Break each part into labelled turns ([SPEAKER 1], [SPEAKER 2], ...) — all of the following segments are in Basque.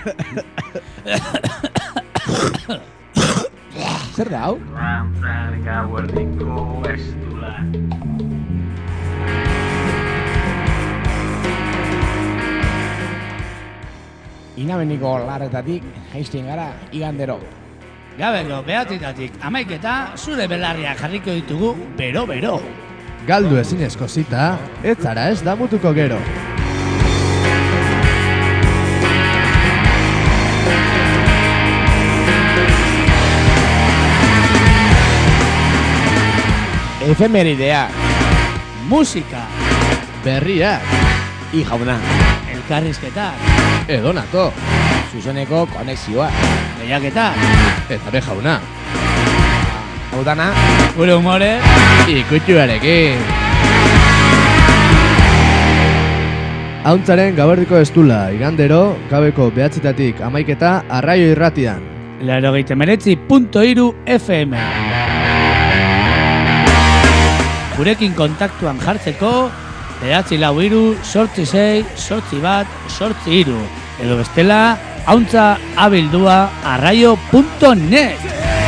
[SPEAKER 1] Zer da, hau?
[SPEAKER 2] Gauerdiko estula.
[SPEAKER 1] Inabeniko larretatik jaisten gara igandero.
[SPEAKER 3] Gabeko behatitatik amaiketa zure belarriak jarriko ditugu bero-bero.
[SPEAKER 4] Galdu ezinezko zita, ez zara ez damutuko gero.
[SPEAKER 1] Efemeridea,
[SPEAKER 3] Musika,
[SPEAKER 4] Berriak,
[SPEAKER 1] i jauna,
[SPEAKER 3] elkarrizketak,
[SPEAKER 4] edonato,
[SPEAKER 1] zuzeneko konexioa.
[SPEAKER 3] lehiaketak,
[SPEAKER 4] eta be jauna,
[SPEAKER 1] Hau dana,
[SPEAKER 3] gure humore,
[SPEAKER 4] ikutxuarekin. Hauntzaren gauerdiko estula, igandero, gabeko behatzitatik amaiketa Arraio Irratian.
[SPEAKER 3] 89.3 FM. Gurekin kontaktuan jartzeko 943-861-813. Edo bestela, hauntza@arraio.net.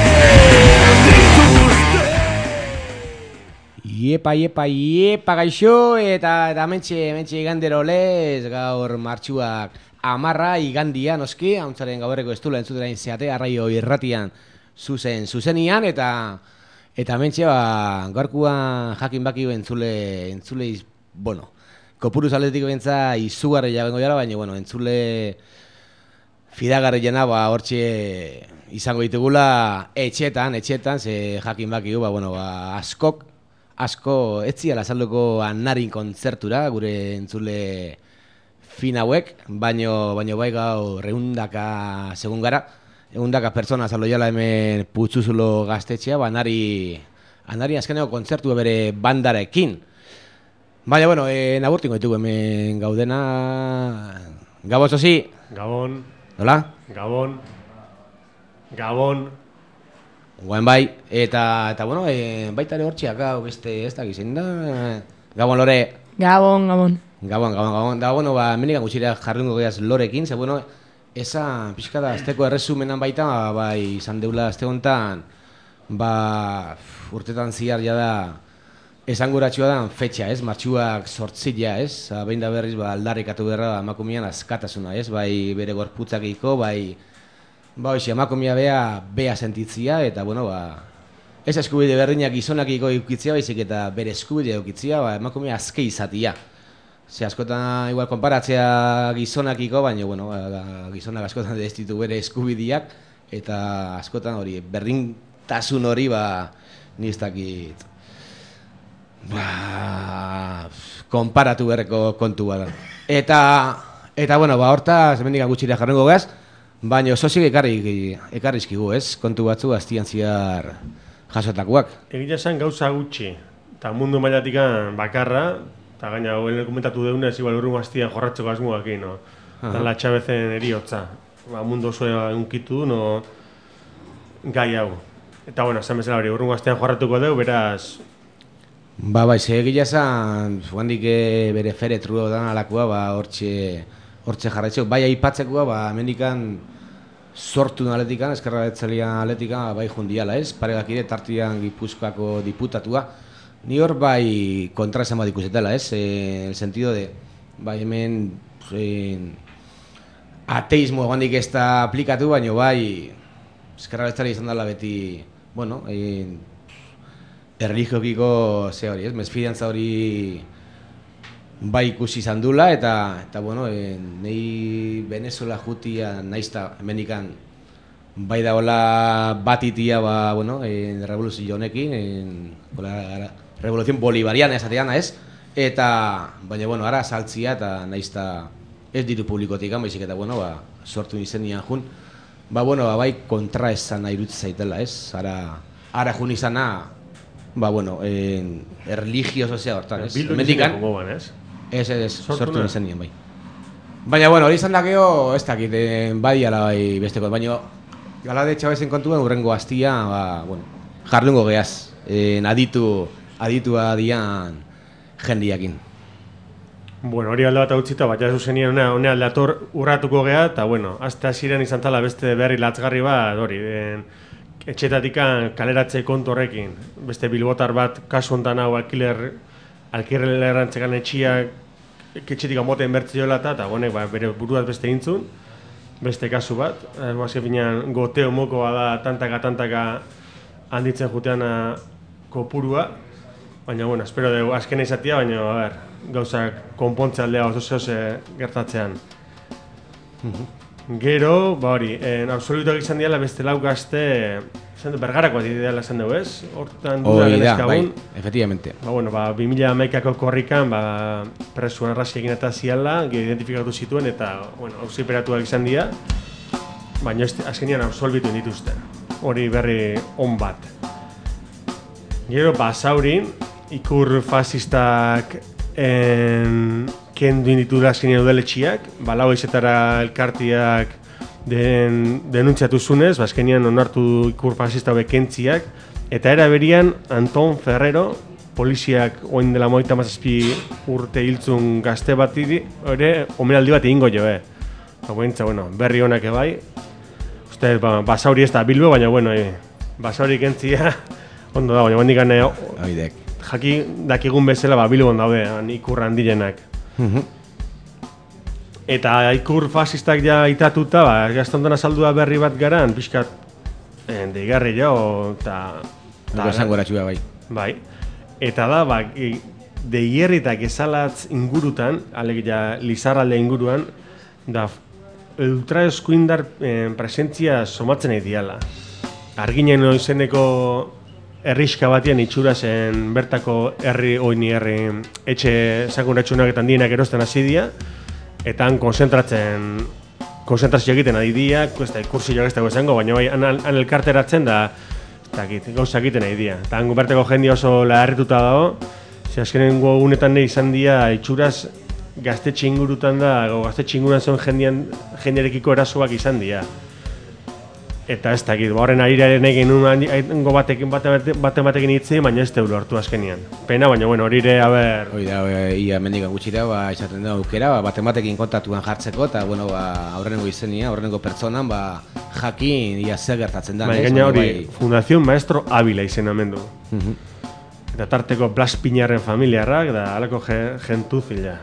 [SPEAKER 1] Iepa gaixo, eta mentxe igandero lez, gaur martxuak 10 igandia noski, hauntzaren gauerreko estula entzuterain zeate, Arraio Irratian zuzenian, eta mentxe, gaurkuan jakin baki entzule, bueno, kopuru zaletik bentza izugarri jabengo jara, baina, bueno, entzule fidagarri jena, hortxe izango ditugula etxetan, ze jakin baki bueno, asko etziala salduko Anarin kontzertura, gure entzule fin hauek, baino bai gaur reundaka segun gara, eundaka pertsona saldo jala hemen Putzuzulo gaztetxea, Anari azkeneko kontzertua bere bandarekin. Baina, bueno, nagurtingo ditugu hemen gaudena. Gabon, Zosi?
[SPEAKER 5] Gabon.
[SPEAKER 1] Nola?
[SPEAKER 5] Gabon.
[SPEAKER 1] Guen bai, eta bueno, baita ere hortxiak gau, beste ez dakizen da. Gabon, Lore.
[SPEAKER 6] Gabon.
[SPEAKER 1] Da, bueno, menikan gutxira jarrungo geaz Lorekin, ze, bueno, eza pixka da azteko erresumenan baita, bai, izan deula azte honetan, urtetan ziar jada, esanguratxua da fetxa, ez? Martxuak 8 ez? Behin da berriz, aldarrikatu berra emakumean azkatasuna, ez? Bai, bere gorputzakiko, bai, emakumea bea sentitzia, eta, bueno, ez eskubide berdinak gizonakiko eukitzia, baizik eta bere eskubide eukitzia, emakumea azke izatia. Ze askotan igual konparatzea gizonakiko, baina, bueno, gizonak askotan ez ditu bere eskubideak, eta askotan hori, berdintasun hori, ni ez dakit, konparatu berreko kontua da. Eta, bueno, hortaz, hemendik gutxira jarrengo gaz, baina Zosik ekarrizkigu, ez? Kontu batzu aztian ziar jasotakoak.
[SPEAKER 5] Egia esan gauza gutxi, eta mundu mailatikan bakarra, eta gaina hoen komentatu deunez, igual urrungo aztian jorratzeko asmoakin, no? Eta la Txavezen eriotza. Mundu osoa unkitu du, gai hau. Eta, bueno, esan bezala hori, urrungo aztian jorratuko deu, beraz...
[SPEAKER 1] Bai, egila esan, handik bere feretru dan alakoa, hortxe jarraitzeko, bai aipatzekoa, mendikan sortu atletikan, eskerra betzalian atletikan, bai jundiala, ez? Paregakide tartian Gipuzkoako diputatua. Ni hor bai kontra esan bat ikusetela, ez? En el sentido de, bai hemen ateismo handik ez da aplikatu, baina bai eskerra betzali izan dela beti, bueno, erlijiokiko ze hori, ez? Mesfidantza hori bai ikusi izan dula, eta bueno, nahi Venezuela jutia naizta hemenikan bai da hola batitia, bueno, revoluzio honekin, revoluzion bolivariana esateana, ez? Eta, baina, bueno, ara saltzia eta naizta ez ditu publikotik, baizik eta, bueno, sortu izenian jun, bueno, bai kontra esan nahi dut zaitela, ez? Ara jun izana, bueno, erligioso zea hortan, ez?
[SPEAKER 5] Bildu nizinean gongo ban, ez?
[SPEAKER 1] Ez, sortu izan nien, bai. Baina, bueno, hori izan dakeo, ez dakit, badiala bai besteko, baina gala de Txavezen kontuan urrengo hastia, bueno, jardungo geaz, aditua dian jendiakin.
[SPEAKER 5] Bueno, hori alde bat utzita, bat jasu zenien honea aldator urratuko geha, eta bueno, azte hasieran izan tala beste berri latzgarri bat, hori, etxetatikan kaleratze kontu horrekin. Beste bilbotar bat, kasu hontan hau alkilerrantzekan etxiak etxetik moten bertzioela eta honek bere buruaz beste intzun, beste kasu bat. Azken finean goteo mokoa da tantaka handitzen jutean kopurua, baina bueno, espero dugu azkena izatea, baina gauzak konpontze aldea oso gertatzean. Gero, hori, absolutuak izan diala beste lau gazte, bergarakoa didela esan dugu, ez? Hortan duda genezkagun.
[SPEAKER 1] Bai, efectivamente.
[SPEAKER 5] Bueno, 2011ko korrikan, presuan arraziekin eta ziala, identifikatu zituen, eta, bueno, auziperatuak izan dira, baina azkenean absolbitu dituzte. Hori berri on bat. Gero, Basaurin, ikur fasistak kendu inditu da azkenean udaletxiak, lau izetara elkartiak denuntziatu zunez, azkenean onartu ikur fasista bekentziak, eta era berian Anton Ferrero, poliziak oin dela 37 urte hiltzun gazte bat ere omenaldi bat egingo jo, bueno, berri honak ebai. Uste, Basauri ez da Bilbo, baina, bueno, Basauri kentzia ondo da, baina bandikan jaki dakigun bezala Bilbon daude, ikur handienak. Eta ikur fasistak ja itatuta, gaztontan azaldua berri bat garan, pixkat deigarri jo, eta...
[SPEAKER 1] Esango eratxua, bai.
[SPEAKER 5] Bai. Eta da, deierritak ezalatz ingurutan, alegia Lizarralde inguruan, da ultraeskuindar presentzia somatzen ideala. Arginen izeneko herriska batian itxura zen bertako herri etxe sakunratxunak eta handienak erosten hasi dira, eta han konzentrazio egiten ari dira, kursioak ez dago esango, baina bai, han elkarteratzen da gauza egiten ari dira. Eta han bertako jendia oso laharrituta dago, azkenengo unetan izan dira itxuraz gaztetxe ingurutan da, gaztetxe inguruan zen jendearekiko erasoak izan dira. Eta ez dakit, horren ariraren egin ungo batekin hitzi, baina ez teulu hartu azkenian. Pena, baina bueno, hori ere,
[SPEAKER 1] Hori da, ia mendikan gutxira, izaten da aukera, batekin kontatuan jartzeko, eta bueno, aurrenengo izenia, aurrenengo pertsonan, jakin ia zer gertatzen da.
[SPEAKER 5] Gaina hori, Fundación Maestro Ávila izena mendu. Eta tarteko Blas Piñarren familiarrak, da halako jentuzila.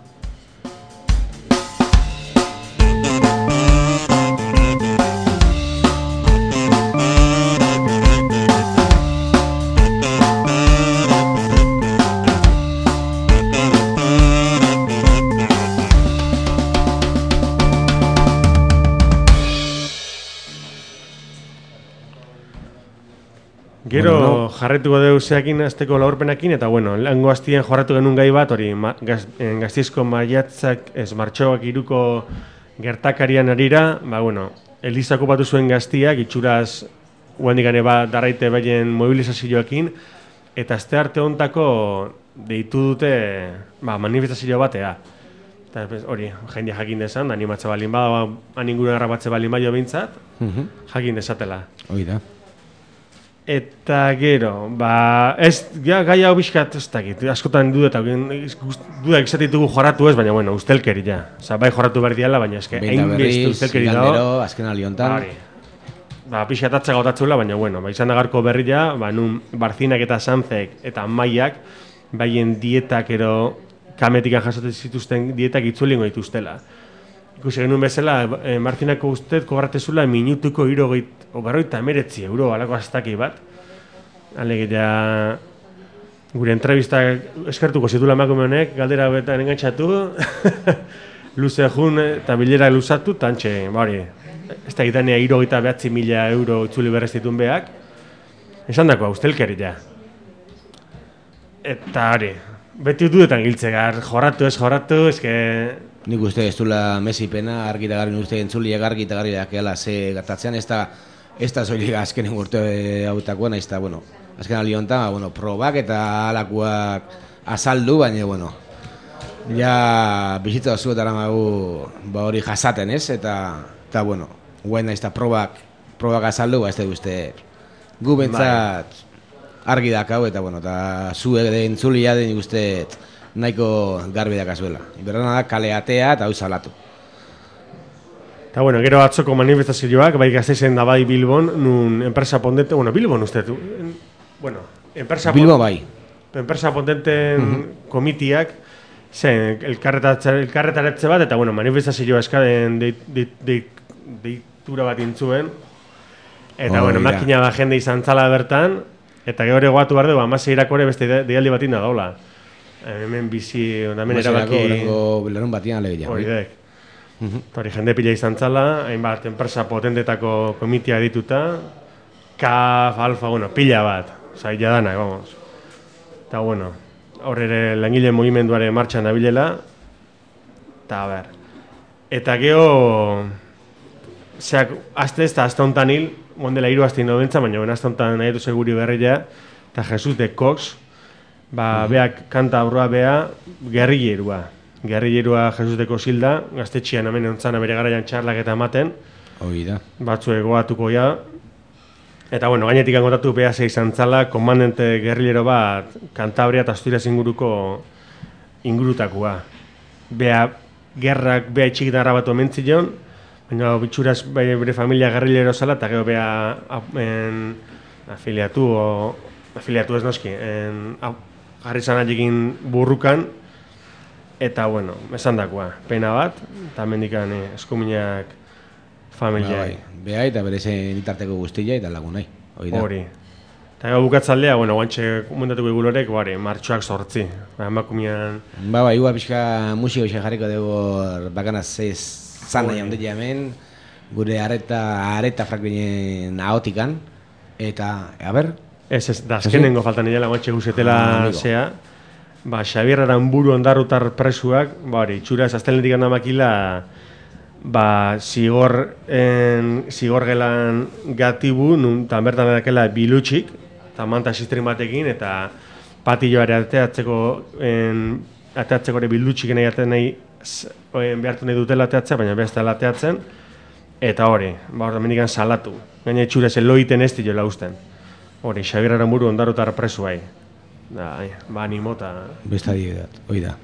[SPEAKER 5] Gero jarretuko dugu zeakin azteko laurpenakin, eta bueno, lango hastien jorratu genuen gai bat, hori Gasteizko maiatzak, martxoak 3ko gertakarian arira, bueno, Elizako batu zuen Gaztiak, itxuraz uendikane darraite baien mobilizazioekin, eta azte arte hontako deitu dute manifestazio batea. Eta hori, jendea jakin dezan, animatze balin bada, aninguruen arrabatze balin baio bintzat, jakin dezatela.
[SPEAKER 1] Hoi da.
[SPEAKER 5] Eta gero, gai hau bizkat, ez dakit, askotan dudak izatitugu jorratu ez, baina bueno, ustelkeria. Bai jorratu behar diala, baina eske, hainbeste ustelkeri dago.
[SPEAKER 1] Igandero, azken aliontan.
[SPEAKER 5] Pixkat atzaga otatzula, baina bueno, izan da garko berria, nun Barzinak eta Sanzek eta Maiak, baien dietak ero kametikan jasotzen zituzten dietak itzulingo dituztela. Ikusi genuen bezala, Marzinako ustez kogarratezula minutuko 59 euro, alako aztaki bat. Alegia, gure entrevistak eskertuko zitula emakume honek, galdera betan engantzatu, luze jun eta bilera luzatu, eta antxe, ez da gitanea 69.000 euro itzuli berrez ditun behak. Esan dako, ustelkeria. Eta hori, beti dudetan giltzegar, jorratu ez, eske...
[SPEAKER 1] Nik uste ez duela Messi pena, argi eta garbi uste entzuliak argi eta garbi dakeala ze gertatzean, ez da zoilik azkenen urte hautakoa, nahiz eta, bueno, azken aliontan, probak eta alakoak azaldu, baina, bueno, ja bizitza zuetara magu hori jasaten, ez? Eta, bueno, guen nahiz eta probak azaldu, ez da uste gu bentsat argi dakau, eta, bueno, eta zu entzulia den uste nahiko garbi dakazuela. Iberdrola da kale atea eta hau salatu.
[SPEAKER 5] Eta bueno, gero atzoko manifestazioak, bai Gasteizen da bai Bilbon, nun enpresa potente, bueno, Bilbon uste, bueno,
[SPEAKER 1] Bilbo bai.
[SPEAKER 5] Enpresa potenten komitiak, zen, elkarretaretze bat, eta bueno, manifestazioa eskaden deitura bat intzuen, eta bueno, makina da jende izan zala bertan, eta gero goatu behar dugu, amaseirako ere beste deialdi bat inda daula. Hemen bizi, hemen erabaki...
[SPEAKER 1] Amaseirako larun batian alegia.
[SPEAKER 5] Hori Hori jende pila izan zala, hainbat enpresa potentetako komitia dituta, KAF, Alfa, bueno, pila bat, oza, jadanak, vamos. Eta bueno, hor ere langileen mugimenduaren martxan dabilela, eta a ber. Eta geho, zeak, azte ez da azte honetan hil, gondela 3 aste nobentza, baina ben azte honetan nahi dut seguri berria, eta Jesus de Cox, beak kanta aurroa bea, Gerrillerua Jesus de Cosilda, gaztetxian hemen ontzana bere garaian txarlak eta ematen.
[SPEAKER 1] Hoi da.
[SPEAKER 5] Batzuek goatuko ja. Eta bueno, gainetik angotatu bea izan zala, komandante gerrillero bat Kantabria eta Asturias ingurutakoa. Bea gerrak bea itxikitarra bat omentzion, baina bitxuraz bere familia gerrillero zala, eta gero bea afiliatu ez noski, jarri zan egin burrukan, eta bueno, esan dakoa, pena bat, eta mendikan eskuminak familia.
[SPEAKER 1] Beha eta bere zen itarteko guztia eta lagunai.
[SPEAKER 5] Hori. Eta gau bukatzaldea, bueno, guantxe komentatuko igulorek, martxoak 8. Emakumean...
[SPEAKER 1] Igual pixka musiko xe jarriko dugu bakana zan nahi handia hemen, gure areta frakbinen ahotikan, eta, a ber?
[SPEAKER 5] Ez, da azkenengo faltan nila guantxe guzetela zea. Xabier Aranburu ondarrutar presuak, itxura ez aztelenetik handa makila, zigorgelan gatibu, tan bertan edakela bilutxik, eta manta sistrin batekin, eta patilloare ateatzeko ere bilutxik behartu nahi dutela ateatzea, baina behar ez dela ateatzen, eta hori, dominikan salatu. Gaina itxura ez eloiten ez diola usten. Hori, Xabier Aranburu ondarrutar presuai. Animota.
[SPEAKER 1] Besta dietat, hoi da.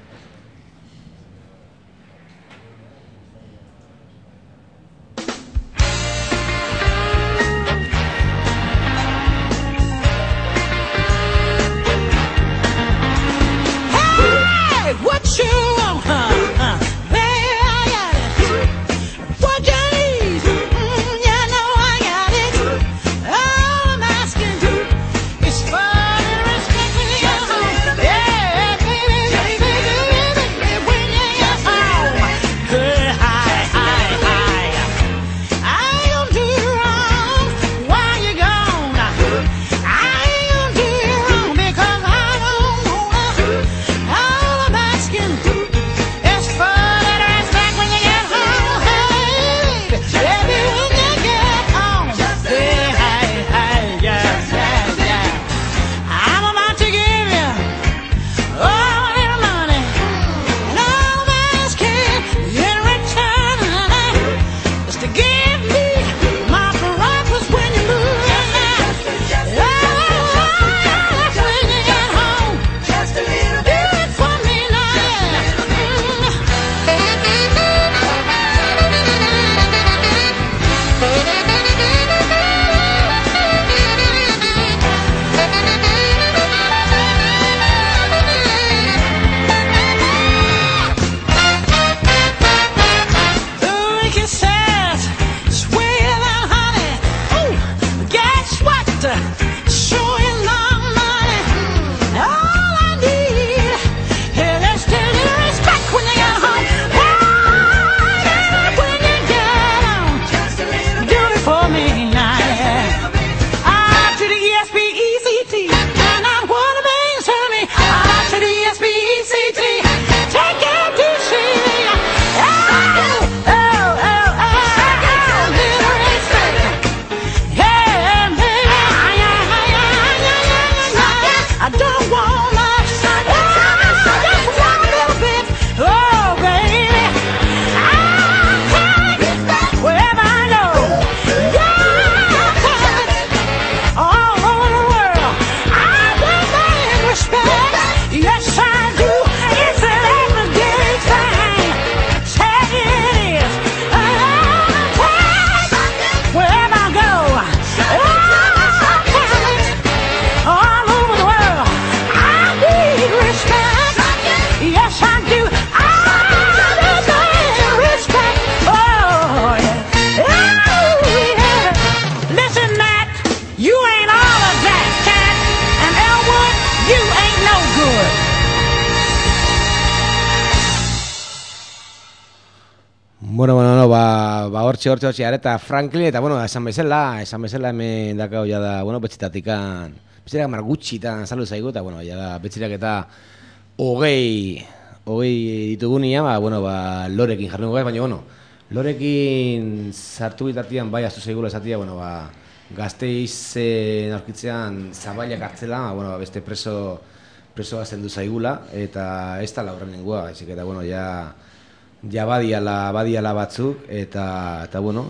[SPEAKER 1] Bueno, hortxe, areta Franklin, eta, bueno, esan bezala hemen dakau ja da, bueno, betxitatikan, betxirak margutxitan salu zaigu, eta, bueno, ja da, betxirak eta hogei ditugunia, lorekin jarriko gaiz, baina, bueno, lorekin sartu bitartian bai aztu zaigula esatia, bueno, Gasteizen aurkitzean zabailak hartzela, beste preso zendu zaigula, eta ez da laurren ningua, eta, bueno, ja badiala batzuk, eta bueno,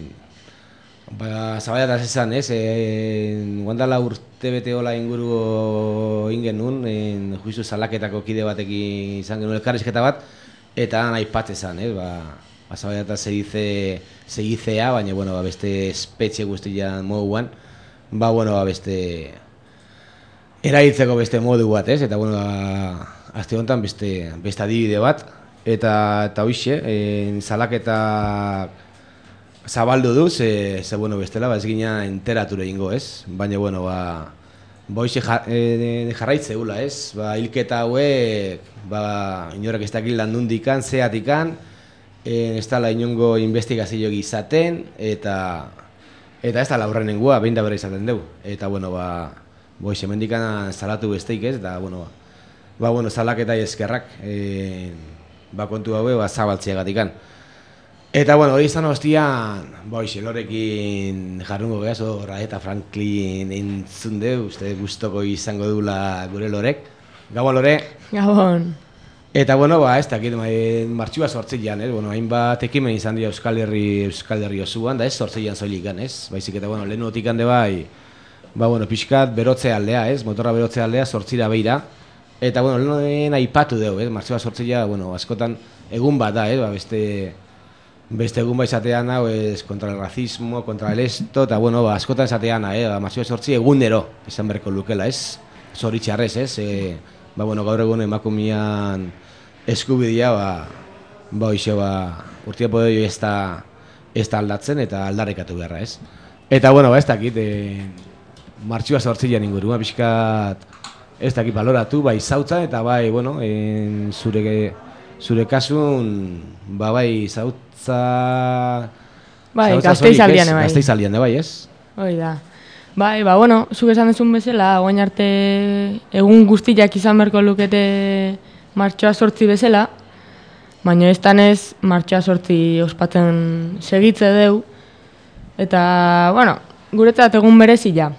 [SPEAKER 1] zabaila da esan, guandala urte bete hola inguru ingen nun, juizu salaketako kide batekin izan genuen elkarrizketa bat, eta nahi pat esan, zabaila eta segizea, baina, bueno, beste espetxe guztian moduan, beste eraitzeko beste modu bat, eta, bueno, azte honetan beste adibide bat, eta hoxe, salaketa zabaldu du, bueno, bestela, ez gina enterature ingo, ez? Baina, bueno, hoxe jarraitzeula, ez? Hilketa hauek, inorak ez dakil landundikan, zeatikan, ez dala inongo investigazio izaten, eta ez da laurren nengua, behin da bera izaten dugu. Eta, bueno, hoxe mendikan salatu besteik ez, eta, bueno, salaketa eskerrak, kontu haue zabaltziagatikan. Eta, bueno, hori izan hostian, lorekin jarrungo gehaz, eta Franklin entzun deu, uste gustoko izango dula gure lorek. Gabon, Lore?
[SPEAKER 2] Gabon.
[SPEAKER 1] Eta, bueno, ez dakit, martxua sortzilean, hainbat ekimen izan dira Euskal Herri osuan, da ez sortzilean soilikan, ez? Baizik eta, lehen notik hande pixkat berotze aldea, ez? Motorra berotze aldea sortzira beira. Eta, lehen aipatu dugu, martxua sortzilea, askotan egun bat da, beste egun bat izatean hau, kontra el racismo, kontra el esto, eta, askotan izatean, martxua sortzi egunero izan berko lukela, ez? Zoritxarrez, ez? Gaur egun emakumean eskubidea, urtia podeio ez da aldatzen eta aldarrekatu beharra, ez? Eta, ez dakit, martxua sortzilean ingurua, pixkat, ez dakit baloratu, zautzan, eta zure kasun, zautza...
[SPEAKER 2] Gazteizaldian,
[SPEAKER 1] ez?
[SPEAKER 2] Hoi da. Zuk esan dezun bezala, guain arte egun guztiak izan berko lukete martxoa sortzi bezala, baina ez tanez martxoa sortzi ospatzen segitze deu, eta, guretzat egun berezila.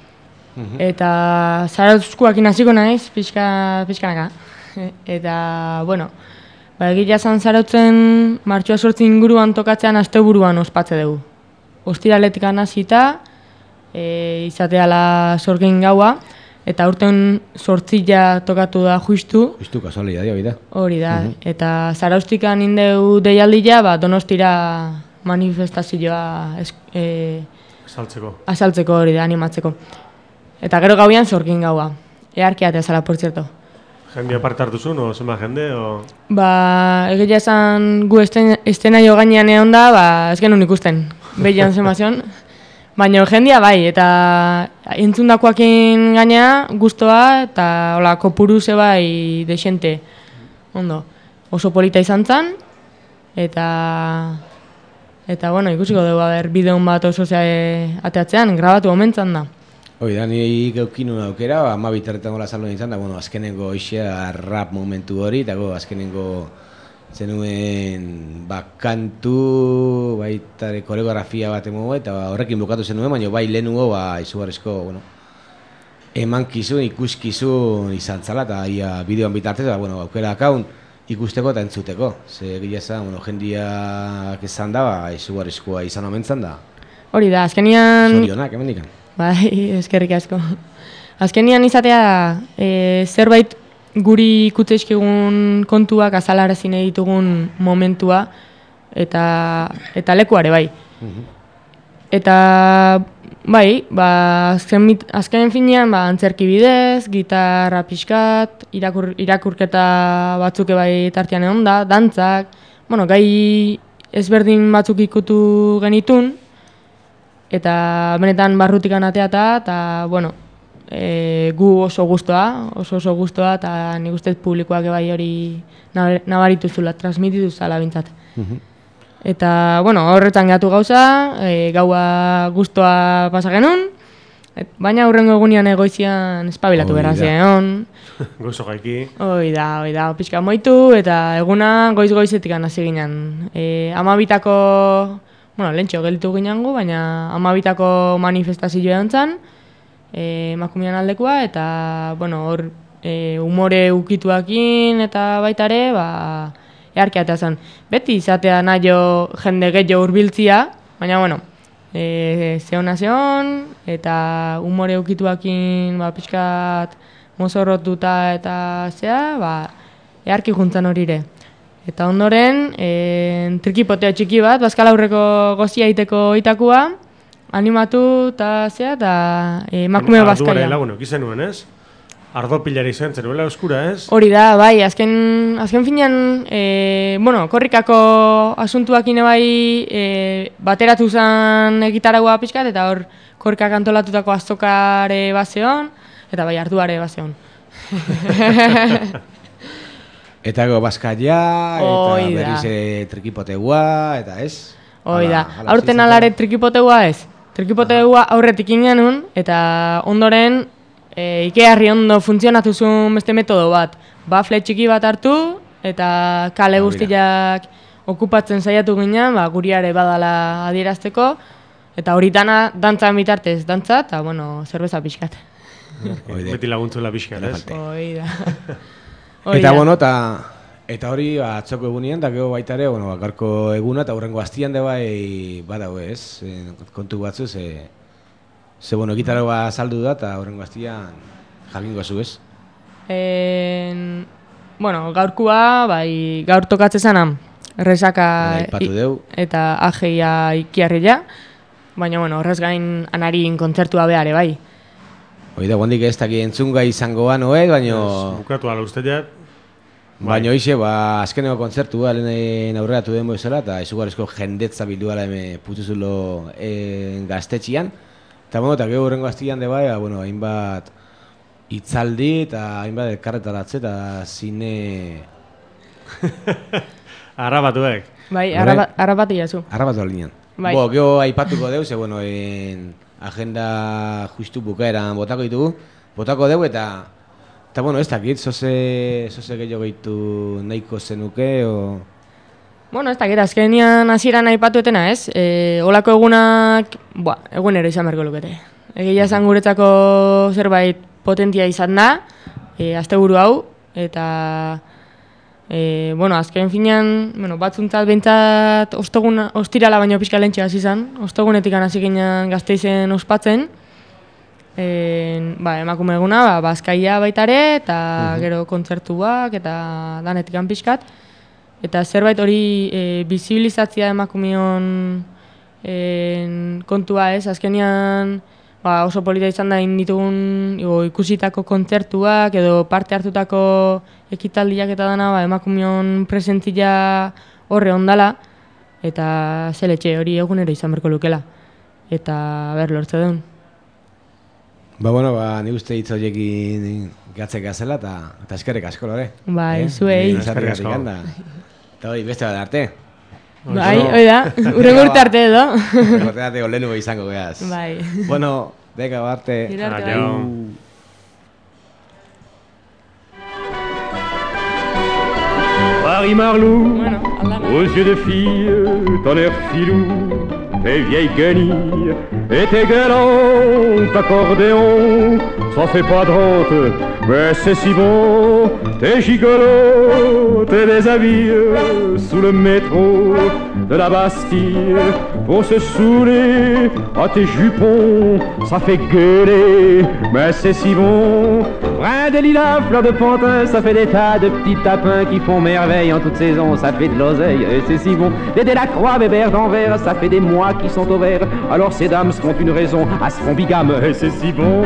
[SPEAKER 2] Eta zarauzkoakin hasiko naiz, pixkanaka. Eta, egia zan zarautzen martxoa sortzi inguruan tokatzean asteburuan ospatze dugu. Ostiraletikan hasita, izateala sorgin gaua, eta aurten sortzila tokatu da justu.
[SPEAKER 1] Justu, kasualia da.
[SPEAKER 2] Hori da, eta zarauztikan indeu deialdia, Donostira manifestazioa azaltzeko hori da, animatzeko. Eta gero gauian sorgin gaua. Earkiatea zala, por cierto.
[SPEAKER 5] Jendia parte hartuzun, o zenba jende, o...?
[SPEAKER 2] Egia esan gu estena jo gainean egon da, ez genuen ikusten. Behian zemazion. Baina jendia bai, eta entzundakoakin gainea, guztoa, eta hola, kopuru ze bai desente. Ondo, oso polita izan zen, eta ikusiko dugu, bideon bat oso ateatzean, grabatu omentzan da.
[SPEAKER 1] Hoi da, nire gaukinun aukera, 12 terretan gola saluen izan da, azkenengo isea rap momentu hori, eta azkenengo zenuen kantu, baita koreografia bat emo, eta horrekin bukatu zenuen, baina bai lehenugo izugarrizko emankizun, ikuskizun izan zala, eta bideoan bitartez, aukera akaun ikusteko eta entzuteko. Ze gila esan, jendiak esan da, izugarrizkoa izan omentzan da.
[SPEAKER 2] Hori da, azkenian...
[SPEAKER 1] Zorionak, hemen dikan.
[SPEAKER 2] Bai, eskerrik asko. Azkenian izatea, zerbait guri ikutzezkegun kontuak azalarazin ditugun momentua eta lekuare bai. Eta bai, azken finean antzerki bidez, gitarra pixkat, irakurketa batzuk bai tartean egon da, dantzak, gai ezberdin batzuk ikutu genitun, eta benetan barrutikan ateata, eta gu oso guztua, eta nik ustez publikoak bai hori nabarituzula, transmitituzala bintzat. Eta, bueno, horretan gatu gauza, gaua guztua pasa genuen, baina hurrengo egunean egoizian espabilatu berra zion.
[SPEAKER 5] Gozo gaiki.
[SPEAKER 2] Hoi da, pixka moitu, eta eguna goiz-goizetik hasi ginen. 12-tako, bueno, lentxo gelditu ginen gu, baina 12-tako manifestazioa ontzan, emakumean aldekoa, eta, bueno, hor, umore ukituakin eta baitare, earkia eta zen. Beti izatea naio jende gehiago hurbiltzia, baina, bueno, zeon, eta umore ukituakin, pixkat mozorrotuta eta earki juntzan horire. Eta ondoren, trikipotea txiki bat, Bazkal Aurreko gozia iteko itakua, animatu eta emakume bazkaia.
[SPEAKER 5] Arduare laguno, kizen nuen, ez? Ardo pilari zen, zeruela oskura, ez?
[SPEAKER 2] Hori da, bai, azken finean, korrikako asuntuak bai bateratu zen egitaragua pixkat, eta hor korrikak antolatutako azokare bazeon, eta bai arduare bazeon.
[SPEAKER 1] Eta bazkaia, eta berriz trikipotegua, eta ez?
[SPEAKER 2] Hoi da, aurten alare trikipotegua ez. Trikipotegua aurretik ingenun, eta ondoren Ikearri ondo funtzionatu zuen beste metodo bat. Bafle txiki bat hartu, eta kale guztiak okupatzen saiatu ginen, guriare badala adierazteko, eta horitana dantzan bitartez dantza, eta, bueno, zerbeza pixkat.
[SPEAKER 5] Beti laguntzula pixkat, ez?
[SPEAKER 2] Hoi da.
[SPEAKER 1] Eta, bueno, eta hori atzoko egunien, da gero baitare, gaurko eguna, eta hurrengo astian de bai badau ez, kontu batzu, bueno, gitaroa saldu da, eta horrengo aztian jakingo zu, ez?
[SPEAKER 2] Bueno, gaurkua, gaur tokatze zanan, Resaka eta ajeia Ikiarria, baina, bueno, horrez gain Anarin kontzertua behare, bai.
[SPEAKER 1] Hoi da, guandik ez daki entzunga izangoa, noet, baina...
[SPEAKER 5] Bukatu ala usteteat.
[SPEAKER 1] Baina hoxe, azkeneko kontzertua lehen aurreratu den bezala, eta izugarrizko jendetza bildu ala putuzulo gaztetxian. Eta, bueno, eta gero horrengo aztian de bai, hainbat hitzaldi eta hainbat elkarretaratze eta zine...
[SPEAKER 5] Arrabatuek.
[SPEAKER 2] Bai, arrabatu jazu.
[SPEAKER 1] Arrabatu alinean.
[SPEAKER 2] Bai.
[SPEAKER 1] Gero aipatuko deu, bueno, agenda justu bukaeran botako ditugu. Botako deu eta, bueno, ez dakit, zoze gehiago gehitu nahiko zenuke, o...
[SPEAKER 2] Bueno, ez dakit, azkenian hasieran aipatuetena, ez? Olako egunak, egunero izan berko lukete. Egia esan guretzako zerbait potentia izan da, asteburu hau, eta... bueno, azken finean, batzuntzat behintzat ostirala baino pixka lentxe hasi izan, ostegunetik hasi ginen Gasteizen ospatzen, emakume eguna, bazkaia baitare, eta gero kontzertuak, eta danetik pixkat. Eta zerbait hori bizibilizatzia emakumeon kontua ez, azkenean oso polita izan da ditugun ikusitako kontzertuak edo parte hartutako ekitaldiak eta dana emakumeon presentzia horre ondala, eta zeletxe hori egunero izan berko lukela, eta lortze duen.
[SPEAKER 1] Bueno, nik uste hitz horiekin gatzek gazela, eta eskerrik asko, lore.
[SPEAKER 2] Bai, zuei.
[SPEAKER 1] Eskerrik asko. Eta hori, beste bat arte.
[SPEAKER 2] Bai, hoi da, urrengo urte arte edo.
[SPEAKER 1] Urrengo urte arte olenu izango geaz.
[SPEAKER 2] Bai.
[SPEAKER 1] Bueno, deka arte.
[SPEAKER 6] Paris Marlou, aux yeux de fille, ton air filou, tes vieilles guenilles et tes galantes accordéons, ça fait pas de honte, mais c'est si bon, tes gigolos, tes déshabillés sous le métro de la Bastille, pour se saouler à tes jupons, ça fait gueuler, mais c'est si bon, brin de lilas, fleurs de pantin, ça fait des tas de petits tapins qui font merveille en toute saison, ça fait de l'oseille, et c'est si bon, des Delacroix, Bébert d'Anvers, ça fait des mois qui sont au vert, alors ces dames seront une raison à se font bigame, et c'est si bon.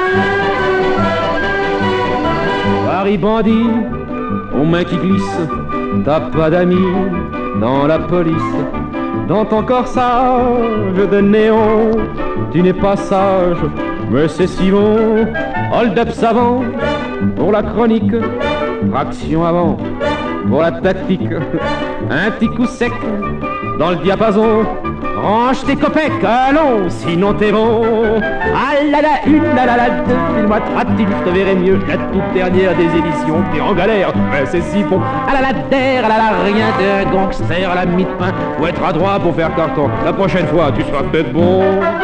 [SPEAKER 6] Paris bandit, aux mains qui glissent, t'as pas d'amis dans la police, dans ton corsage de néon, tu n'es pas sage, mais c'est si bon. Hold-up savant pour la chronique, traction avant pour la tactique, un petit coup sec dans le diapason. Range tes copecs, allons, sinon t'es bon. Ah là là, une, là là là, deux, file-moi tratil, je te verrai mieux. La toute dernière des éditions, t'es en galère, mais c'est si bon. Ah là là, der, ah là là, rien d'un gangster à la mi-pain. Faut être adroit pour faire carton, la prochaine fois tu seras peut-être bon.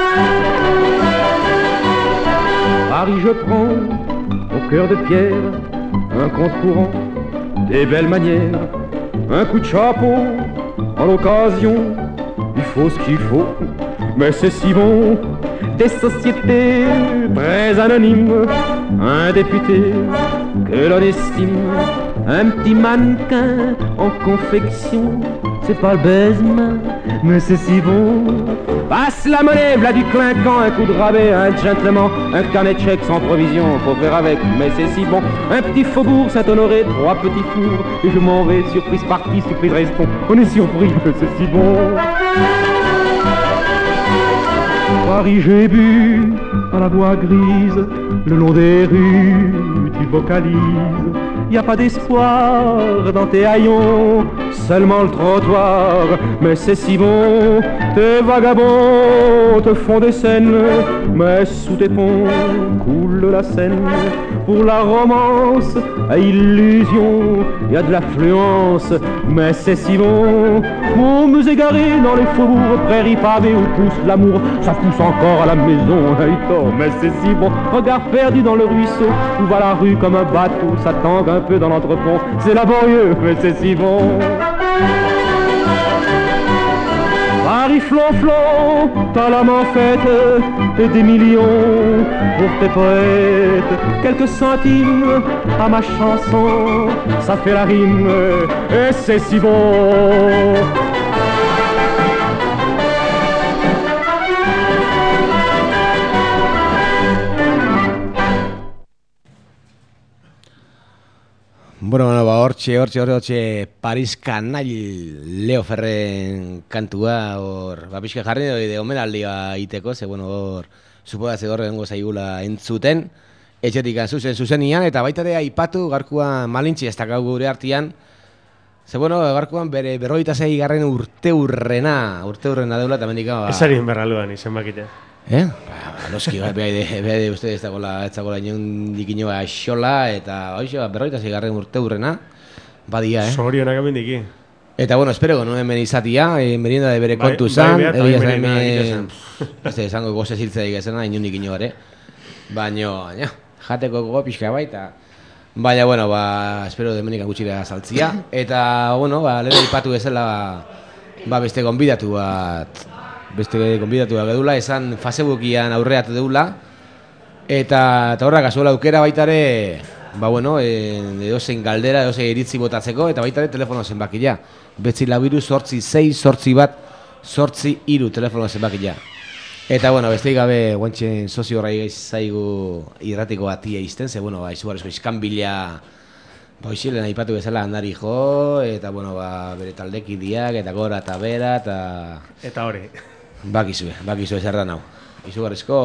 [SPEAKER 6] Paris, je prends au cœur de pierre, un compte courant, des belles manières, un coup de chapeau, en l'occasion, il faut ce qu'il faut, mais c'est si bon. Des sociétés très anonymes, un député que l'on estime, un petit mannequin en confection, c'est pas le baise-main, mais c'est si bon. Passe la monnaie, v'là du clinquant, un coup de rabais, un gentleman, un carnet de chèques sans provision, faut faire avec, mais c'est si bon. Un petit faubourg Saint-Honoré, 3 petits fours, et je m'en vais, surprise partie, surprise restons, on est surpris, mais c'est si bon. Paris, j'ai bu à la voix grise, le long des rues, tu vocalises. Y a pas d'espoir dans tes haillons, seulement le trottoir, mais c'est si bon. Tes vagabonds te font des scènes, mais sous tes ponts coule la Seine. Pour la romance à illusion, y a de l'affluence, mais c'est si bon. Pour me égarer dans les faubourgs, prairies pavées où pousse l'amour, ça pousse encore à la maison, mais c'est si bon. Regard perdu dans le ruisseau, où va la rue comme un bateau, ça tangue un peu dans l'entrepont, c'est laborieux, mais c'est si bon. Paris flonflon, t'as l'âme en fête, et des millions pour tes poètes. Quelques centimes à ma chanson, ça fait la rime, et c'est si bon.
[SPEAKER 1] Bueno, hortxe Paris Kanail Leo Ferren kantua hor, pixka jarri de omenaldia iteko, ze bueno, hor supodatze hor egongo zaigula entzuten, etxetik zuzenian, eta baita ere aipatu garkuan malintzi ez dakau gure artian, ze bueno, garkuan bere 26. urteurrena deula, eta mendika...
[SPEAKER 5] Esarien berraluan izen bakite.
[SPEAKER 1] Noski, behade uste ez dagoela inondik inoa xola, eta hoxe, 26. urteurrena, badia,
[SPEAKER 5] Zorionak amendiki.
[SPEAKER 1] Eta bueno, espero nuen ben izatia, merienda de bere kontu zan, esango goze ziltzeik ezena, inondik inoare, baina, jateko gogo pixka baita. Baina, bueno, espero demenikan gutxira saltzia, eta, bueno, lehen ipatu ezela, beste gonbidatu bat, gedula, esan Facebookian aurreat deula, eta horrak azuela aukera baitare, edozein galdera, edozein iritzi botatzeko, eta baitare telefono zenbakila. Betzi labiru 8-6-8-bat-8-3 telefono zenbakila. Eta, besteik gabe, guantxen sozio horra zaigu irratiko batia izten, ze, izugarrizko izkanbila, hoxile nahi patu bezala handari jo, eta, bere taldekidiak, eta gora eta bera,
[SPEAKER 5] eta hori.
[SPEAKER 1] Bakizue zer da nau. Izugarrizko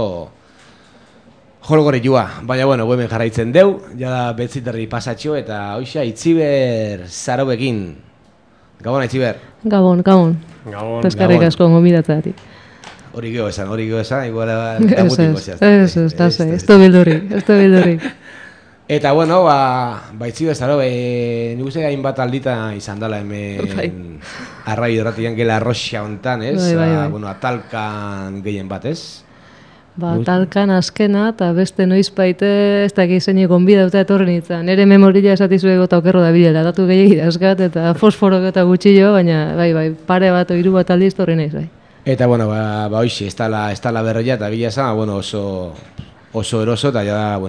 [SPEAKER 1] jolgore joa. Baina, hemen jarraitzen deu, jada betziterri pasatxo, eta hoxa, Itziber Zarobekin. Gabon, Itziber.
[SPEAKER 7] Gabon. Eskerrik asko gomidatzatik.
[SPEAKER 1] Hori geho esan, igual damutiko zeaz.
[SPEAKER 7] Ez du bildurik.
[SPEAKER 1] Eta, Itziber Zarobe, nik uste hainbat aldita izan dela hemen arrai horratian gela arroxa hontan, ez? Atalkan gehien bat, ez?
[SPEAKER 7] Atalkan azkena, eta beste noizpaite ez dakit zein gonbidauta etorren itzan. Nere memorila esatizue gota okerro da bidela, datu gehiagit azkat eta fosforok eta gutxillo, baina pare bat o 3 bat aldiz torren ez, bai.
[SPEAKER 1] Eta, hoxe, ez tala berroia eta gila esan, oso eroso, eta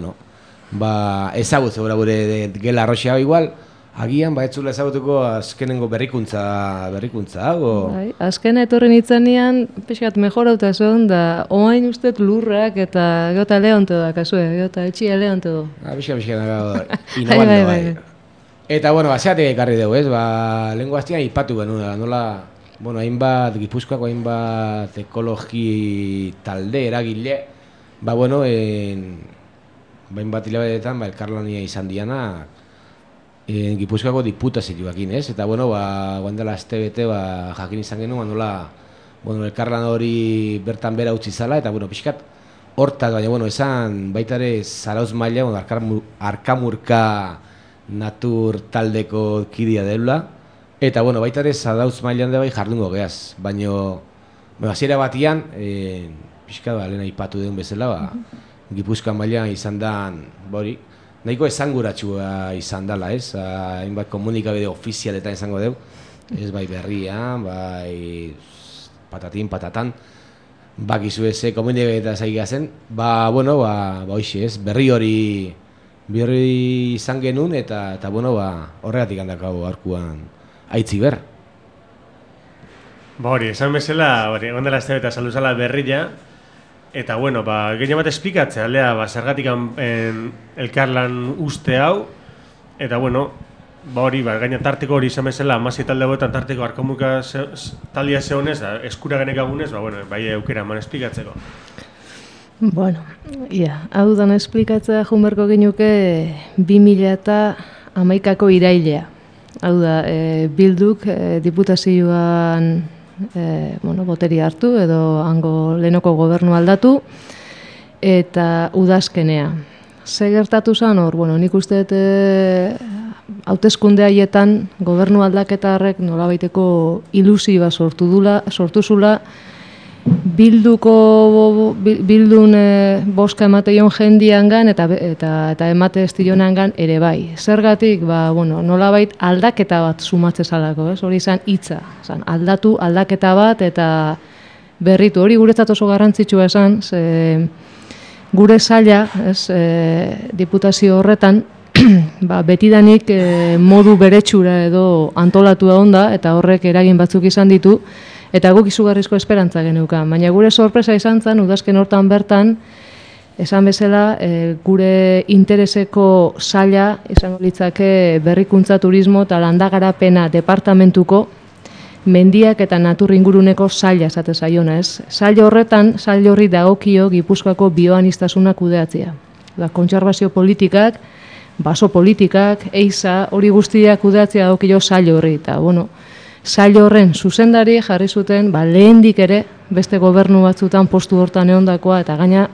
[SPEAKER 1] ja, ezagutze gure gela arroxea igual, agian, ez zula ezagutuko azkenengo berrikuntza dago.
[SPEAKER 7] Azken etorren itzanean, pixkat mejorauta zon, da oain ustez lurrak eta geota lehonte da, kasue, geota etxia lehonte do.
[SPEAKER 1] Pixka dago, inobando, bai. Eta, zeatek ekarri dugu, ez? Lehenko aztian ipatu genuen, nola, hainbat Gipuzkoako, hainbat ekologi talde eragile, hainbat hilabetetan, elkarlania izan diana, Gipuzkoako diputazioakin, ez? Eta, bueno, guan dela astebete, jakin izan genuen, nola, bueno, elkarlan hori bertan bera utzi zala, eta, bueno, pixkat, hortaz, baina, bueno, esan baita ere Zarautz maila, bueno, Arkamurka natur taldeko kidea deula, eta, bueno, baita ere Zarautz mailan da bai jardungo geaz, baina, hasiera batian, pixkat, lehen aipatu den bezala, Gipuzkoa mailan izan dan, hori, nahiko esanguratsua izan dela, ez? Hainbat komunikabide ofizialetan izango deu, ez bai berrian, bai patatan, bakizu eze komunikabidea zaiga zen, bueno, hoxe, ez? Berri hori izan genuen, eta bueno, horregatik handakau arkuan aitzi ber.
[SPEAKER 5] Hori, esan bezala, egon dela ez eta saluzala berria, eta, bueno, gehien bat esplikatzea, aldea, zergatik elkarlan uste hau, eta, bueno, hori, gaina tarteko hori izan bezala, amasi talde goetan tarteko Arkamurka taldia zehonez, eskura genekagunez, bueno, bai eukera eman esplikatzeko.
[SPEAKER 7] Bueno, hau dan esplikatzea junberko genuke 2011ko irailea. Hau da, Bilduk diputazioan boteria hartu edo hango lehenoko gobernu aldatu eta udazkenea. Ze gertatu zen hor, nik uste hauteskunde haietan gobernu aldaketa horrek nolabaiteko ilusioa sortu zula Bildun boska emateion jendiangan eta emate estionangan ere bai. Zergatik, nolabait aldaketa bat sumatze zalako, ez? Hori izan hitza, aldaketa bat eta berritu. Hori guretzat oso garrantzitsua esan, gure saila, diputazio horretan, betidanik modu beretsura edo antolatua onda eta horrek eragin batzuk izan ditu. Eta guk izugarrizko esperantza geneukan, baina gure sorpresa izan zen, udazken hortan bertan, esan bezala, gure intereseko saila, izango litzake berrikuntza turismo eta landagarapena departamentuko mendiak eta natur inguruneko saila esate zaiona, ez? Saila horretan, saila horri dagokio Gipuzkoako bioaniztasuna kudeatzea. Kontserbazio politikak, baso politikak, eiza, hori guztiak kudeatzea dagokio saila horri, eta, sail horren zuzendari jarri zuten lehendik ere beste gobernu batzutan postu hortan egondakoa eta gaina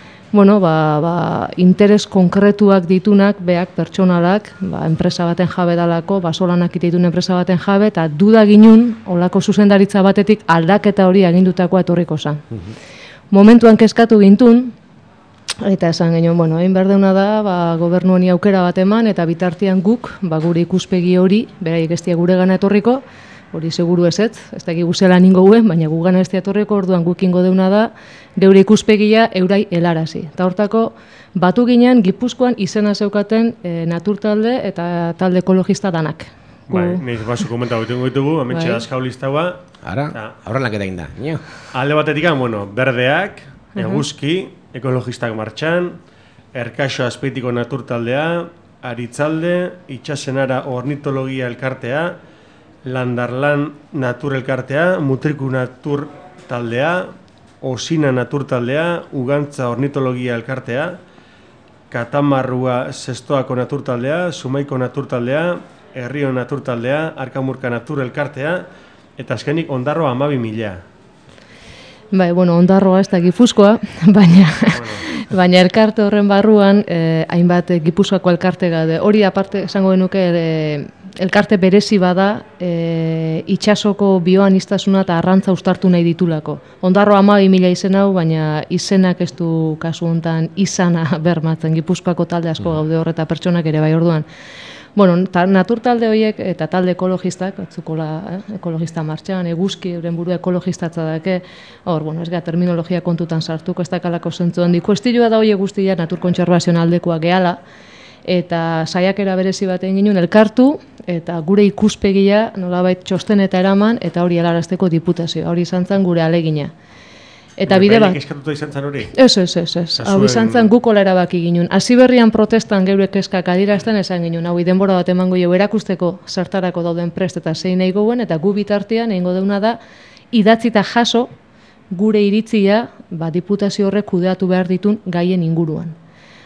[SPEAKER 7] interes konkretuak ditunak beak pertsonalak, enpresa baten jabe dalako, basolanak dituen enpresa baten jabe eta duda ginun olako zuzendaritza batetik aldaketa hori agindutakoa etorriko zen. Momentuan kezkatu gintun eta esan genuen, egin behar deuna da gobernu honi aukera bat eman eta bitartean guk gure ikuspegi hori beraik ez dia gure gana etorriko. Hori seguru ezetz, ez dakik guzela ningo guen, baina gugana ez diatorreko orduan gukingo deuna da, geure ikuspegia eurai helarazi. Eta hortako, batu ginen Gipuzkoan izena zeukaten naturtalde eta talde ekologista danak.
[SPEAKER 5] Nahiz basu komenta goitengo ditugu, ametxe dazkau listaua.
[SPEAKER 1] Horrenak egin da.
[SPEAKER 5] Alde batetik, berdeak, eguzki, ekologistak martxan, Erkaixo Azpeitiko naturtaldea, Aritzalde, Itxasenara ornitologia elkartea, Landarlan natur elkartea, Mutriku natur taldea, Osina natur taldea, Ugantza ornitologia elkartea, Katamarrua Zestoako natur taldea, Zumaiko natur taldea, Herrio natur taldea, Arkamurka natur elkartea, eta azkenik Ondarroa 12.000.
[SPEAKER 7] Ondarroa ez da Gipuzkoa, baina elkarte horren barruan hainbat Gipuzkoako elkarte gade. Hori aparte esango genuke elkarte berezi bada itsasoko bioaniztasuna eta arrantza uztartu nahi ditulako. Ondarroa 12.000 izen hau, baina izenak ez du kasu honetan izana bermatzen. Gipuzkoako talde asko gaude horreta pertsonak ere bai orduan. Naturtalde horiek eta talde ekologistak, batzukola ekologista martxan, eguzki, euren burua ekologistatza dake, ez gara terminologia kontutan sartuko, ez dakalako zentzu handi. Kuestilua da horiek guztia naturkontserbazioan aldekoa gehala, eta saiakera berezi baten ginen elkartu, eta gure ikuspegia nolabait txosten eta eraman, eta hori helarazteko diputazioa, hori izan zen gure alegina. Eta bide bat...
[SPEAKER 5] Eskatuta izan zen hori?
[SPEAKER 7] Ez. Hau izan zen gukola erabaki ginen. Hasi berrian protestan geure kezkak adierazten esan ginen. Hau denbora bat emango jo erakusteko zertarako dauden prest eta zein nahi gouen, eta gu bitartean egingo deuna da idatzita jaso gure iritzia diputazio horrek kudeatu behar ditun gaien inguruan.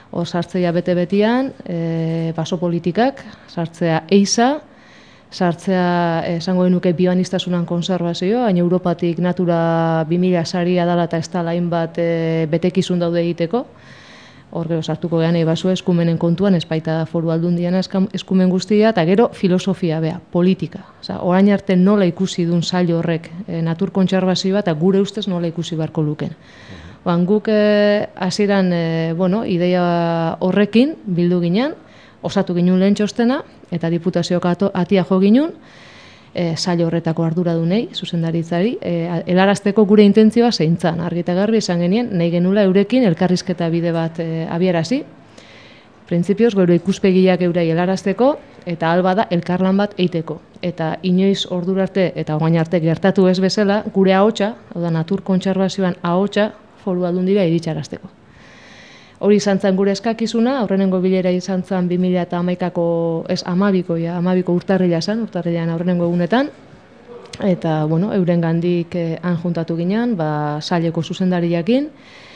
[SPEAKER 7] Hor sartzea bete-betian, baso politikak, sartzea EISA, sartzea esango genuke bioaniztasunan konservazio, hain Europatik Natura 2000 saria dala eta ez dala hainbat betekizun daude egiteko. Hor gero sartuko gehan basue eskumenen kontuan, ez baita foru aldundian eskumen guztia, eta gero filosofia, politika. Orain arte nola ikusi duen sail horrek natur kontserbazioa eta gure ustez nola ikusi beharko luken. Guk hasieran ideia horrekin bildu ginen, osatu ginen lehen txostena, eta diputazioak atia jo ginen, sail horretako arduradunei, zuzendaritzari, helarazteko gure intentzioa zeintzan, argi eta garbi esan genien, nahi genula eurekin elkarrizketa bide bat abiarazi. Printzipioz, gero ikuspegiak eurei helarazteko, eta alba da elkarlan bat eiteko. Eta inoiz ordura arte eta orain arte gertatu ez bezala, gure ahotsa, hau da natur kontserbazioan ahotsa, foru aldundira iritsarazteko. Hori izan zen gure eskakizuna, aurrenengo bilera izan zen 2011ko, ez 12ko urtarrila zen, urtarrilan aurrenengo egunetan, eta, euren gandik han juntatu ginen, saileko zuzendariakin,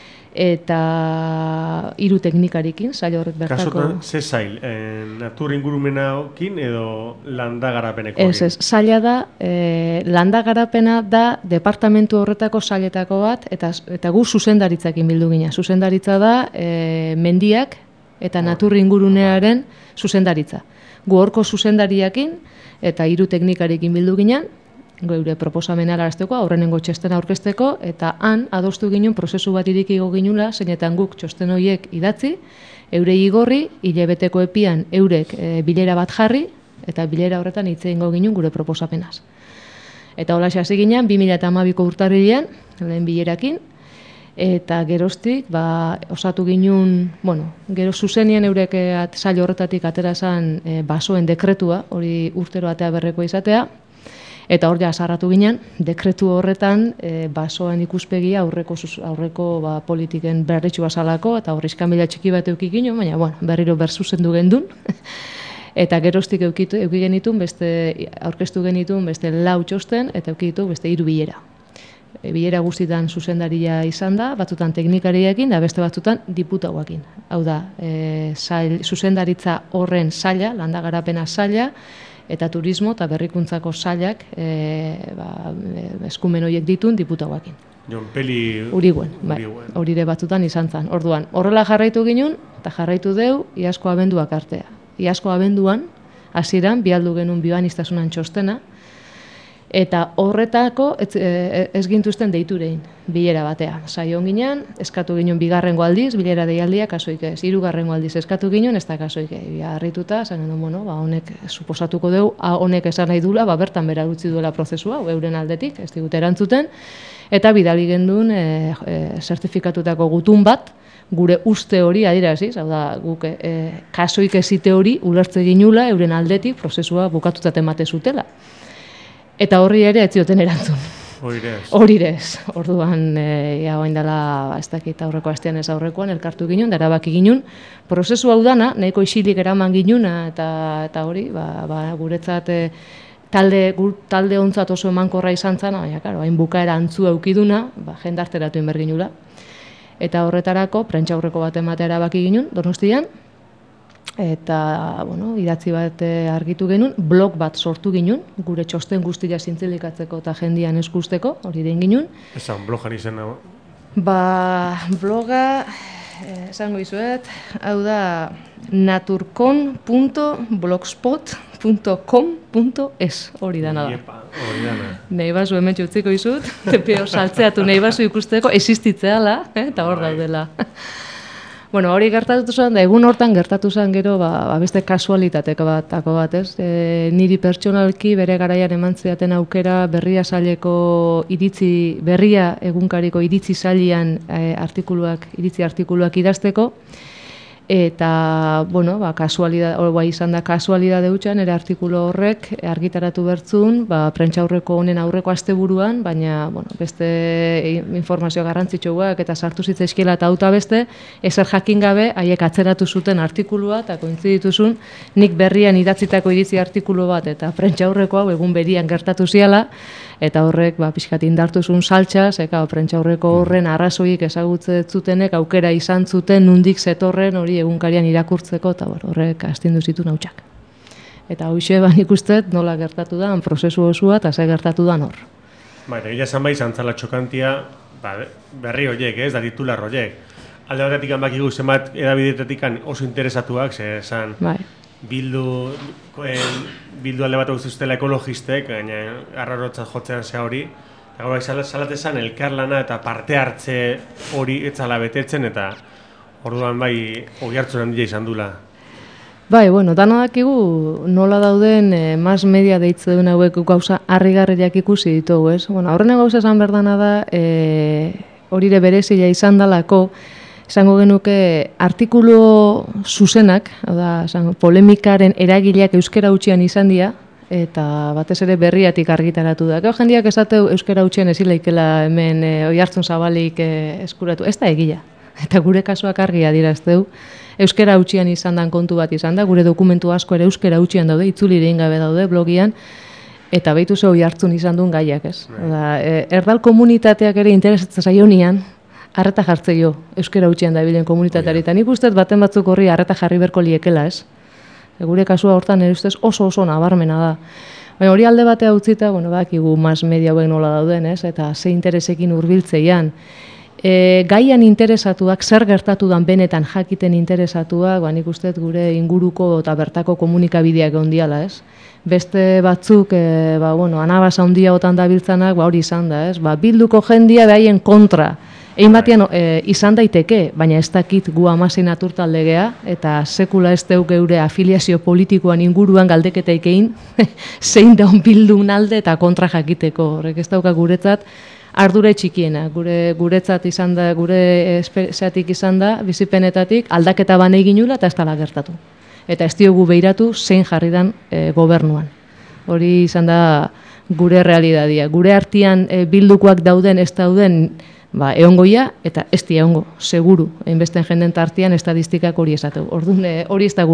[SPEAKER 7] eta 3 teknikarikin, sail horrek bertako...
[SPEAKER 5] Kasutan, ze sail? Natur ingurumenakin edo landagarapenekokin?
[SPEAKER 7] Ez, saila da, landagarapena da departamentu horretako sailetako bat, eta gu zuzendaritzakin bildu gina. Zuzendaritza da mendiak eta natur ingurunearen zuzendaritza. Gu horko zuzendariakin eta 3 teknikarikin bildu ginen, geure proposamena arazteko, aurrenengo txostena aurkezteko, eta han adostu ginen prozesu bat irikiko ginula, zeinetan guk txosten horiek idatzi, eurei igorri, hilabeteko epian eurek bilera bat jarri, eta bilera horretan hitz egingo ginen gure proposamenaz. Eta hola hasi ginen, 2012ko urtarrilean, lehen bilerakin, eta geroztik, osatu ginen, gero zuzenien eurek sail horretatik atera zen basoen dekretua, hori urtero atea berreko izatea, eta hor ja sarratu ginen, dekretu horretan basoen ikuspegia aurreko politiken berritxu basalako, eta hor iskamila txiki bat euki ginen, baina berriro berzuzendu gendun. Eta geroztik euki genitun, aurkeztu genitun beste 4 txosten, eta euki ditu beste 3 bilera. Bilera guztietan zuzendaria izan da, batzutan teknikariekin, da beste batzutan diputauekin. Hau da, zuzendaritza horren saila, landagarapena saila, eta turismo eta berrikuntzako sailak eskumen horiek ditun diputauekin.
[SPEAKER 5] Jon Peli...
[SPEAKER 7] Uriguen, hori ere batzutan izan zen. Orduan, horrela jarraitu ginen, eta jarraitu deu, iazko abenduak artea. Iazko abenduan, hasieran bialdu genuen bioaniztasunan txostena, eta horretako ez gintuzten deiturein bilera batea. Saion ginen, eskatu ginen 2. aldiz, bilera deialdia kasoik ez. 3. aldiz eskatu ginen, ez da kasoik ez. Harrituta, esan genuen, honek suposatuko dugu, honek esan nahi dula, bertan bera utzi duela prozesua, euren aldetik, ez digute erantzuten, eta bidali gendun zertifikatutako gutun bat, gure uste hori adiraziz, hau da, guk kasoik ezite hori ulertze ginula, euren aldetik prozesua bukatutat emate zutela. Eta horri ere ez zioten erantzun. Hori ez. Orduan, oain dela, ez dakit aurreko astean ez aurrekoan, elkartu ginen, da erabaki ginen. Prozesu hau dana, nahiko isilik eraman ginuna, eta hori, guretzat talde ontzat oso emankorra izan zana, baina, hain bukaera antzu eukiduna, jendarteratu inber ginula. Eta horretarako, prentxaurreko bat ematea erabaki ginen, Donostian, eta, idatzi bat argitu genuen, blog bat sortu ginen, gure txosten guztia zintzilikatzeko eta jendian eskusteko, hori den ginen.
[SPEAKER 5] Esan, blogan izena?
[SPEAKER 7] Bloga, esango izuet, hau da naturkon.blogspot.com.es, hori dana da. Nahi basu hemen txutziko izut, tepeo saltzeatu nahi basu ikusteko, existitzeala, eta hor daudela. Hori gertatu zen, da egun hortan gertatu zen gero beste kasualitateko bat, ez? Niri pertsonalki bere garaian eman zidaten aukera berria saileko berria egunkariko iritzi sailean iritzi artikuluak idazteko, eta, izan da kasualidade hutsan, ere artikulu horrek argitaratu bertzun, prentxaurreko honen aurreko asteburuan, baina, beste informazio garrantzitsuak eta sartu zitzaizkiela eta auta beste, ezer jakin gabe, haiek atzeratu zuten artikulua, eta kointzidituzun, nik berrian idatzitako iritzi artikulu bat, eta prentxaurreko hau egun berian gertatu ziala, eta horrek, pixkat indartuzun saltsa, prentxaurreko horren arrazoik ezagutzen zutenek, aukera izan zuten, nundik zetorren hori hori egunkarian irakurtzeko, eta horrek astindu zituen hautsak. Eta hoxe nik uste nola gertatu da, prozesu osua, eta ze gertatu da hor.
[SPEAKER 5] Eta gila esan bai, zantzala txokantia, berri horiek, ez da titular horiek. Alde batetik bakigu zenbat edabidetetik oso interesatuak, ze esan bildu alde bat guztuztela ekologistek, gaina arrarotzat jotzean ze hori. Eta gaur salatezan elkarlana eta parte hartze hori etzala betetzen, eta orduan bai ogihartzun handia izan dula.
[SPEAKER 7] Bai, dano dakigu nola dauden mass media deitze duen hauek gauza harrigarriak ikusi ditugu, ez? Horrene gauza esan berdana da, horire berezia izan dalako, esango genuke artikulu zuzenak, polemikaren eragileak euskera hutsean izan dira, eta batez ere berriatik argitaratu da. Gau jendiak esateu euskera hutsean ezileikela hemen oihartzun zabalik eskuratu. Ez da egia. Eta gure kasuak argia dirazteu. Euskera hutsean izan dan kontu bat izan da, gure dokumentu asko ere euskera hutsean daude, itzuli egin gabe daude blogian, eta behitu ze oihartzun izan duen gaiak, ez? Erdal komunitateak ere interesatzen zaionian, arreta jartzeio euskera hutsean dabilen komunitateari. Eta nik ustez baten batzuk horri arreta jarri berko liekela, ez? Gure kasua hortan ere ustez oso nabarmena da. Baina hori alde batea utzita, bakigu mass media hauek nola dauden, ez? Eta ze interesekin hurbiltzeian. Gaian interesatuak, zer gertatu dan benetan jakiten interesatuak, nik uste gure inguruko eta bertako komunikabideak ondiala, ez? Beste batzuk, anabasa ondia otan dabiltzanak, hori izan da, ez? Bilduko jendia behaien kontra. Egin batean izan daiteke, baina ez dakit gu amazein aturtaldegea, eta sekula ez deuk geure afiliazio politikoan inguruan galdeketeik egin, zein daun bildun alde eta kontra jakiteko. Horrek ez dauka guretzat ardura txikiena, guretzat izan da, gure zeatik izan da, bizipenetatik aldaketa bane eginula eta ez dala gertatu. Eta ez diogu behiratu zein jarri dan gobernuan. Hori izan da gure realidadia. Gure artean bildukoak dauden ez dauden, egongoia eta ez di egongo, seguru. Hainbesten jenden tartean estadistikak hori esateu. Orduan hori ez da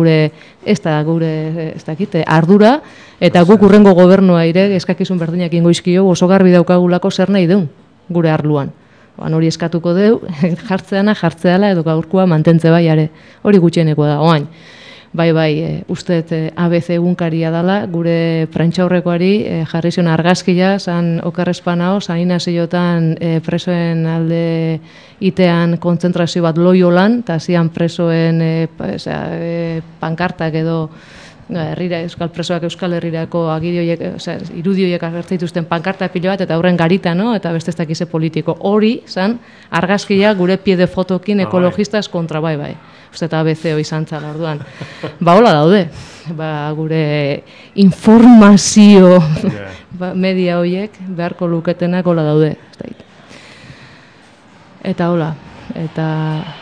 [SPEAKER 7] gure ardura, eta guk urrengo gobernua ere eskakizun berdinak ingoizkio oso garbi daukagulako zer nahi deun gure arluan. Hori eskatuko deu, jartzeala edo gaurkoa mantentze baiare. Hori gutxieneko da, oain. Bai, usteet ABC egunkaria dela, gure prentxaurrekoari jarri zion argazkia, zan okerrezpanao, zain haziotan presoen alde itean kontzentrazio bat loiolan, eta zian presoen pankartak edo euskal presoak euskal herrirako irudioiek agertzen dituzten pankarta pilo bat, eta horren garita, eta beste ez dakize politiko. Hori, zan, argazkia gure piede fotokin ekologistaz kontra bai. Uste eta ABC izan txala orduan. Hola daude, gure informazio media horiek beharko luketenak hola daude. Eta hola, eta...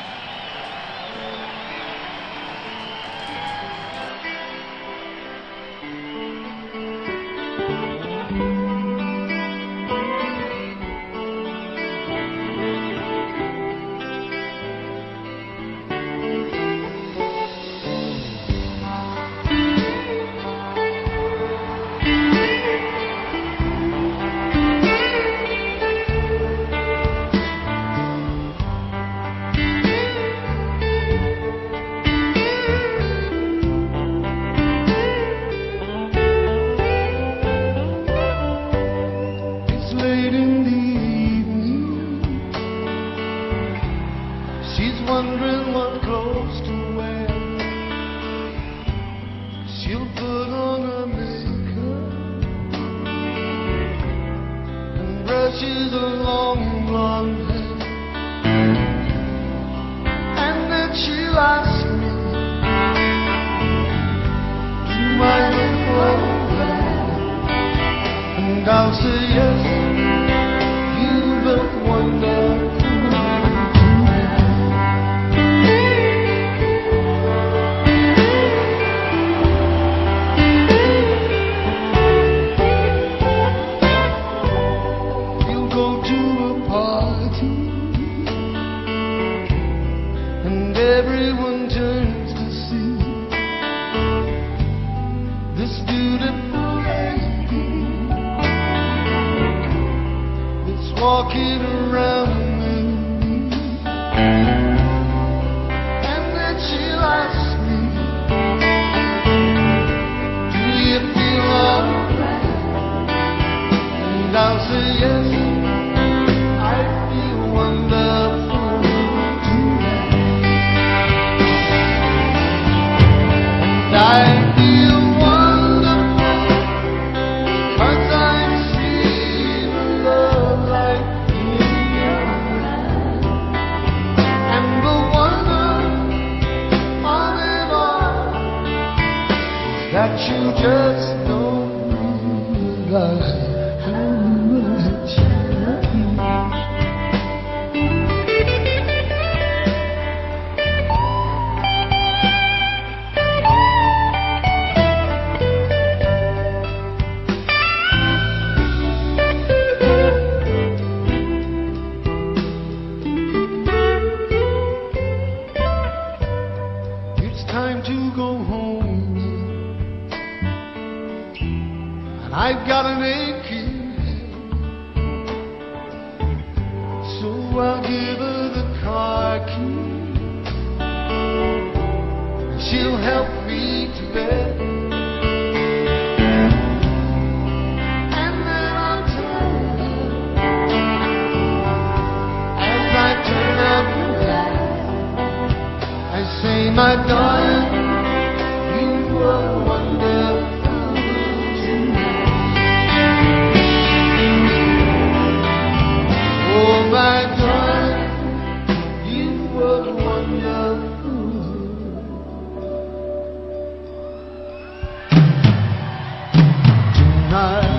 [SPEAKER 8] walking around me, and that she that you just don't realize how much I love you. It's time to go home, and I've got an aching head, so I'll give her the car key, and she'll help me to bed, and then I'll tell her as I turn out the light, I say, my darling, you were wonderful tonight. Oh, my darling, you were wonderful tonight.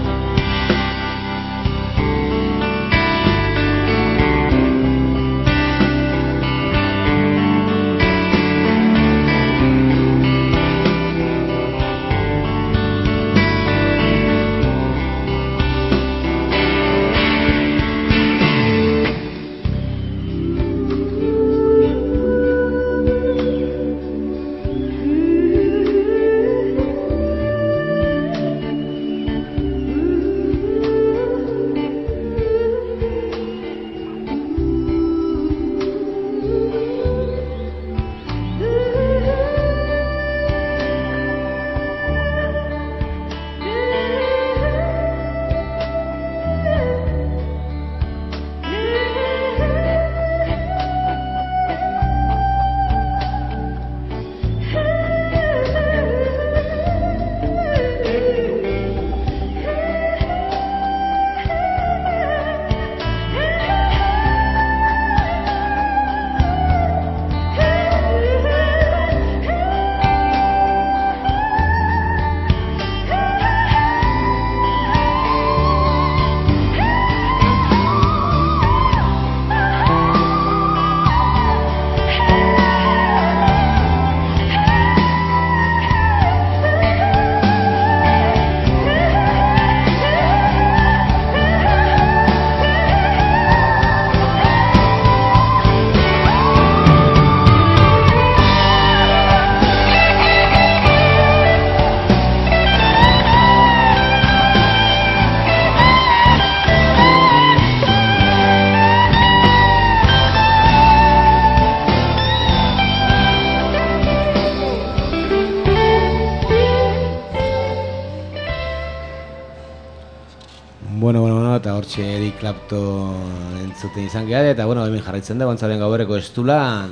[SPEAKER 1] Bueno, eta hortxe Eric Clapton entzuten izan geha, eta hemen jarraitzen da, Gontzaren Gauerreko estulan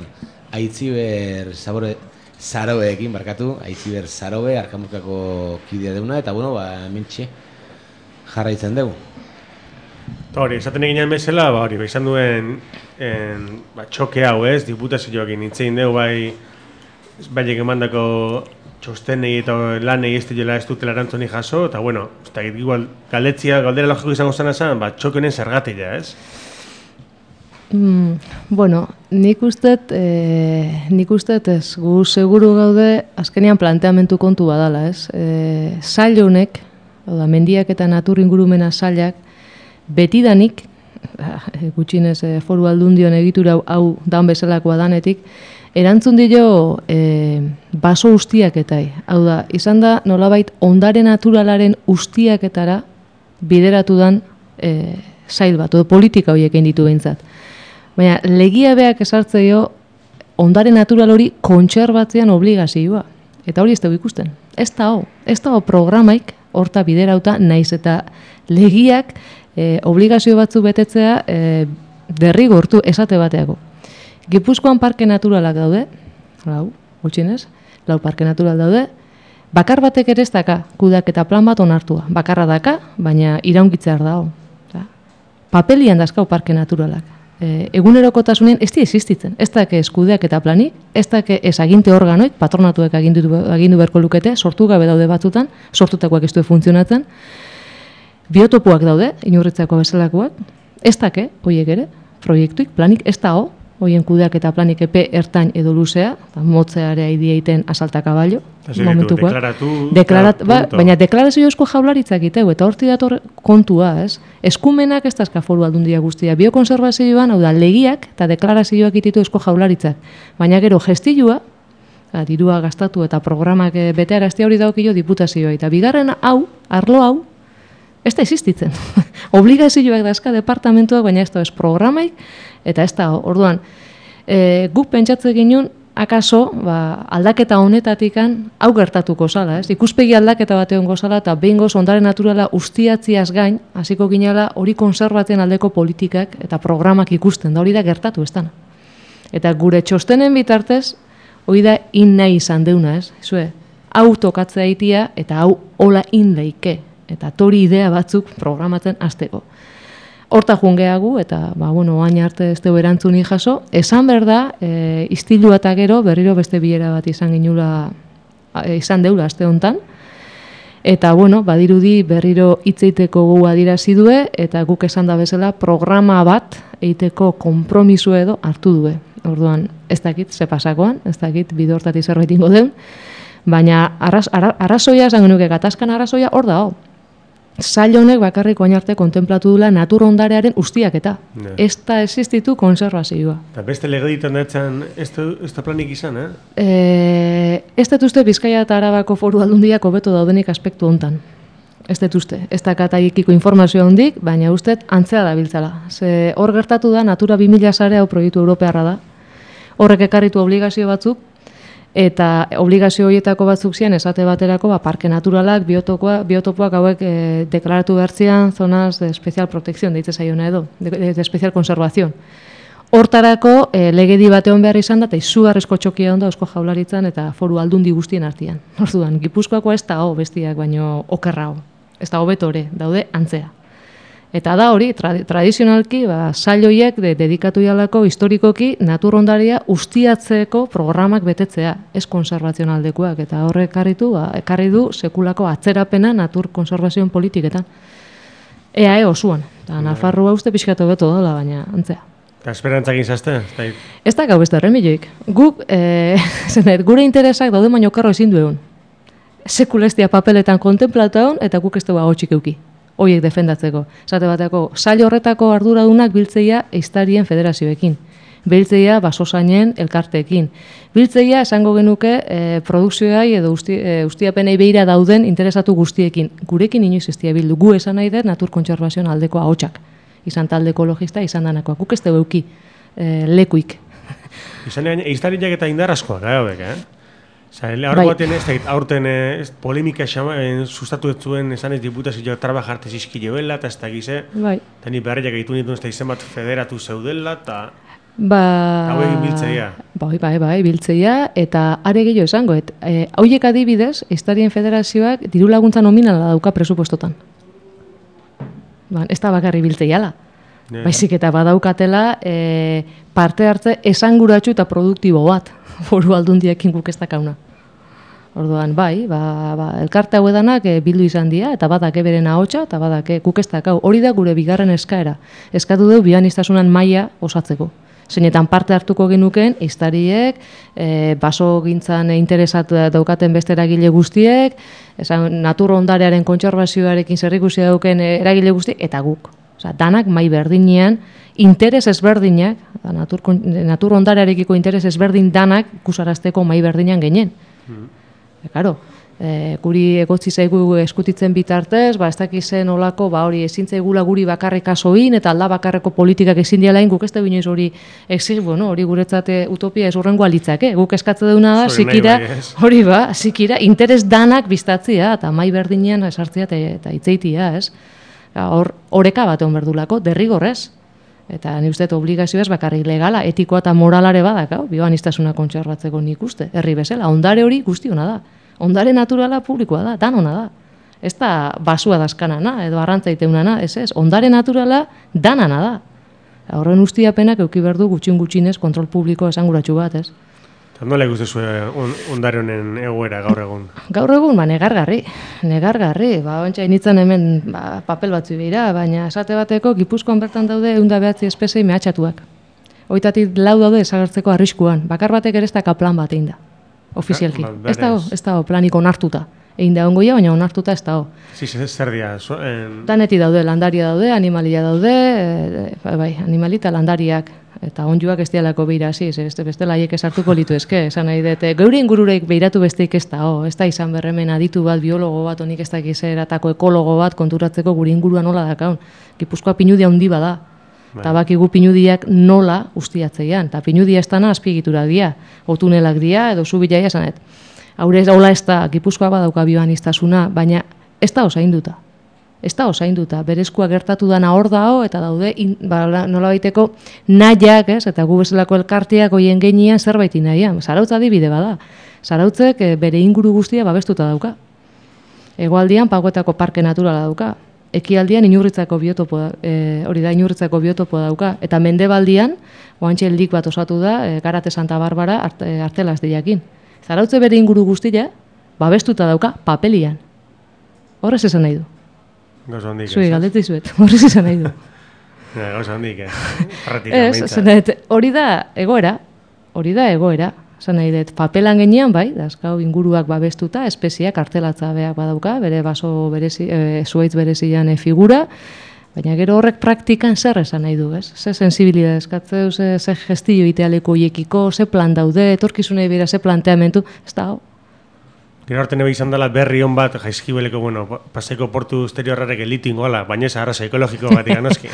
[SPEAKER 1] Aitziber Zarobeekin, Aitziber Zarobe, Arkamukako kidea deuna, eta hementxe jarraitzen dugu.
[SPEAKER 5] Eta hori, esaten eginean bezala, izan duen txoke hau ez, diputazioakin nintzein dugu baiek emandako txostenei eta lanei ez dutela erantzoni jaso, eta igual galdera logiko izango zena zen, txoke honen zergatia, ez?
[SPEAKER 7] Nik usteet ez, gu seguru gaude azkenean planteamentu kontu badala, ez? Sail honek, mendiak eta natur ingurumena sailak, betidanik, gutxinez foru aldundion egitura hau dan bezalakoa danetik, erantzun dio baso ustiaketai. Hau da, izan da nolabait ondare naturalaren ustiaketara bideratu dan sail bat, politika horiek egin ditu behintzat. Baina, legia beak esartzeio ondare natural hori kontserbatzean obligazioa. Eta hori ez dugu ikusten. Ez da programaik horta biderauta naiz eta legiak obligazio batzu betetzea derrigortu esate bateako. Gipuzkoan parke naturalak daude, gutxinez, 4 parke natural daude, bakar batek ere ez daka kudak eta plan bat onartua. Bakarra daka, baina iraungitzear dago. Papelian dazkau parke naturalak. egunerokotasunen ez di existitzen. Ez dake eskudeak eta planik, ez dake ez aginte organoik, patronatuek agindu beharko lukete, sortu gabe daude batzutan, sortutakoak ez du funtzionatzen, biotopoak daude, inurritzako bezalakoak, ez dake, hoiek ere, proiektuik, planik, ez da hoien kudeak eta planik epe ertain edo luzea, motzearea idieiten asaltaka bailo, momentukoak. Baina deklarazio eusko jaularitzak iteu, eta horti dator kontua, ez? Eskumenak ez dazka foru aldundia guztia. Biokonservazioan, hau da, legiak eta deklarazioak ititu eusko jaularitzak. Baina gero gestilua, dirua gastatu eta programak betearaztia hori daukio diputazioa. Eta bigarren hau, arlo hau, ez da existitzen. Obligazioak dazka departamentuak, baina ez da ez programaik, eta ez da, orduan, guk pentsatze ginen, akaso, aldaketa honetatikan hau gertatuko zala, ez? Ikuspegi aldaketa bat egon gozala, eta behingoz ondare naturala ustiatziaz gain, hasiko ginela hori konserbatzen aldeko politikak eta programak ikusten, da hori da gertatu ez dana. Eta gure txostenen bitartez, hori da nahi izan deuna, ez? Zue, hau tokatzea itia, eta hau hola leike, eta tori idea batzuk programatzen hasteko. Horta jungeagu, eta, oain arte ez dugu erantzuni jaso, esan behar da, istilua eta gero, berriro beste bilera bat izan deula aste hontan, eta, badirudi berriro hitzeiteko gu adirazi due, eta guk esan da bezala programa bat eiteko konpromisu edo hartu due. Orduan, ez dakit, ze pasakoan, ez dakit, bide hortati zerbait ingo den, baina arrazoia, esan genuke, gatazkan arrazoia hor da, Sail honek bakarrik oin arte kontemplatu dula natur ondarearen ustiaketa. Ez da existitu konservazioa.
[SPEAKER 5] Eta beste lege ditan datzen ez da planik izan, eh?
[SPEAKER 7] Ez dut uste Bizkaia eta Arabako foru aldundiak hobeto daudenik aspektu hontan. Ez dut uste. Ez da kataikiko informazio hondik, baina uste antzea da biltzala. Ze hor gertatu da, Natura 2000 sare hau proiektu europearra da. Horrek ekarritu obligazio batzuk, eta obligazio horietako batzuk zian esate baterako parke naturalak, biotopoak hauek deklaratu behartzian zonas de especial protección, deitze zaiona edo, de especial conservación. Hortarako legedi batean behar izan da, eta izugarrizko txokia onda eusko jaularitzan eta foru aldundi guztien artean. Orduan, Gipuzkoakoa ez da bestiak, baino okerra ez da hobetore, daude antzea. Eta da hori, tradizionalki, sail horiek dedikatu jalako historikoki naturrondaria ustiatzeko programak betetzea, ez konservazionaldekoak, eta horrek ekarri du sekulako atzerapena natur konservazioen politiketan. EAE osuan, eta Nafarroa uste pixkatu beto dela, baina antzea.
[SPEAKER 5] Eta esperantzak izazte?
[SPEAKER 7] Ez da gau beste remilioik. Guk, gure interesak daude baino karro ezin duen. Sekulestia papeletan kontemplatu egon, eta guk ez dugu agotxik euki. Hoiek defendatzeko. Esate bateko, sail horretako arduradunak biltzeia eiztarien federazioekin. Biltzeia basozainen elkarteekin. Biltzeia esango genuke produkzioai edo ustiapenei behira dauden interesatu guztiekin. Gurekin inoiz ez bildu. Gu esan nahi dut natur kontserbazioan aldeko ahotsak. Izan talde ekologista, izan danakoak. Guk ez dugu euki lekuik.
[SPEAKER 5] Izan egin, eiztarinak eta indar askoak, aurten polemika sustatu ez zuen esan ez diputazioak traba jartez izkilebela eta ez da gize. Eta ni beharriak egitu nituen ez da izen bat federatu zeudela eta hau egin biltzeia.
[SPEAKER 7] Bai, biltzeia eta are gehiago esango. Hauiek adibidez, eiztarien federazioak diru laguntza nominala dauka presupuestotan. Ez da bakarri biltzeiala. Baizik eta badaukatela parte hartze esanguratsu eta produktibo bat foru aldundiekin guk ez dakauna. Orduan, elkarte hau edanak bildu izan dira, eta badake beren ahotsa, eta badake guk ez dakau. Hori da gure bigarren eskaera. Eskatu dugu bioaniztasunan maila osatzeko. Zeinetan parte hartuko genuken, eiztariek, baso gintzan interesatu daukaten beste eragile guztiek, natur ondarearen kontserbazioarekin zerrikusia dauken eragile guztiek, eta guk. Danak mai berdinean, interes ezberdinak, natur ondarearekiko interes ezberdin danak ikusarazteko mai berdinean ginen. Karo, guri egotzi zaigu eskutitzen bitartez, ez dakizen olako, hori ezin zaigula guri bakarrik asoin, eta alda bakarreko politikak ezin dialain, guk ez da binoiz hori hori guretzate utopia ez urrengo alitzak, guk eskatze deuna da, zikira, interes danak biztatzia, eta mai berdinean esartzia eta itzeitia, ez? Horeka bat egon berdulako, derrigorrez. Eta ni uste obligazioa ez bakarrik legala, etikoa eta moralare badak, bioaniztasuna kontserbatzeko nik uste, herri bezala. Ondare hori guztiona da. Ondare naturala publikoa da, danona da. Ez da basua daskanana, edo arrantzaiteunana, ez. Ondare naturala danana da. Horren ustiapenak euki behar du gutxinez kontrol publiko esanguratsu bat, ez?
[SPEAKER 5] Eta nola ikusten ondare honen egoera gaur egun?
[SPEAKER 7] Gaur egun, negargarri, ontsa initzen hemen papel batzu behira, baina esate bateko Gipuzkoan bertan daude 109 espezie mehatxatuak. Hoitatik 4 daude desagertzeko arriskuan, bakar batek ere ez daka plan bat egin da, ofizialki. Ez dago planik onartuta. Egin da ongoia, baina onartuta ez dago.
[SPEAKER 5] Zer dira?
[SPEAKER 7] Daneti daude, landaria daude, animalia daude, animali eta landariak. Eta onjuak ez dialako behirazi, bestela haiek esartuko litu eske, esan nahi dut. Geure ingurureik behiratu besteik ez da izan berremen aditu bat, biologo bat, honik ez dakiz eratako ekologo bat konturatzeko gure inguruan nola dakaun. Gipuzkoa pinudia handi bada. Eta bakigu pinudiak nola ustiatzeian. Eta pinudia ez dana azpiegitura dia, otunelak dia, edo zubilaia esanet. Hola ez da, Gipuzkoa badauka bioaniztasuna, baina ez da osainduta. Ez da osainduta, berezkoa gertatu dana hor dao, eta daude, nola baiteko nahiak, eta gu bezalako elkarteak oien genian zerbait nahian. Zarautza adibide bada. Zarautzek bere inguru guztia babestuta dauka. Hegoaldian Paguetako parke naturala dauka. Ekialdian Inurritzako biotopo dauka. Eta Mendebaldian, oantxe eldik bat osatu da, Garate Santa Barbara Artelaz diakin. Zarautze bere inguru guztia babestuta dauka papelian. Horrez esan nahi du.
[SPEAKER 5] Gauza handik,
[SPEAKER 7] Zui, galdetu izuet, horrez esan nahi du.
[SPEAKER 5] Gauza handik,
[SPEAKER 7] hori da egoera. Zan nahi dut, papelan genian, bai, dazkau inguruak babestuta, espeziak kartelatzabeak badauka, bere baso zuaitz berezian figura, baina gero horrek praktikan zer esan nahi du, ez? Ze sensibilidad eskatzeu, ze gestio itealeko hiekiko, ze plan daude, etorkizunei bera, ze planteamentu, ez da,
[SPEAKER 5] Gero arte nebe izan dela berri hon bat, jaizkibeleko, paseko portu exteriorrarek elitu ingoala, baina ez arraza ekologiko gatik anoski.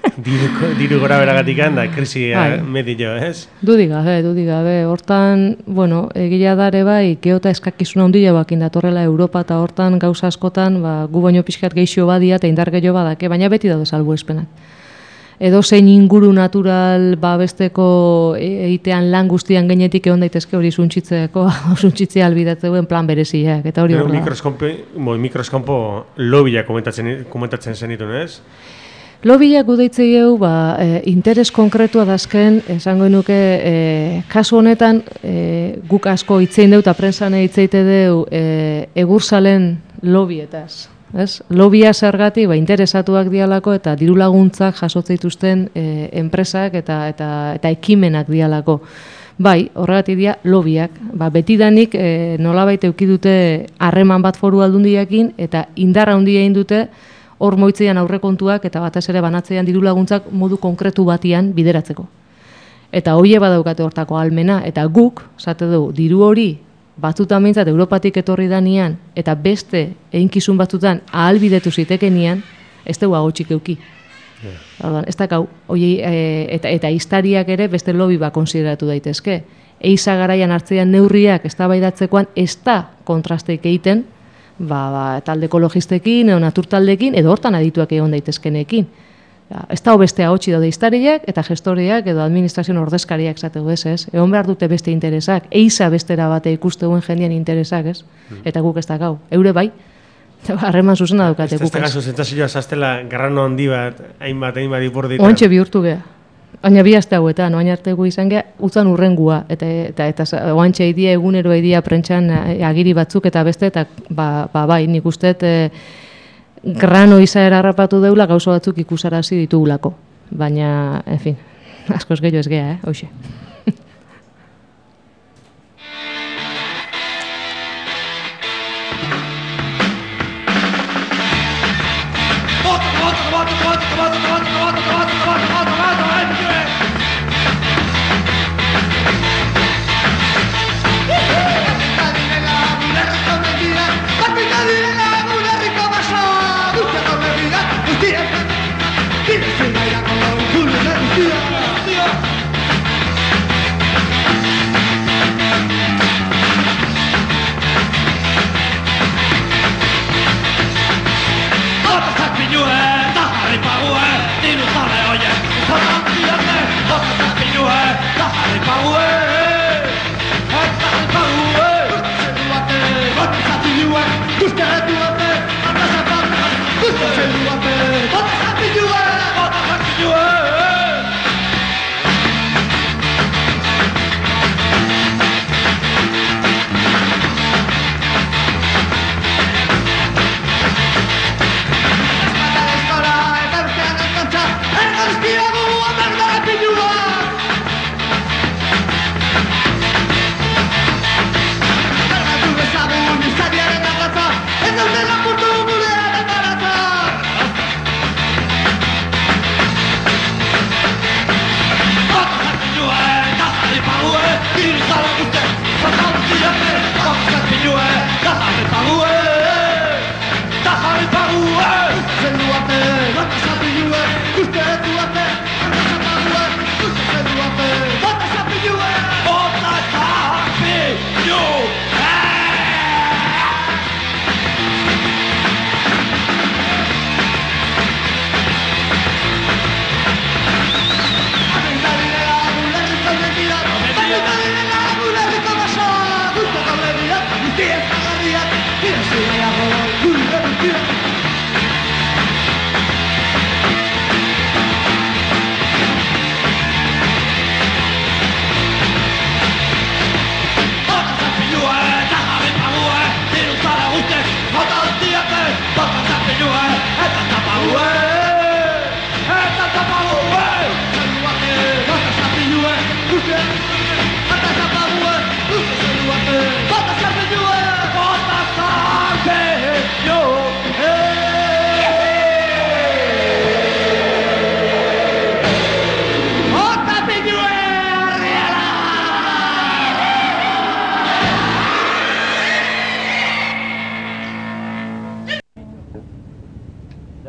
[SPEAKER 5] Diru gora beragatik da, krisi medio, ez?
[SPEAKER 7] Dudik gabe. Hortan, egia dare bai, geota eskakizuna handia bakin datorrela Europa eta hortan gauza askotan, gu baino pixkat geixo badia eta indar gehiago badake, baina beti daude salbuespenak. Edo zein inguru natural babesteko egitean lan guztian gainetik egon daitezke hori suntsitzea albidatzeuen plan bereziak, eta hori horrela.
[SPEAKER 5] Mikroskampo lobbyak komentatzen zenitun, ez?
[SPEAKER 7] Lobbyak gudeitzei interes konkretua dazken, esango nuke, kasu honetan guk asko hitzein deu eta prensan hitzeite deu egurzalen lobbyetaz. Lobia zergatik interesatuak dialako eta diru laguntzak jasotzeituzten enpresak eta ekimenak dialako. Bai, horregatik dira lobiak. Betidanik nolabait eduki dute harreman bat foru aldundiakin eta indarra handia egin dute hor moitzean aurrekontuak eta batez ere banatzean diru laguntzak modu konkretu batian bideratzeko. Eta hoie badaukate hortako almena eta guk, zate dugu, diru hori batzutan behintzat Europatik etorri danian eta beste eginkizun batzutan ahalbidetu zitekenian, ez dugu agotxik euki. Ez dakau, eta iztariak ere beste lobby bat konsideratu daitezke. Eiza garaian hartzean neurriak eztabaidatzekoan ez da kontrasteik egiten, talde ekologistekin, naturtaldekin, edo hortan adituak egon daitezkenekin. Ez da beste ahotsi daude iztariak eta gestoreak edo administrazioen ordezkariak zategu ez. Egon behar dute beste interesak, eiza bestera bate ikusteuen jendean interesak, ez? Eta guk ez dakau. Eure bai, harreman zuzena daukate guk ez.
[SPEAKER 5] Ez da gazo zentazioa zaztela garrano handi bat, hainbat ipur ditan.
[SPEAKER 7] Oantxe bihurtu geha. Baina bi aste hauetan, oain artegu izan geha, utzan urrengua. Eta oantxe idea egunero idea prentxan agiri batzuk eta beste, eta bai, nik usteet grano izaera harrapatu deula gauza batzuk ikusarazi ditugulako. Baina, en fin, askoz gehiago ez geha, hoxe.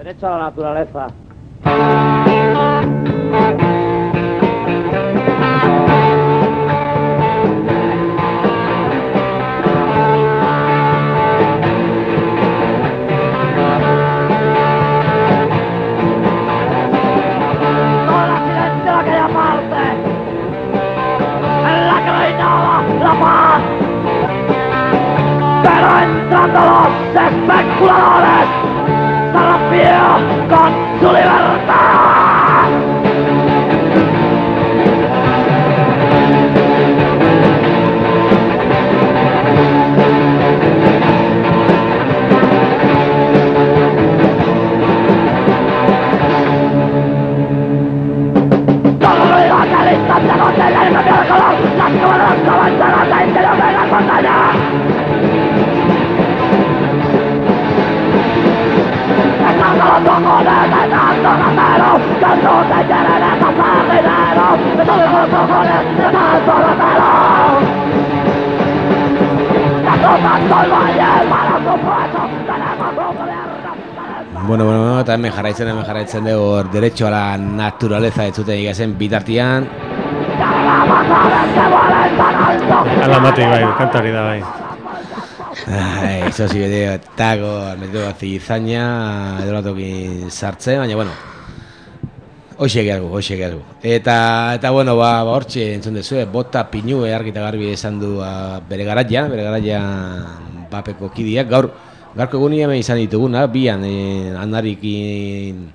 [SPEAKER 9] Derecho a la naturaleza.
[SPEAKER 10] Pero entrando los especuladores, se rompió con su libertad. Todo lo digo que al instante no se le cambia de color, las cámaras avanzan al interior de las montañas. Los cojones de tanto ratero, que no te quieren escapar dinero, de todos los cojones de tanto ratero. Que cruzan todo el valle para su puesto, tenemos un gobierno.
[SPEAKER 1] Bueno, eta hemen jarraitzen dugu derecho a la naturaleza entzuten igazen bitartian.
[SPEAKER 5] Alamatik bai, kantari da bai.
[SPEAKER 1] Eso sí, tago, metido a zizaina, edolatokin sartzen, baina, bueno, hoxe gehiago. Eta bueno, hortxe entzun dezue, bota pinu argi eta garbi esan du bere garaian bapeko kidiak, gaurko egunia hemen izan dituguna, bian andarikin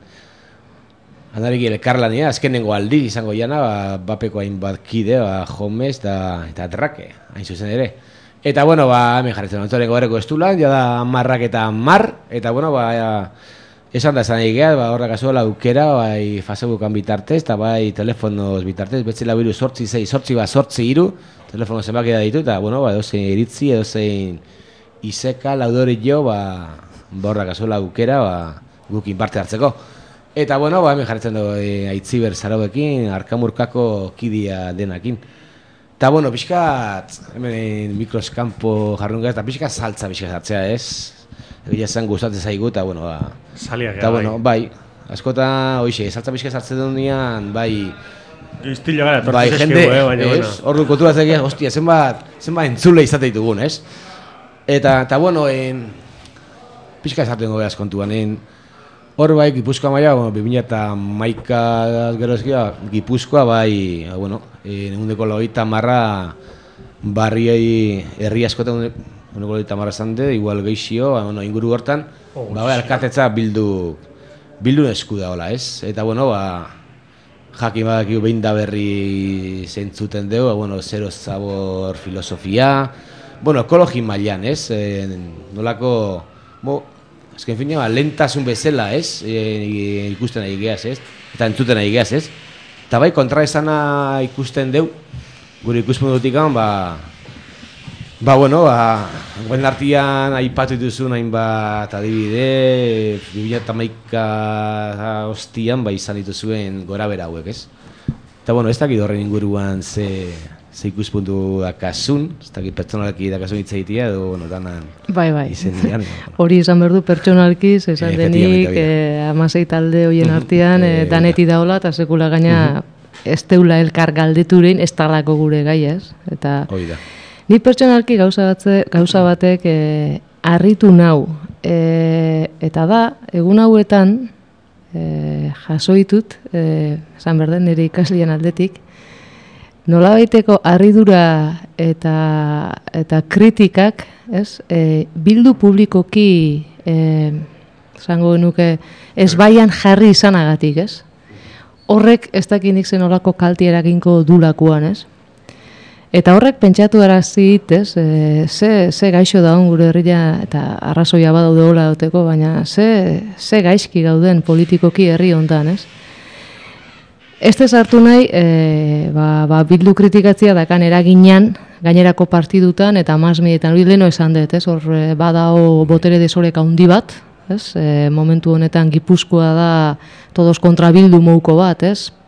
[SPEAKER 1] elkarlania, azkenengo aldi izango jana, bapeko hainbat kide, Jomes eta Drake, hain zuzen ere. Eta, bueno, hemen jarretzen, ontzoreko erreko estulan, jada 10 eta 10, eta, bueno, esan da esan egea, horrek azuela aukera, bai Facebookan bitartez, eta bai telefonoz bitartez, betze labiru 8-6-8-8-3, telefono zenbaki da ditu, eta, bueno, edozein iritzi, edozein izeka, laudori jo, horrek azuela aukera, gukin parte hartzeko. Eta, bueno, hemen jarretzen dugu Aitziber Zarauekin, Arkamurkako kidia denakin. Eta, bueno, pixkat, hemen mikroskampo jarrunga, eta pixkat saltza hartzea, ez? Egia zen gustatzen zaigu, eta, bueno,
[SPEAKER 5] Saliak
[SPEAKER 1] eta, bueno, bai, askota, hoxe, saltza pixkat hartzen duenean, bai...
[SPEAKER 5] Estilo gara, tortuz eskegu, baina, bueno.
[SPEAKER 1] Hor du kontu bat egia, hostia, zenbat entzule izate ditugun, ez? Eta, bueno, pixkat esartu dengo behaz kontuan, hor bai, Gipuzkoa maila, bueno, 2011 gerozkia, Gipuzkoa bai, bueno, 190 barriei herri askotan 190 zande, igual geixio, bueno, inguru hortan, bai, alkatetza bildu esku da, hola, ez? Eta, bueno, jakin badakigu behin da berri zentzuten dugu, bueno, zero zabor filosofia, bueno, ekologi mailan, ez? Nolako, azken fina, lehentasun bezala, ez? Ikusten ari geaz, ez? Eta entzuten ari geaz, ez? Eta bai, kontraesana ikusten deu, gure ikuspuntutik guen artian aipatu dituzun hainbat adibide, 2011 hostian izan dituzuen gora bera hauek, ez? Eta, bueno, ez dakit horren inguruan ze ikuspuntu dakasun, ez dakit pertsonalki dakasun hitz egitea, edo, bueno, danan izen.
[SPEAKER 7] Hori izan behar du pertsonalki, esan denik, 16 talde horien artean, daneti daola, eta sekula gaina ez teula elkar galdeturin, ez talako gure gai, ez? Eta ni pertsonalki gauza batek harritu nau, eta da, egun hauetan, jasoitut, esan behar den, nire ikaslien aldetik, nolabaiteko harridura eta kritikak, ez, bildu publikoki, esango genuke, ez baian jarri izanagatik, ez? Horrek ez dakinik zen olako kalti eraginko dulakoan, ez? Eta horrek pentsatu arazit, ez, ze gaixo daun gure herria, eta arrazoia badaude hola duteko, baina ze gaizki gauden politikoki herri hontan, ez? Ez hartu nahi, bildu kritikatzia dakan eraginan, gainerako partidutan, eta masmietan, hori leheno esan dut, ez? Hor badao botere desoreka handi bat, ez? Momentu honetan Gipuzkoa da todos kontra bildu mouko bat, ez?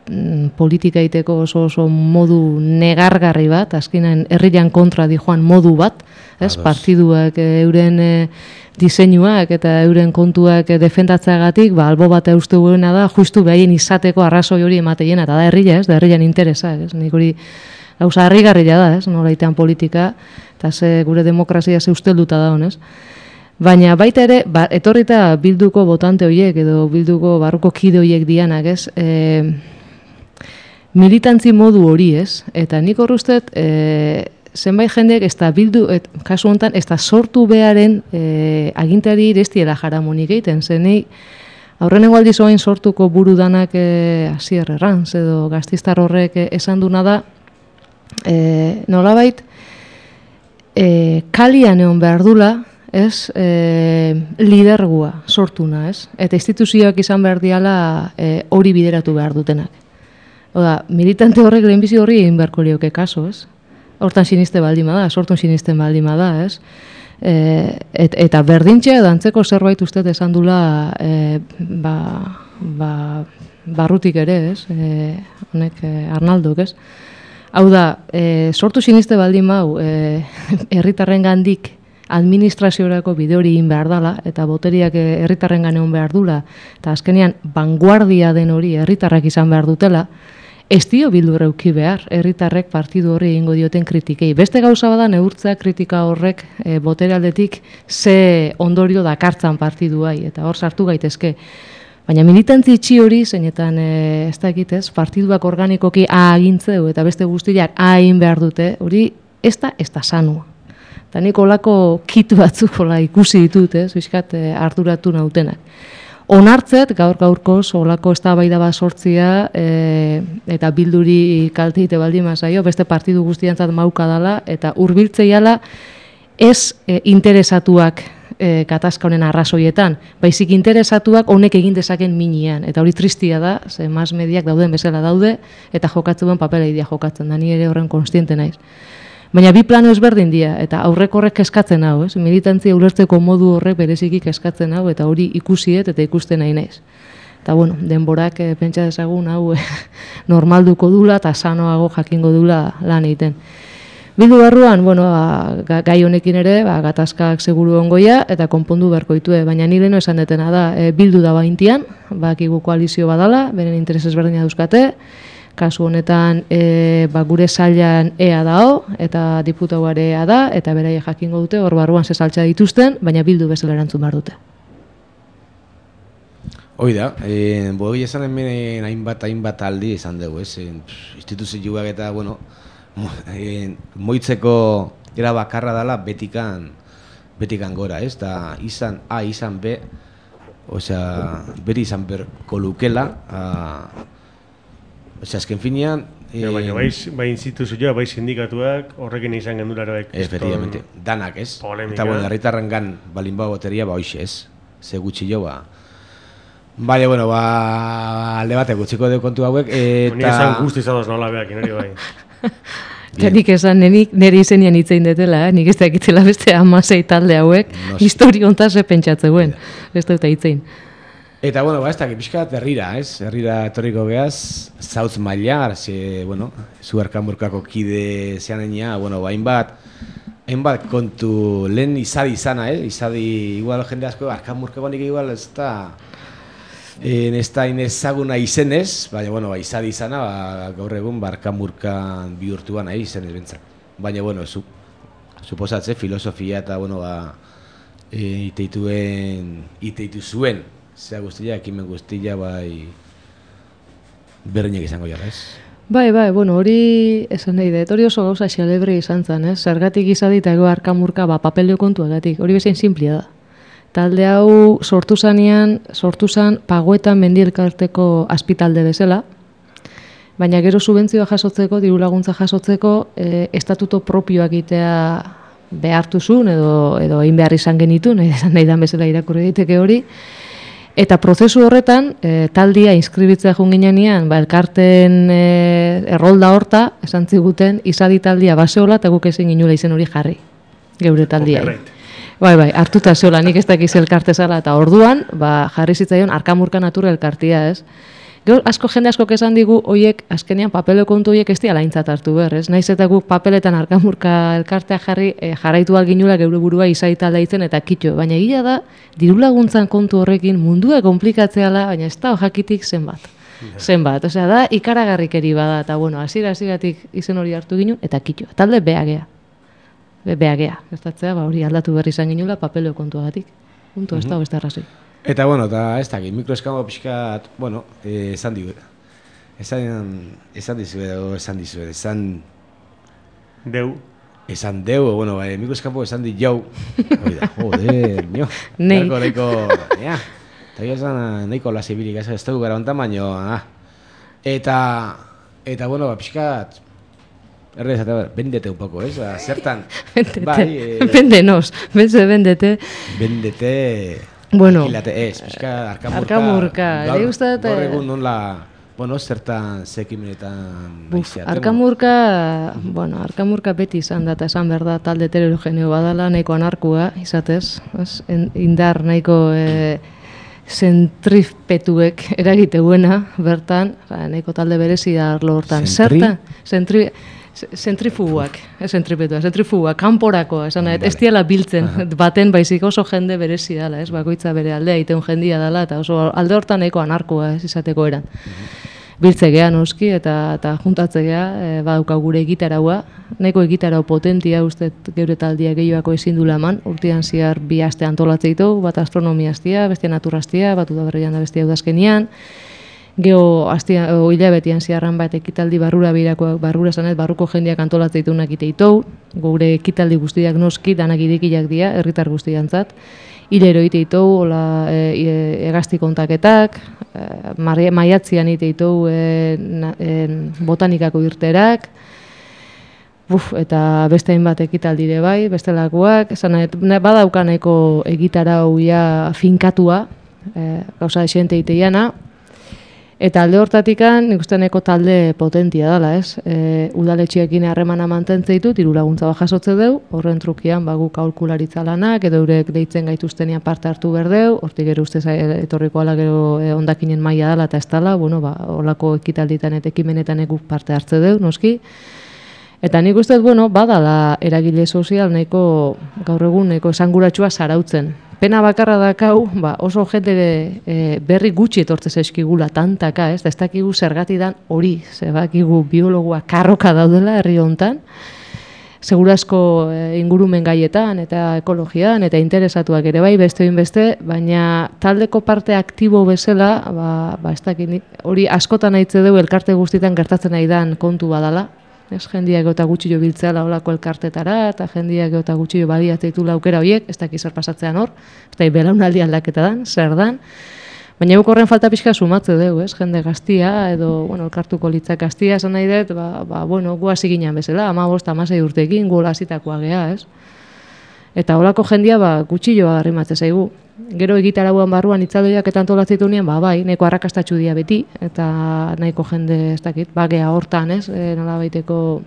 [SPEAKER 7] politika egiteko oso modu negargarri bat, azkenean herrian kontra dijoan modu bat, ez? Partiduak euren diseinuak eta euren kontuak defendatzeagatik, albo bat euste guena da, justu behaien izateko arrazoi hori emateien, eta da herria, ez? Da herrian interesa, ez? Nik hori gauza harrigarria da, ez? Nolaitean politika, eta gure demokrazia ze ustelduta da honez. Baina baita ere, etorrita bilduko botante horiek, edo bilduko barruko kide horiek dianak, ez? Militantzi modu hori, ez? Eta nik hor ustet, zenbait jendeak ez da bildu, kasu honetan, ez da sortu beharen agintari irestiela jaramonik egiten, zenei aurrenengo aldiz oain sortuko buru danak Asier Herranz edo Gaztistar horrek esan duna da, nolabait, kalian egon behar dula, ez, lidergua sortuna, ez? Eta instituzioak izan behar diala hori bideratu behar dutenak. Oda, militante horrek lehenbizi horri egin beharko lioke kaso, ez? Hortan siniste baldima da, sortun sinisten baldima da, ez? Eta berdintxe edo antzeko zerbait uste esan dula barrutik ere, ez? Honek Arnaldok, ez? Hau da, sortu siniste baldima hau, herritarren gandik administraziorako bide hori egin behar dela, eta boteriak herritarren ganeon behar dula, eta azkenean vanguardia den hori herritarrak izan behar dutela, ez dio bildu reuki behar, herritarrek partidu horri egingo dioten kritikei. Beste gauza bada neurtzea kritika horrek botere aldetik ze ondorio dakartzan partiduai, eta hor sartu gaitezke. Baina militantzi itxi hori, zeinetan ez da egitez, partiduak organikoki agintzeu eta beste guztiak egin behar dute, hori ez da sanua. Eta nik olako kit batzuk ikusi ditut, zuizkat arduratu nautenak. Onartzet, gaur-gaurkoz, olako eztabaida bat sortzia, eta bilduri kalte egite baldin mazaio, beste partidu guztiantzat mauka dala, eta hurbiltzeiala ez interesatuak gatazka honen arrazoietan, baizik interesatuak honek egin dezaken minian, eta hori tristia da, ze mas mediak dauden bezala daude, eta jokatzen papela idia jokatzen, da ni ere horren konstiente naiz. Baina bi plano ezberdin dira, eta aurrek horrek keskatzen hau, ez? Militantzia ulertzeko modu horrek bereziki keskatzen hau, eta hori ikusiet eta ikusten nahi naiz. Eta bueno, denborak pentsa dezagun hau normalduko dula eta sanoago jakingo dula lan egiten. Bildu barruan, bueno, gai honekin ere, gatazkak seguru ongoia eta konpondu beharko ditue, baina ni leno esan detena da, bildu da baintian, bakigu koalizio badala, beren interes ezberdina dauzkate, kasu honetan gure sailan ea dao, eta diputauare ea da, eta beraia jakingo dute, hor barruan zesaltza dituzten, baina bildu bezala erantzun behar dute.
[SPEAKER 1] Hoi da, boi esan hemen hainbat aldi esan dugu, ez? Instituzioak eta, bueno, moitzeko era bakarra dela betikan gora, ez? Da, izan A, izan B, osea, beri izan berko lukela, osea, azken finean...
[SPEAKER 5] Baina, bai instituzioa, bai sindikatuak, horrekin izan gendularoek.
[SPEAKER 1] Efectivamente, danak, ez? Eta, bueno, herritarren gan balin ba boteria, hoxe, ez? Ze gutxi jo, Bale, bueno, alde batek gutxiko deu kontu hauek, eta...
[SPEAKER 5] Nik esan guzti zadoz nola behak, nire bai.
[SPEAKER 7] Eta nik esan, nire izenian hitzein detela, nik ez da egitela beste 16 talde hauek, historio hontaz pentsatzeguen, ez dut hitzein.
[SPEAKER 1] Eta, bueno, ez da, pixkat herrira, ez? Herrira etorriko gehaz, South Maila, bueno, zu Arkamurkako kide zeaneina, bueno, hainbat kontu lehen izadi izana, izadi, igual jende asko, Arkamurkako nik igual ez da... Ez da inezaguna izenez, baina, bueno, izadi izana, gaur egun, Arkamurkan bihurtuan izenez bentzak. Baina, bueno, suposatze, filosofia eta, bueno, iteitu zuen, zea guztia, ekimen guztia, berdinak izango jara, ez?
[SPEAKER 7] Bai, bueno, hori esan nahi da, hori oso gauza xalebre izan zen, ez? Zergatik izadi eta ego Arkamurka papeleo kontuagatik, hori bezain simplia da. Talde hau sortu zan Pagoetan mendielkarteko azpitalde bezala, baina gero subentzioa jasotzeko, diru laguntza jasotzeko, estatuto propioak itea behartu zuen edo egin behar izan genitu, nahi dan bezala irakurri daiteke hori, eta prozesu horretan, taldia inskribitzea joan ginean, elkarten errolda horta, esan ziguten, izadi taldia baseola eta guk ezin inula izen hori jarri, geure taldia. Bai, hartuta zeola, nik ez dakiz elkarte zala, eta orduan, jarri zitzaion Arkamurka Natura elkartia, ez? Gero, jende asko esan digu, hoiek, azkenean papelo kontu hoiek ez diala aintzat hartu berrez. Naiz eta guk papeletan Arkamurka elkartea jarraitu alginula geure burua izaita daitzen eta kitxo. Baina egia da, dirulaguntzan kontu horrekin mundua komplikatzeala, baina ez da jakitik zenbat. Zenbat, osea da, ikaragarrikeri bada, eta bueno, hasieratik izen hori hartu ginen, eta kitxo. Talde beagea. Beagea, gertatzea, hori aldatu berri izan ginula papelo kontuagatik. Punto, ez da, beste arrazoi.
[SPEAKER 1] Eta, bueno, eta ez dakit, mikroeskampo pixkat, bueno, esan dizuet. Esan deu, bueno, mikroeskampo esan di jau. Oida, joder, nio.
[SPEAKER 7] Nei.
[SPEAKER 1] Nahiko, eta esan nahiko lasibilik, ez dugu gara ontan, baino, Eta, bueno, pixkat, vendete un poco, ez? Zertan,
[SPEAKER 7] bai... Vendenos, vendete.
[SPEAKER 1] Vendete...
[SPEAKER 7] Bueno,
[SPEAKER 1] pixka
[SPEAKER 7] Arkamurka,
[SPEAKER 1] gaur egun nonla, bueno, zertan zekimenetan baizeaten.
[SPEAKER 7] Arkamurka beti izan da, eta esan behar da, talde heterogeneo badala, nahiko anarkua, izatez, indar nahiko zentripetuek eragiteuena, bertan, nahiko talde berezi da arlo hortan. Zentrifuguak, kanporakoa, esan ez diala biltzen, baten baizik oso jende berezi dela, bakoitza bere aldea, iten jendia dela, eta oso alde hortan nahiko anarkoa izateko eran. Biltzegea noski, eta juntatzegea, badauka gure egitaraua, nahiko egitarau potentia, uste geure taldia gehioako ezin dula eman, urtean ziar 2 aste antolatzea ditu, bat astronomia astia, bestia naturastia, bat udaberrian da bestia udazkenian, Geo hilabetian ziarran bat ekitaldi barrura barruko jendeak antolatzen ditunak iteitou, gure ekitaldi guztiak noski, danak idikilak dira, herritar guztiantzat, hilero iteitou, egazti kontaketak, maiatzian iteitou botanikako irterak, eta beste hainbat ekitaldire bai, bestelakoak, badauka nahiko egitarau ja finkatua, gauza esente iteiana, eta alde hortatikan, nik uste nahiko talde potentia dela, ez? Udaletxeekin harremana mantentzen ditu, diru laguntza jasotze deu, horren trukian guk aholkularitza lanak, edo eurek deitzen gaituztenian parte hartu berdeu, hortik gero ustez etorriko ala gero ondakinen maila dela eta ez dela, holako ekitalditan eta ekimenetan guk parte hartze deu, noski. Eta nik uste, badala eragile sozial nahiko, gaur egun nahiko esanguratsua zarautzen. Pena bakarra dakau, oso jende berri gutxi etortze zaizkigula tantaka, ez dakigu zergatidan hori, zebakigu biologua karroka daudela herri hontan, segurazko ingurumen gaietan eta ekologian eta interesatuak ere bai, beste, baina taldeko parte aktibo bezala, ez dakit, hori askotan aitze dugu elkarte guztietan gertatzen nahi dan kontu badala, jendiak eta gutxio biltzea olako elkartetara, eta jendiak eta gutxio badiatzeitula aukera horiek, ez dakiz zer pasatzean hor, eta belaunaldi aldaketa dan, zer dan, baina guk horren falta pixka sumatze dugu, jende gaztia, edo, elkartuko litzak gaztia, esan nahi dut, gu hasi ginen bezala, 15-16 urteekin, gu hasitakoa gea, ez? Eta holako jendia gutxilloa arrimatze zaigu. Gero egitarauan barruan itzaldoiak eta antolatzeitu nien, bai, nahiko arrakastatxu dia beti, eta nahiko jende, ez dakit, bagea hortan, ez, nola baiteko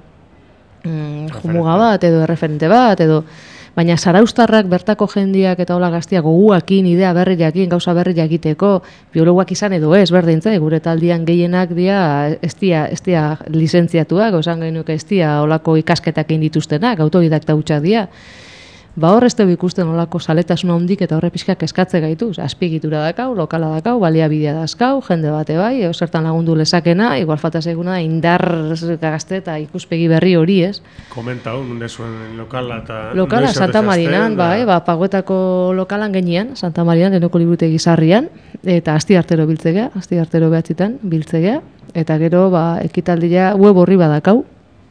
[SPEAKER 7] jumuga bat, edo erreferente bat, edo, baina zaraustarrak bertako jendiak eta hola gaztiak goguakin, idea berriakin, gauza berriak egiteko, biologoak izan edo ez, berdintza, gure taldian gehienak dira, ez dira lizentziatuak, osan gehinuke ez dira holako ikasketak egin dituztenak, autodidakta hutsak dira. Hor ez dugu ikusten olako saletasuna hondik eta horre pixkak eskatze gaitu. Azpiegitura dakau, lokala dakau, baliabidea dazkau, jende bate bai, zertan lagundu lezakena, igual falta zaiguna da indar gazte eta ikuspegi berri hori, ez?
[SPEAKER 5] Komenta hon, nire zuen lokala eta...
[SPEAKER 7] Lokala, Santa Marinan, Paguetako lokalan genian, Santa Marinan, Lehenoko Liburutegi Sarrian, eta astiartero biltzegea, astiartero behatzitan biltzegea, eta gero ekitaldia web horri badakau,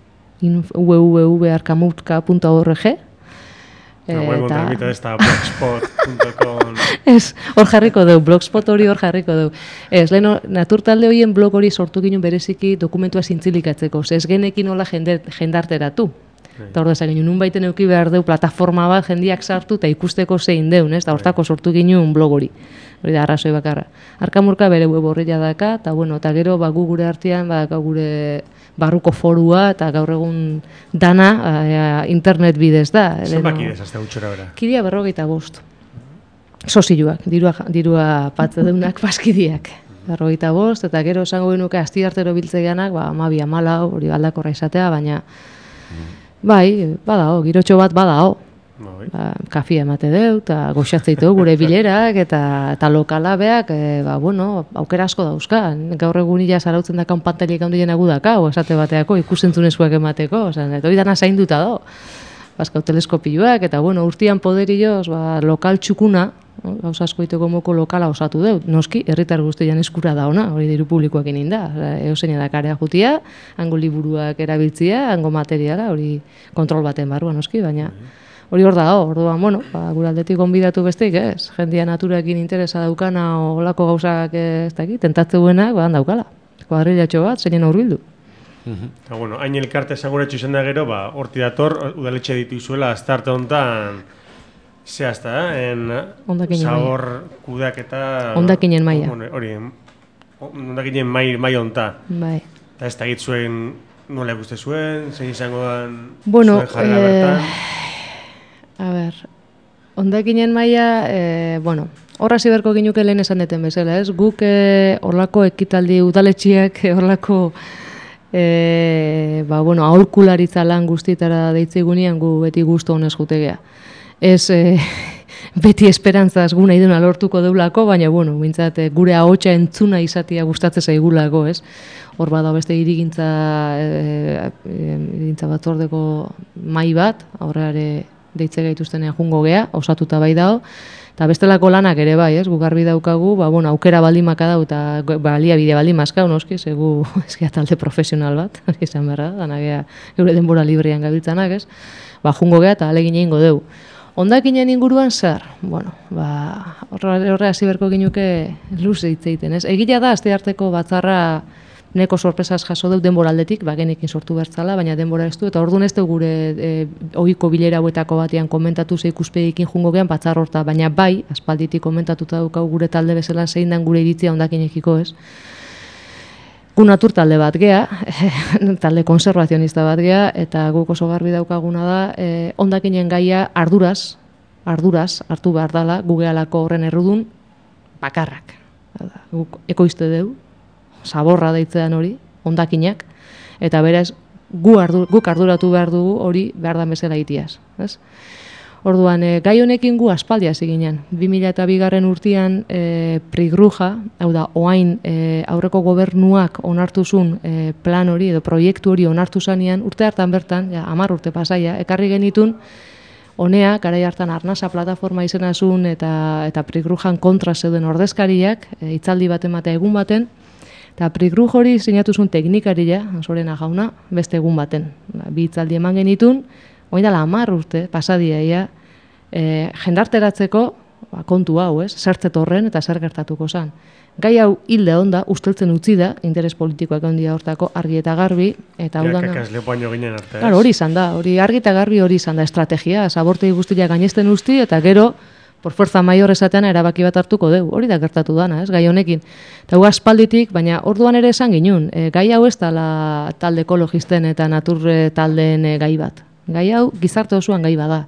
[SPEAKER 7] www.arkamutka.org.
[SPEAKER 5] Eta blogspot.com.
[SPEAKER 7] Ez, hor jarriko dugu, blogspot hori hor jarriko dugu. Ez, leheno, naturtalde horien blog hori sortu ginen bereziki dokumentua zintzilikatzeko, ez genekin hola jendarteratu. Eta hor dezak ginen, nun baiten euki behar dugu plataforma bat jendiak sartu eta ikusteko zein deun, ez? Eta hortako sortu ginen blog hori. Hori da, arrazoi bakarra. Arkamurka bere web horria daka, eta gero gu gure artean, gure barruko forua, eta gaur egun dana internet bidez da.
[SPEAKER 5] Zenbat kidez, azte gutxora bera?
[SPEAKER 7] Kidea 45. Sozioak, dirua patze deunak paskidiak. 5, eta gero esango genuke astiartero biltzeganak, 12, 14, hori aldakorra izatea, baina bai, badao, girotxo bat badao. Kafia emate deu, eta goxatzeitu gure bilerak, eta lokala beak, aukera asko dauzka. Gaur egun ila zarautzen dakan pantailik handien agudaka, esate bateako, ikusentzunezkoak emateko, eta hori dana zainduta do. Bazkau teleskopioak, eta urtian poderioz, lokal txukuna, gauza asko iteko moko lokala osatu deu. Noski, herritar guztian eskura da ona, hori diru publikoak da. Eozeina dakarea jutia, hango liburuak erabiltzia, hango materiala, hori kontrol baten barruan noski, baina hori hor da, orduan, gure aldetik gonbidatu besteik, ez? Jendia naturakin interesa daukana, olako gauzak ez dakit, tentatzeuenak, daukala. Kuadrilatxo bat, zeinen aurbildu.
[SPEAKER 5] Hain elkarte esanguratxo izan da gero, horti dator, udaletxe ditu izuela, aztarte honetan, zehazta, zabor kudeak eta...
[SPEAKER 7] Ondakinen maia.
[SPEAKER 5] Hori, ondakinen mai honta.
[SPEAKER 7] Bai.
[SPEAKER 5] Eta ez dakit zuen, nola ikuste zuen, zein izango dan zuen jarrera bertan?
[SPEAKER 7] A ber, ondakinen maia, horra ziberko ginuke lehen esan deten bezala, ez? Guk horlako ekitaldi udaletxiak, horlako aholkularitza lan guztietara deitzegunean gu beti gustu honez jutegea. Ez beti esperantzaz gu nahi duna lortuko deulako, baina bintzat gure ahotsa entzuna izatea gustatzen zaigulako, ez? Hor bada beste hirigintza batzordeko mai bat, aurreare deitze gaituztenean jungo gea, osatuta bai dago, eta bestelako lanak ere bai, ez? Gu garbi daukagu, aukera baldimaka dau eta baliabide baldimazkau, noski, zegu ezkia talde profesional bat, izan berra, danagea geure denbora librean gabiltzanak, ez? Jungo gea eta alegin egingo deu. Ondakinen inguruan zer? Horre hasi berko ginuke luze hitz egiten, ez? Egia da, astearteko batzarra neko sorpresaz jaso dut denbora aldetik, genekin sortu bertzala, baina denbora ez du, eta orduan ez du gure ohiko bilera hauetako batean komentatu ze ikuspegikin jungo gean batzar horta, baina bai, aspalditik komentatuta dukau gure talde bezala zein dan gure iritzia ondakinekiko, ez? Gu natur talde bat gea, talde konservazionista bat gea, eta guk oso garbi daukaguna da, ondakinen gaia arduraz hartu behar dala, gu gehalako horren errudun bakarrak. Guk ekoizte deu, zaborra deitzean hori, ondakinak, eta beraz, guk arduratu behar dugu hori behar da bezala itiaz. Orduan, gai honekin gu aspaldia ziginen. 2002 urtean Prigruja, hau da, oain aurreko gobernuak onartuzun plan hori edo proiektu hori onartu zanean, urte hartan bertan, 10 urte pasaia, ekarri genitun, honea, garai hartan Arnasa plataforma izenazun eta Prigrujan kontra zeuden ordezkariak, hitzaldi bat ematea egun baten, eta Prigruj hori sinatuzun teknikaria, Sorena jauna, beste egun baten. 2 hitzaldi eman genitun, oin dela 10 urte, pasadia ia, jendarteratzeko kontu hau, ez? Zertzet horren eta zer gertatuko zan. Gai hau hilde onda, usteltzen utzi da, interes politikoak ondia hortako argi eta garbi, eta hau dana...
[SPEAKER 5] Kakaslepoaino ginen arte, ez?
[SPEAKER 7] Hori izan da, hori argi eta garbi hori izan da estrategia, zabortegi guztia gainesten usti, eta gero, por fuerza mayor esatean erabaki bat hartuko dugu, hori da gertatu dana, ez, gai honekin. Eta gu aspalditik, baina orduan ere esan ginun, gai hau ez dela talde ekologisten eta natur taldeen gai bat. Gai hau gizarte osoan gai bada.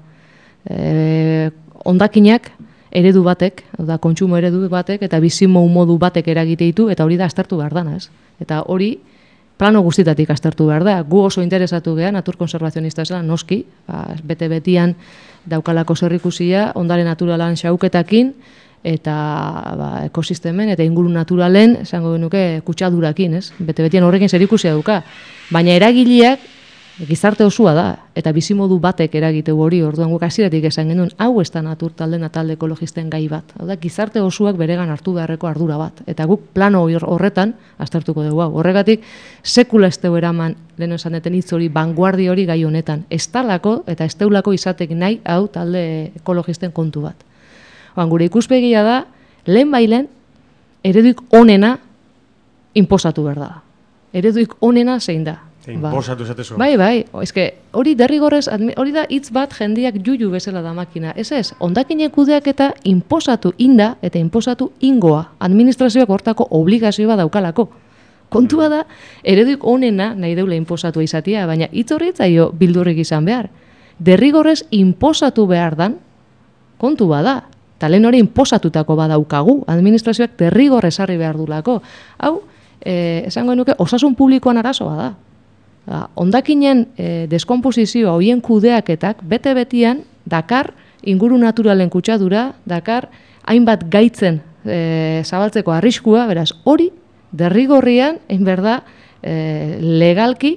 [SPEAKER 7] Ondakinak eredu batek, da kontsumo eredu batek, eta bizimo modu batek eragite ditu, eta hori da aztertu behar dana, ez. Eta hori plano guztitatik aztertu behar da. Gu oso interesatu geha, natur konservazionista esela, noski, bete-betian daukalako zerrikusia, ondare naturalan xauketakin, eta ekosistemen eta inguru naturalen, esango genuke, kutsadurakin, ez? Bete-betian horrekin zerikusia duka. Baina eragileak, gizarte osua da, eta bizimodu batek eragiteu hori, orduan guk hasieratik esan genuen, hau ez da natur talde talde ekologisten gai bat. Hau da, gizarte osuak beregan hartu beharreko ardura bat. Eta guk plano horretan, aztertuko dugu hau. Horregatik, sekula ez deu eraman, lehen esan deten hitz hori, vanguardi hori gai honetan. Ez talako eta ez teulako izatek nahi, hau talde ekologisten kontu bat. Gure ikuspegia da, lehen bailen, ereduik onena inposatu behar da. Ereduik onena zein da.
[SPEAKER 5] Inposatu esatezu.
[SPEAKER 7] Bai, hori derrigorrez, hori da hitz bat jendiak juju bezala da makina. Ez, ondakinek kudeak eta inposatu inda eta inposatu ingoa. Administrazioak hortako obligazioa daukalako. Kontua da, ereduik onena nahi deula inposatu izatea, baina hitz horri zaio bildurrik izan behar. Derrigorrez inposatu behar dan, kontua da. Eta lehen hori inposatutako badaukagu, administrazioak derrigor esarri behar dulako. Hau, esango nuke, osasun publikoan arazoa da. Hondakinen deskomposizioa, hoien kudeaketak, bete-betian, dakar inguru naturalen kutsadura, dakar hainbat gaitzen zabaltzeko arriskua, beraz, hori derrigorrian, berda, legalki,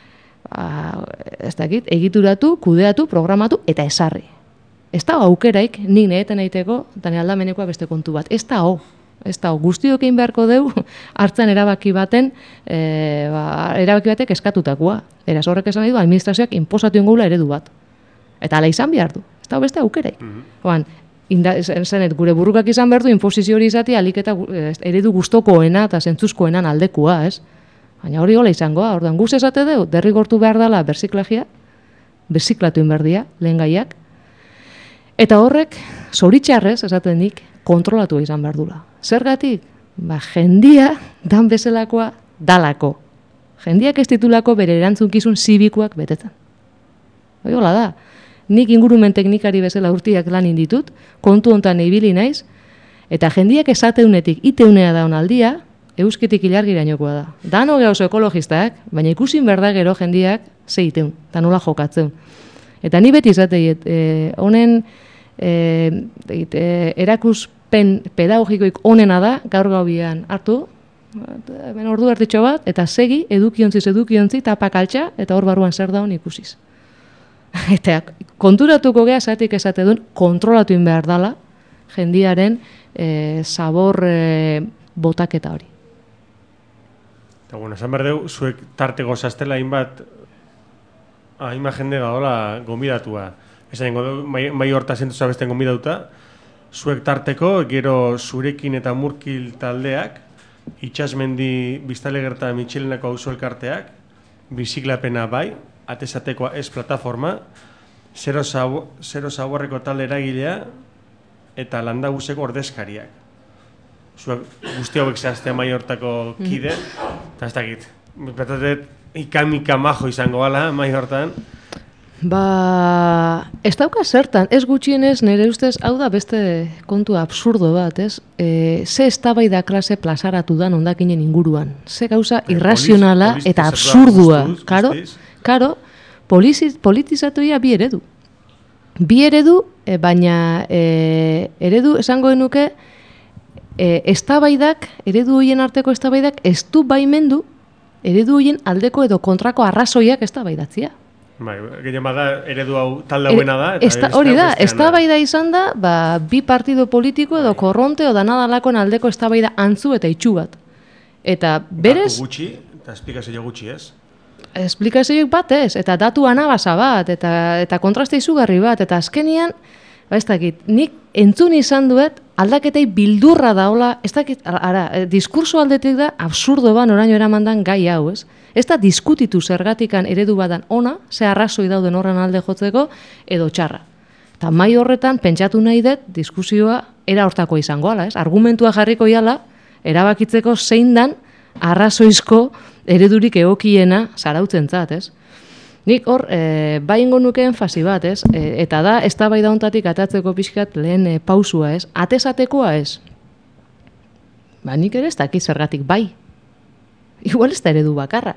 [SPEAKER 7] ez dakit, egituratu, kudeatu, programatu eta esarri. Ez da aukeraik, nik naheten aiteko, eta nire aldamenekoa beste kontu bat. Ez da guztiok egin beharko deu, hartzen erabaki baten, erabaki batek eskatutakoa. Eraz horrek esan nahi du, administrazioak inposatu ingula eredu bat. Eta ala izan behar du. Ez da beste aukeraik. Zenet, gure burrukak izan behar du, inposizio hori izati, aliketa eredu guztokoena eta zentzuzkoenan aldekua, ez? Baina hori hola izangoa, orduan guz esate deu, derrigortu behar dela berziklagia, berziklatu inberdia, lehen gaiak, eta horrek, zoritxarrez, esaten nik, kontrolatu izan behar dula. Zergatik? Jendia dan bezalakoa dalako. Jendiak ez ditulako bere erantzunkizun zibikoak betetzen. Hola da, nik ingurumen teknikari bezala urtiak lan inditut, kontu hontan ibili naiz, eta jendiak esateunetik iteunea da onaldia, euskitik ilargirainokoa da. Dano oso ekologistak, baina ikusin berda gero jendiak ze iteun, eta nola jokatzen. Eta ni beti izateiet, honen erakuspen pedagogikoik onena da, gaur gaubian hartu, hemen ordu hartitxo bat, eta segi, edukiontzi, tapakaltxa, eta hor barruan zer daun ikusiz. Eta konturatuko geha zatik esate duen, kontrolatu behar dala, jendiaren zabor botaketa hori.
[SPEAKER 5] Eta bueno, esan behar dugu, zuek tarteko zaztela hainbat jende gadola gombidatua. Esan dugu, mai horta zentuza besten gombidauta, zuek tarteko, gero zurekin eta murkil taldeak, itxasmendi biztalegerta Mitxelenako auzo elkarteak, biziklapena bai, atesatekoa ez plataforma, zero zaborreko talde eragilea, eta landabuseko ordezkariak. Zuek guzti hauek zehaztea mai hortako kide, eta ez dakit, betatet ikamika majo izango gala mai hortan.
[SPEAKER 7] Ez dauka zertan, ez gutxienez nire ustez, hau da beste kontu absurdo bat, ez? Ze eztabaida klase plazaratu da hondakinen inguruan. Ze gauza irrazionala eta absurdua. Karo, politizatuia bi eredu. Bi eredu, baina eredu esango genuke, eztabaidak, eredu horien arteko eztabaidak ez du baimendu eredu horien aldeko edo kontrako arrazoiak eztabaidatzia.
[SPEAKER 5] Gehien bada eredu hau talde buena da.
[SPEAKER 7] Hori da, eztabaida izan da, bi partido politiko edo korronte edo danadalakoen aldeko eztabaida antzu eta itxu bat. Eta berez...
[SPEAKER 5] Datu gutxi, eta esplikazio gutxi ez?
[SPEAKER 7] Esplikazioik bat ez, eta datu anabasa bat, eta kontraste izugarri bat, eta azkenian, ez dakit, nik entzun izan duet, aldaketei bildurra daola, ez dakit, diskurso aldetik da, absurdo ban oraino eramandan gai hau, ez? Ez da diskutitu zergatikan eredu badan ona, ze arrazoi dauden horren alde jotzeko, edo txarra. Eta mai horretan, pentsatu nahi dut, diskusioa era hortako izango ala, ez? Argumentua jarriko iala, erabakitzeko zein dan arrazoizko eredurik egokiena zarautzentzat, ez? Nik hor, bai ingo nuke enfasi bat, ez? Eta da, eztabaida hontatik atatzeko pixkat lehen pausua, ez? Atesatekoa, ez? Nik ere ez dakit zergatik bai. Igual ez da eredu bakarra.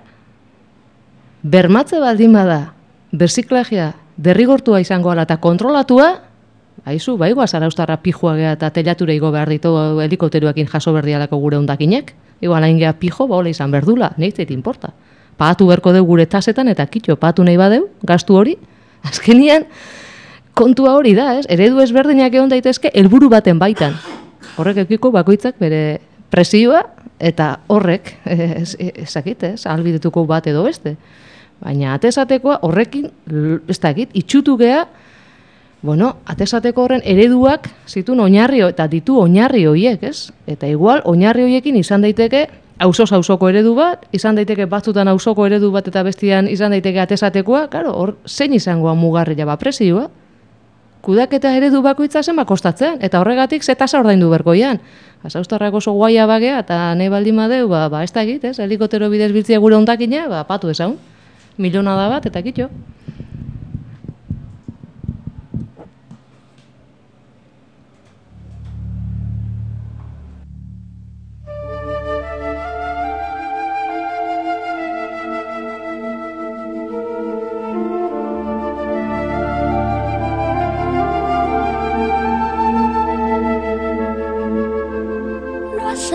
[SPEAKER 7] Bermatze baldin bada, berziklagia derrigortua izango ala eta kontrolatua, haizu, igual zaraustarra pijua geha eta telatura igo behar ditu helikopteruakin jaso berdialako gure hondakinek. Igual hain geha pijo, hola izan berdula, neitzeit inporta. Pagatu berko deu gure tasetan eta kitxo, pagatu nahi badeu, gastu hori. Azkenian, kontua hori da, ez? Eredu ezberdinak egon daitezke helburu baten baitan. Horrek ekiko bakoitzak bere presioa eta horrek, ezakit, ez? Ahalbidetuko bat edo beste. Baina atesatekoa horrekin, ez dakit, itxutu geha, atesateko horren ereduak zituen oinarri eta ditu oinarri horiek, ez? Eta igual, oinarri horiekin izan daiteke auzoz-auzoko eredu bat, izan daiteke batzutan auzoko eredu bat eta bestian izan daiteke atesatekoa, claro, hor zein izangoa mugarria presioa. Kudaketa eredu bakoitza zenba kostatzen, eta horregatik ze tasa ordaindu berkoian. Azaustarrak oso guaia bagea, eta nahi baldin badeu, ez da egit, ez? Helikotero bidez biltzia gure ondakina, patu ezaun. Milionada bat, eta kitxo.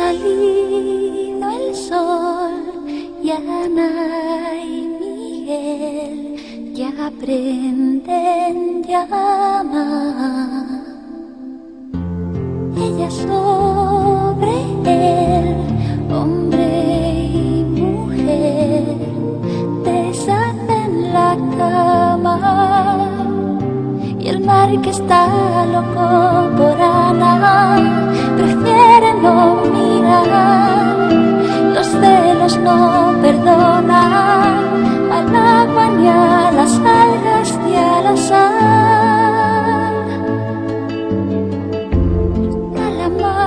[SPEAKER 9] salido el sol y Ana y Miguel ya aprenden llamar. Ella sobre él, hombre y mujer, deshacen la cama. Y el mar que está loco por Ana prefiere no mirar. Los celos no perdonan al agua ni a las algas ni a la sal. Al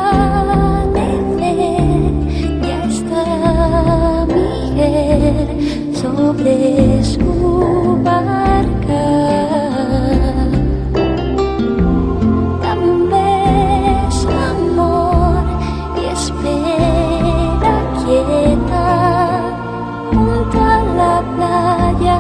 [SPEAKER 9] amanecer ya está Miguel sobre su barca. Dame un beso, amor, y espera quieta junto a la playa.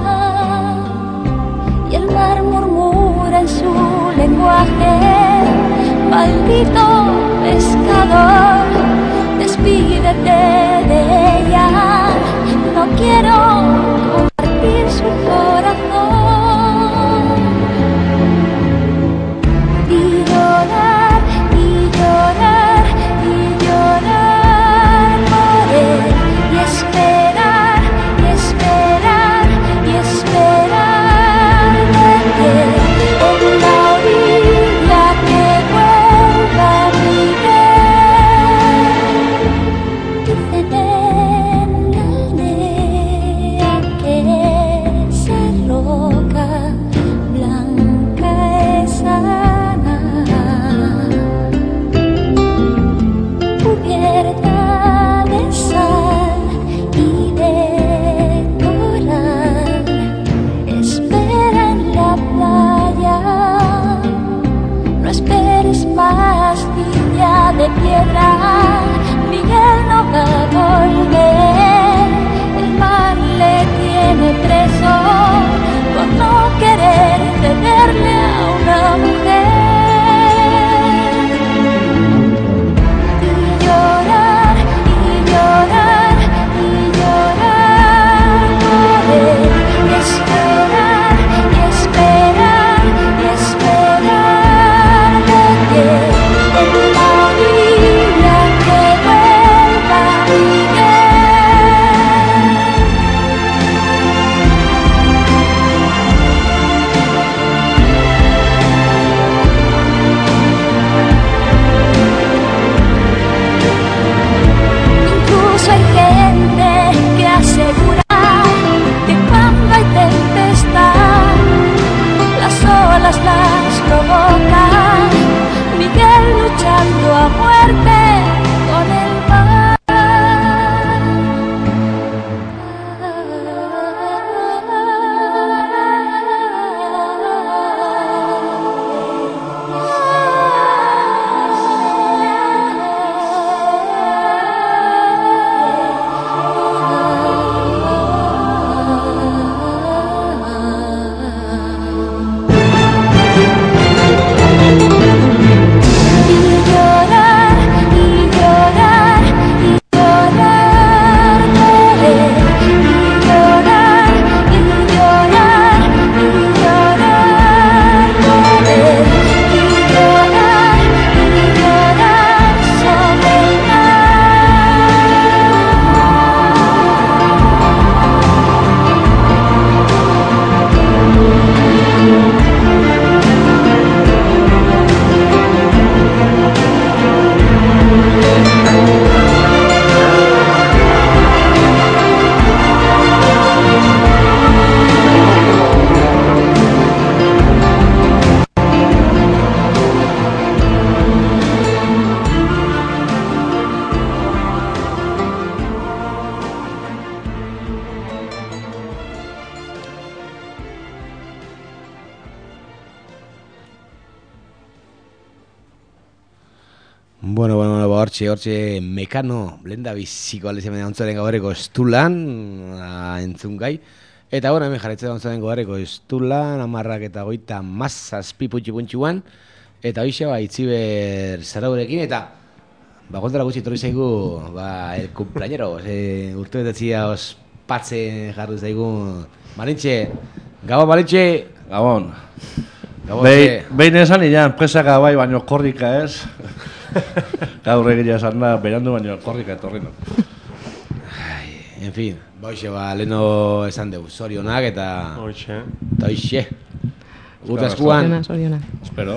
[SPEAKER 9] Y el mar murmura en su lenguaje: maldito pescador, despídete de ella. No quiero compartir su corazón. Y llorar, y llorar, y llorar por él. Y esperar, y esperar, y esperar de que en la orilla que vuelva Miguel. Dicen en la aldea que esa roca blanca es Ana, cubierta de sal y de coral. Espera en la playa, no esperes más, niña de piedra. Miguel no va a volver, el mar le tiene preso por no querer cederle a una mujer. Y llorar, y llorar, y llorar por él. Y esperar, y esperar, y esperar de que en la orilla que vuelva Miguel. Incluso hay gente que asegura que cuando hay tempestad, las olas las provoca Miguel luchando a muerte con el mar. Y llorar, y llorar, y llorar por él. Y llorar, y llorar, y llorar por él. Y llorar, y llorar sobre el
[SPEAKER 1] Bueno, hortxe Mekano lenda biziko aldezen ontzaren gaurreko estulan entzun gai. Eta bueno, hemen jarretzen ontzaren gaurreko estulan, 10:37 piputxi puntxuan. Eta hoxe itziber zaraurekin eta gontara gutxi etorri zaigu, el cumpleañero, urte betetzia ospatzen jarri zaigu. Marintxe, Gabon, Marintxe!
[SPEAKER 11] Gabon. Behin esan ilan, presaka bai, baino korrika ez. Gaur egia esan da, berandu baino korrika etorri no.
[SPEAKER 1] En fin, leheno esan dugu, zorionak eta... Hoxe. Gute eskuan.
[SPEAKER 11] Espero.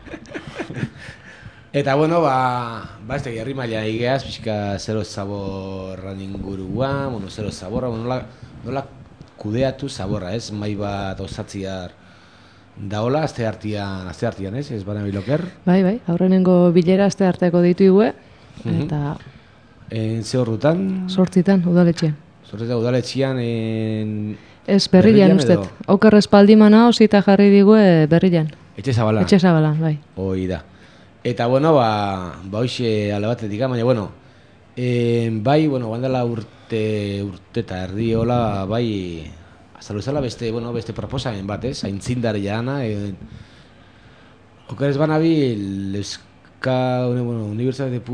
[SPEAKER 1] Eta bueno, ez tegi herri maila egiaz, pixka zero zaborran inguruan, zero zaborra, nola kudeatu zaborra, ez? Mai bat osatziar daola, aste hartian, ez? Ez bana biloker?
[SPEAKER 7] Bai, aurrenengo bilera aste harteko deitu igue, eta...
[SPEAKER 1] Ze horrutan?
[SPEAKER 7] Sortzitan, udaletxean.
[SPEAKER 1] Sortzitan, udaletxean...
[SPEAKER 7] Ez, berrilan ustet. Oker espaldimana osita jarri digue berrilan.
[SPEAKER 1] Etxe Zabalan?
[SPEAKER 7] Etxe Zabalan, bai.
[SPEAKER 1] Hoi da. Eta, bueno, hoxe alde batetik, baina, bueno, bandala urte eta erdi hola, azaluzala beste proposamen bat, ez? Aintzindari jana, oker ez banabil, Unibertsitate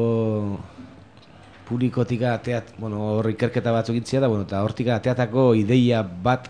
[SPEAKER 1] publikotik ateat, hor ikerketa batzuk gintzia da, eta hortik ateatako ideia bat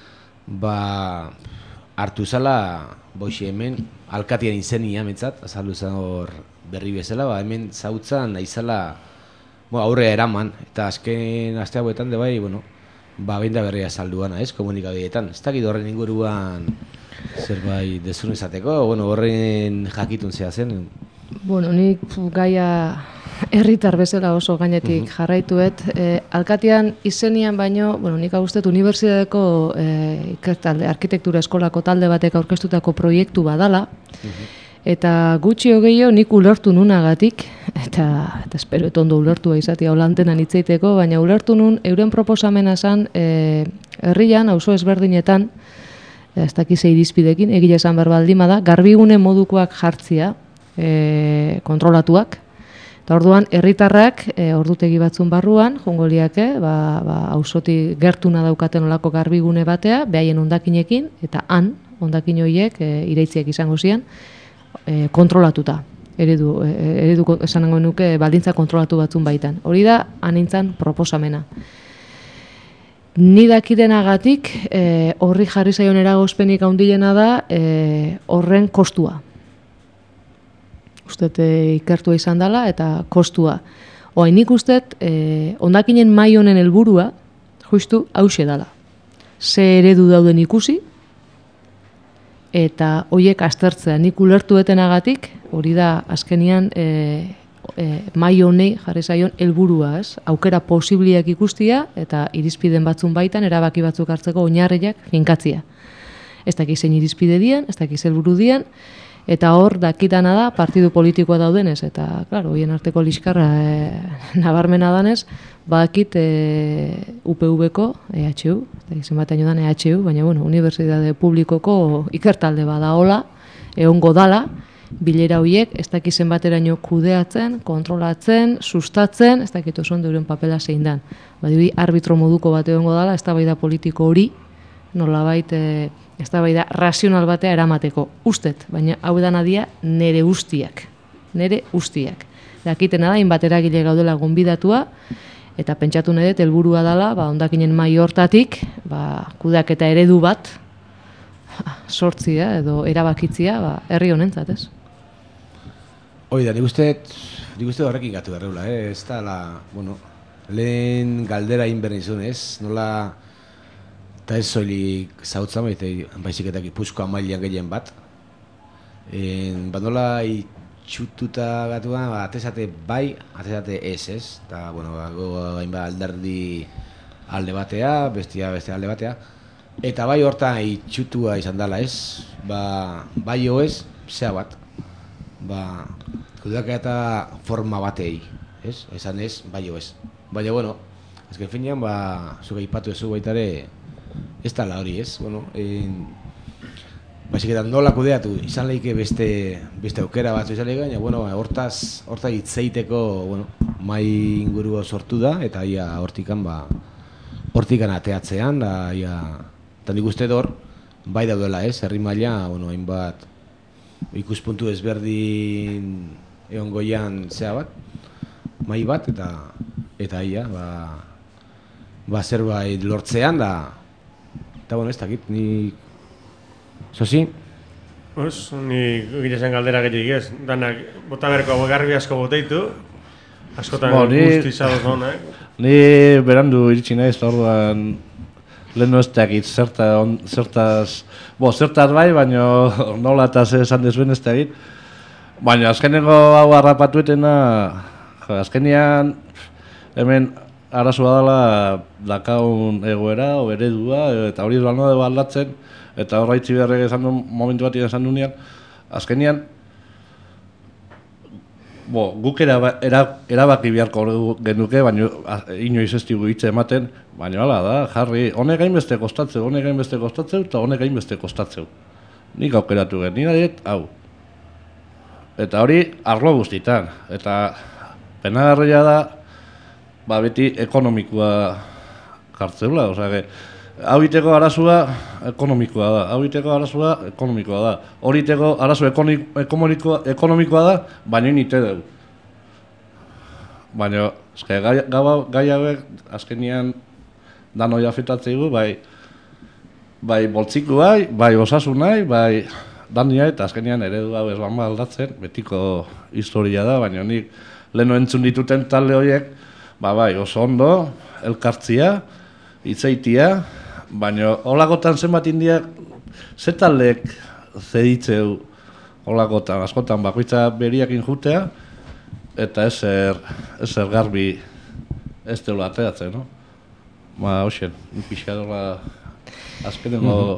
[SPEAKER 1] hartu zala, boixe hemen, alkatien izenia mentzat, azaluzan hor berri bezala, hemen zautzan naizala aurrea eraman, eta azken aste hauetan de bai, behin da berria salduana, ez, komunikabideetan. Ez dakit horren inguruan zerbait dezun izateko, horren jakitun zea zen.
[SPEAKER 7] Nik gaia herritar bezala oso gainetik jarraituet. Alkatian izenian baino, nik agustet unibertsitateko ikertalde, arkitektura eskolako talde batek aurkeztutako proiektu badala, eta gutxi gehiago nik ulertu nunagatik, eta espero ondo ulertua izatea holantenan hitzeiteko, baina ulertu nun euren proposamena zen herrian, auzo ezberdinetan, ez dakize irizpidekin, egia esan berbaldima da, garbigune modukoak jartzia, kontrolatuak, eta orduan herritarrak ordutegi batzun barruan, jongoliake, auzotik gertuna daukaten olako garbigune batea, behaien hondakinekin, eta han, hondakin horiek iraitziak izango zian, kontrolatuta. Eredu esan nuke baldintza kontrolatu batzun baitan. Hori da, anintzan proposamena. Ni dakidenagatik, horri jarri zaion eragozpenik handilena da, horren kostua. Ustet ikertua izan dela eta kostua. Nik ustet, hondakinen mai honen helburua, justu hause dela. Ze eredu dauden ikusi, eta horiek aztertzea. Nik ulertuetenagatik, hori da azkenian mai honei jarri zaion helburua, ez? Aukera posibliak ikustia eta irizpiden batzun baitan erabaki batzuk hartzeko oinarriak finkatzia. Ez dakiz zein irizpide dian, ez dakiz helburu dian, eta hor dakitana da partidu politikoa daudenez, eta, klaro, hoien arteko liskarra nabarmena danez, badakit UPV-ko, EHU, izan bat aino dan EHU, baina, Unibertsitate Publikoko ikertalde badaola, egongo dala, bilera horiek, ez dakiz zenbateraino kudeatzen, kontrolatzen, sustatzen, ez dakit oso ondo euren papela zein dan. Badi, arbitro moduko bat egongo dala, eztabaida politiko hori, nolabait eztabaida razional batea eramateko. Ustet, baina hau da nadia nere ustiak. Dakitena da, hainbat eragile gaudela gonbidatua, eta pentsatu nahi dut helburua dela, hondakinen mai hortatik, kudeaketa eredu bat sortzia edo erabakitzia herri honentzat, ez?
[SPEAKER 1] Hoi da, nik uste horrekin gatu garreula, ez da, lehen galdera inbernizun, ez? Nola, eta ez zoilik zautza, baizik eta Gipuzkoa mailean gehien bat. Nola itxututa gatuan, atezate bai, atezate ez, ez? Eta, hainbat alderdi alde batea, bestia alde batea. Eta bai hortan itxutua izan dela, ez? Bai ez, zea bat. Kudeaketa forma batei, ez? Esan ez, bai ez. Baina, azken finean, zuga ipatu ezu baitare, ez dala hori, ez? Baizik eta nola kudeatu, izan lehike beste aukera batzu izan lehike, baina, hortaz hitzeiteko, mai ingurua sortu da, eta hortikan ateatzean, eta nik uste hor, bai daudela, ez? Herri maila, hainbat ikuspuntu ezberdin egon goian zea bat, mai bat, eta ia, zerbait lortzean, eta bueno, ez dakit, ni... Zosi?
[SPEAKER 5] Ni gilezen galdera gehiagik ez, danak bota berko garbi asko boteitu, askotan guzti zadoz honak.
[SPEAKER 11] Ni berandu iritsi naiz, orduan lehen ez dakit zertaz bai, baina nola eta ze esan dezuen ez dakit. Baina azkenengo hau harrapatuetena, azkenean hemen arazoa dela dakaun egoera, o eredua, eta hori duan node aldatzen, eta horra itzi beharrek esan duen, momentu bat esan duenean, azkenean, guk erabaki beharko genuke, baina inoiz ez digu hitz ematen, baina hala da, jarri, honek hainbeste kostatzeu, eta honek hainbeste kostatzeu. Nik aukeratu gen, nina diet, hau. Eta hori, arlo guztitan, eta penagarria da, beti ekonomikoa jartzeula, osea, hau iteko arazua ekonomikoa da, hori iteko arazo ekonomikoa da, baina nite dugu. Baina, gai hauek azkenean dano jafetatzeigu, bai boltziku bai osasun nahi, bai dania eta azkenean eredu hau ez bamba aldatzen, betiko historia da, baina nik leheno entzun dituten talde horiek, bai oso ondo, elkartzia, hitzeitia, baina holakotan zenbat indiak, ze taldeek zeditzeu holakotan, askotan bakoitza beriakin jutea, eta ezer garbi ez teula ateratzen, no? Hoxen, pixka dola azkenengo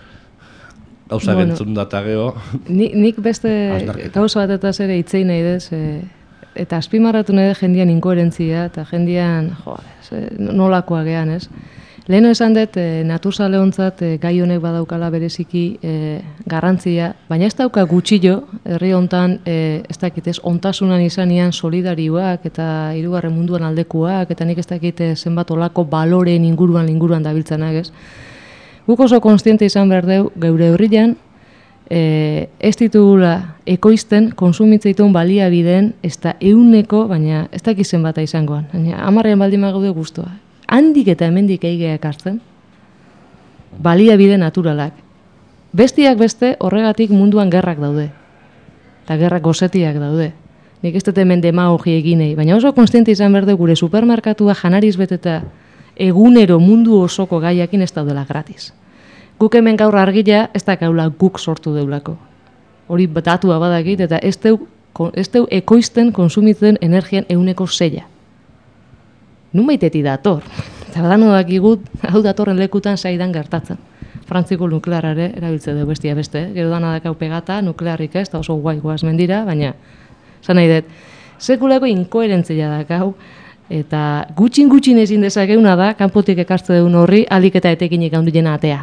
[SPEAKER 11] gauza gentzun data geho.
[SPEAKER 7] Nik beste gauza bat eta zere hitzei nahi dez, eta azpimarratu nahi da jendian inkoherentzia, eta jendian, nolakoa gehan, ez? Leheno esan dut, naturzale hontzat gai honek badaukala bereziki garrantzia, baina ez dauka gutxillo, herri hontan, ez dakit ez, ontasunan izanian solidarioak eta hirugarren munduan aldekuak, eta nik ez dakit zenbat olako baloreen inguruan dabiltzanak, ez? Guk oso konstiente izan behar dugu, geure herrian, ez ditugula ekoizten, konsumitzeitun baliabideen, ez da euneko, baina ez dakit zenbata izangoan. 10 baldin gaude guztua. Handik eta hemendik eigeak hartzen, baliabide naturalak. Bestiak beste horregatik munduan gerrak daude, eta gerrak gozetiak daude. Nik ez dut hemen demagogi eginei, baina oso konstiente izan berde gure supermerkatua janariz beteta egunero mundu osoko gaiakin ez daudela gratis. Guk hemen gaur argila ez dakaula guk sortu deulako. Hori datua badakit eta ez deu ekoizten konsumitzen energian 1/6. Nun baiteti dator, eta badano dakigut, hau datorren lekutan zaidan gertatzen. Frantziko nuklearare erabiltze dugu bestia beste, gero dana dakau pegata, nuklearrik ez, eta oso guai goaz mendira, baina, zan nahi dut, sekulako inkoherentzia dakau, eta gutxin ezin dezakeuna da, kanpotik ekartze dugun horri, alik eta etekinik handien atea.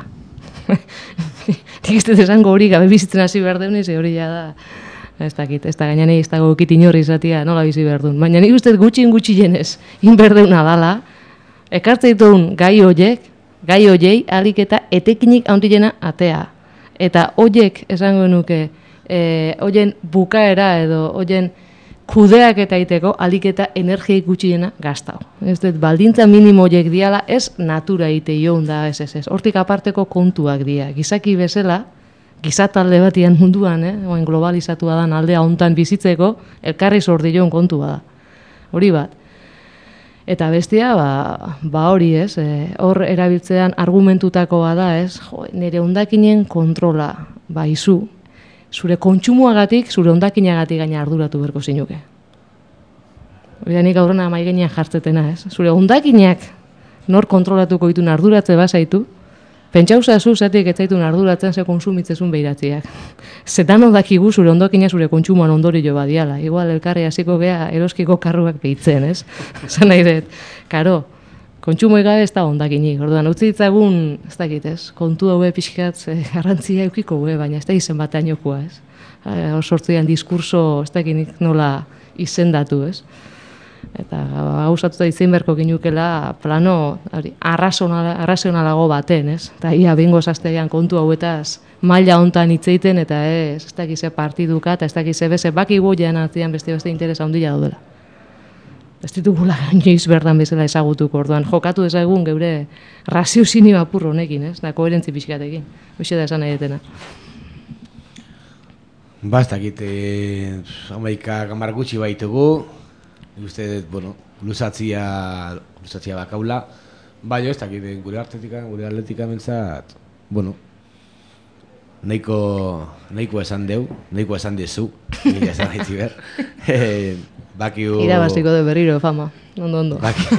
[SPEAKER 7] Nik ez dut esango hori gabe bizitzen hasi behar deun, ze hori da, ez dakit, ez da gainan ez dago okit inorri izatea nola bizi behar duen. Baina nik uste gutxin jenez, inberdeuna dala, ekartzeitun gai hoiei, alik eta etekinik handiena atea. Eta hoiek, esango nuke, hoien bukaera edo hoien kudeak eta iteko, alik eta energiei gutxiena gaztau. Ez dut, baldintza minimo hoiek diala, ez natura ite joan da, ez. Hortik aparteko kontuak dia. Gizaki bezala, gizatalde batian munduan, oen globalizatua da aldea hontan bizitzeko, elkarri zordion kontua da. Hori bat. Eta bestia, hori ez, hor erabiltzean argumentutakoa da ez, nire hondakinen kontrola, izu, zure kontsumoagatik, zure hondakinagatik gaina arduratu berko zinuke. Hori nik aurrena maigenean jartzetena ez, zure hondakinak nor kontrolatuko ditun arduratze bazaitu, pentsauza zu zatik etzaitun arduratzen ze konsumitzezun behiratziak. Zetan ondakigu zure ondokina zure kontsumoan ondorio badiala. Igual elkarri hasiko gea eroskiko karruak behitzen, ez? Zan nahi dut, karo, kontsumoi gabe ez da ondakinik. Orduan, utzi ditzagun, ez dakit, ez? Kontu haue pixkat garrantzia eukiko gue, baina ez da izen batean jokua, ez? Sortzean diskurso, ez dakinik nola izendatu, ez? Eta gauzatuta izin berko ginukela plano arrazionalago baten, ez? Eta ia bingo zaztean kontu hauetaz maila hontan hitzeiten eta ez dakize partiduka eta ez dakize beze baki goian atzian beste interesa handia daudela. Ez ditugula inoiz berdan bezala ezagutuko orduan. Jokatu ezagun geure raziozinio apur honekin, ez? Da, koherentzi pixkatekin. Hoxe da esan nahi detena.
[SPEAKER 1] Ba, ez dakit, 11 hamar gutxi baitugu, nik uste dut, bueno, luzatzia bakaula, baina ez dakit, gure atletika bentzat, bueno, nahiko esan deu, nahiko esan dezu, nire esan haitzi behar.
[SPEAKER 7] Irabaziko de berriro, fama, ondo.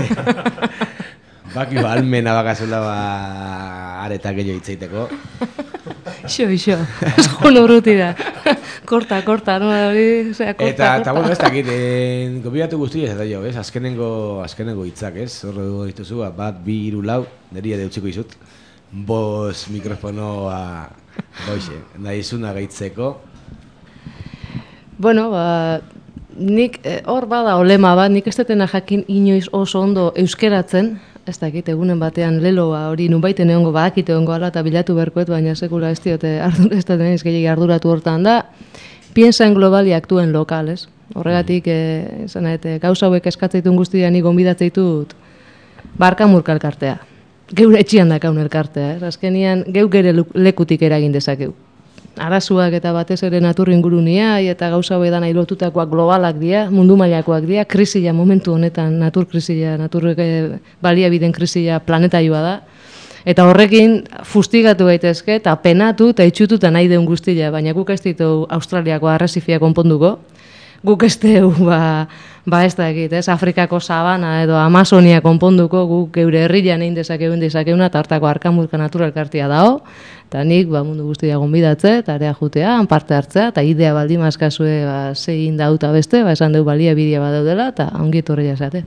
[SPEAKER 1] Bakiu almena bakazula areta gehiago hitzaiteko.
[SPEAKER 7] Ixo, joan urruti da. Korta, no hori, korta.
[SPEAKER 1] Eta bueno, ez dakit, gobiratu guztia ez da jo, ez? Azkenengo hitzak, ez? Horre dituzu, 1, 2, 3, 4, neria deutxiko izut. 5 mikrofonoa, boixe, nahizuna gaitzeko.
[SPEAKER 7] Bueno, nik hor bada olema bat, nik ez detena jakin inoiz oso ondo euskeratzen, ez dakit, egunen batean leloa hori nunbaiten egongo badakite egongo ala eta bilatu berkoet, baina sekula ez diote ez da denez gehiagi arduratu hortan da, piensa en global y actúa en local, ez? Horregatik, gauza hauek eskatzaitun guztia nik gonbidatzaitut Barkamurka elkartea. Geure etxian dakaun elkartea, ez? Azkenian, geu gere lekutik eragin dezakeu. Arazuak eta batez ere natur ingurunia eta gauza hau edan lotutakoak globalak dira, mundu mailakoak dira, krisia momentu honetan, natur baliabideen krisia planetaioa da. Eta horrekin fustigatu gaitezke eta penatu eta itxutu eta nahi deun guztia, baina guk ez ditu Australiako arrezifia konponduko. Guk ez dugu, ez da egit, ez? Afrikako sabana edo Amazonia konponduko, guk geure herrian egin dezakeuna, eta hartako Arkamurka naturalkartia dao, eta nik mundu guztia gonbidatze, eta area jutea, parte hartzea, eta idea baldin mazkazue zein dauta beste, esan dugu baliabidea badaudela, eta ongi etorria esate.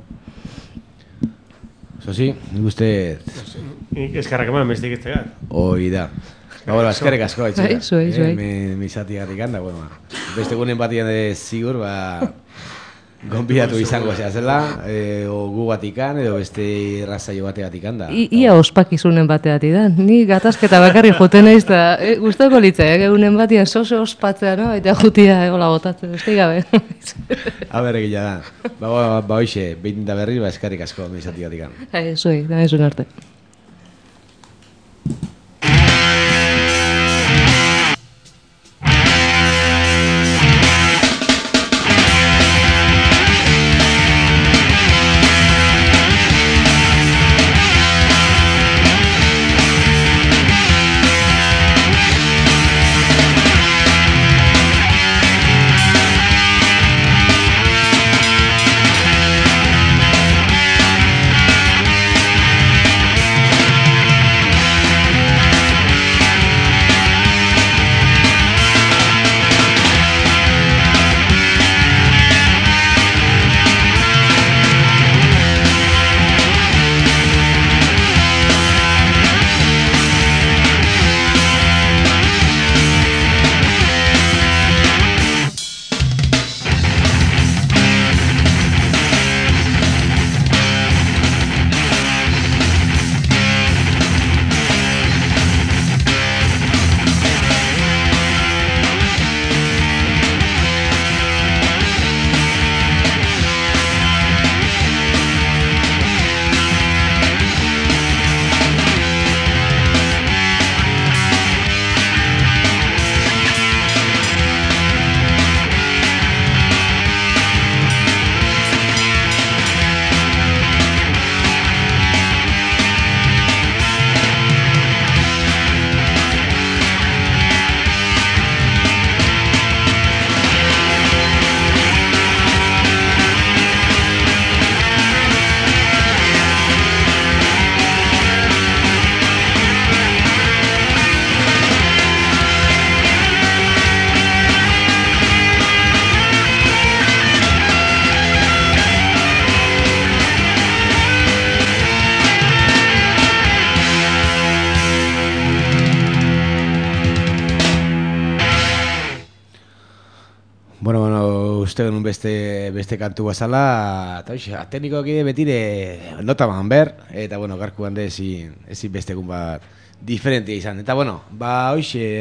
[SPEAKER 1] Zozi, nik uste...
[SPEAKER 5] Eskarrak eman, bestik ez tegat.
[SPEAKER 1] Hoi da. Bueno, eskerrik asko haitxera.
[SPEAKER 7] Zuei.
[SPEAKER 1] Misati garrikan da, bueno, beste gunen batian zigur, gonbidatu izango zela, o gu batikan, edo beste razaio bate batikan da.
[SPEAKER 7] Ia ospakizunen bate bati da. Ni gatazketa bakarri joten naiz da, gustako litzak, egunen batian zoze ospatzea, no? Eta jutia egola botatzen, beste gabe.
[SPEAKER 1] Aber egila da. Ba hoxe, behin da berri, eskerrik asko misati garrikan.
[SPEAKER 7] Zuei, da ezun arte.
[SPEAKER 1] uste genuen beste kantu bazala, eta hoxe, teknikoak betire nota man ber, eta bueno, garkuan de ezin beste egun bat diferentia izan. Eta bueno, hoxe,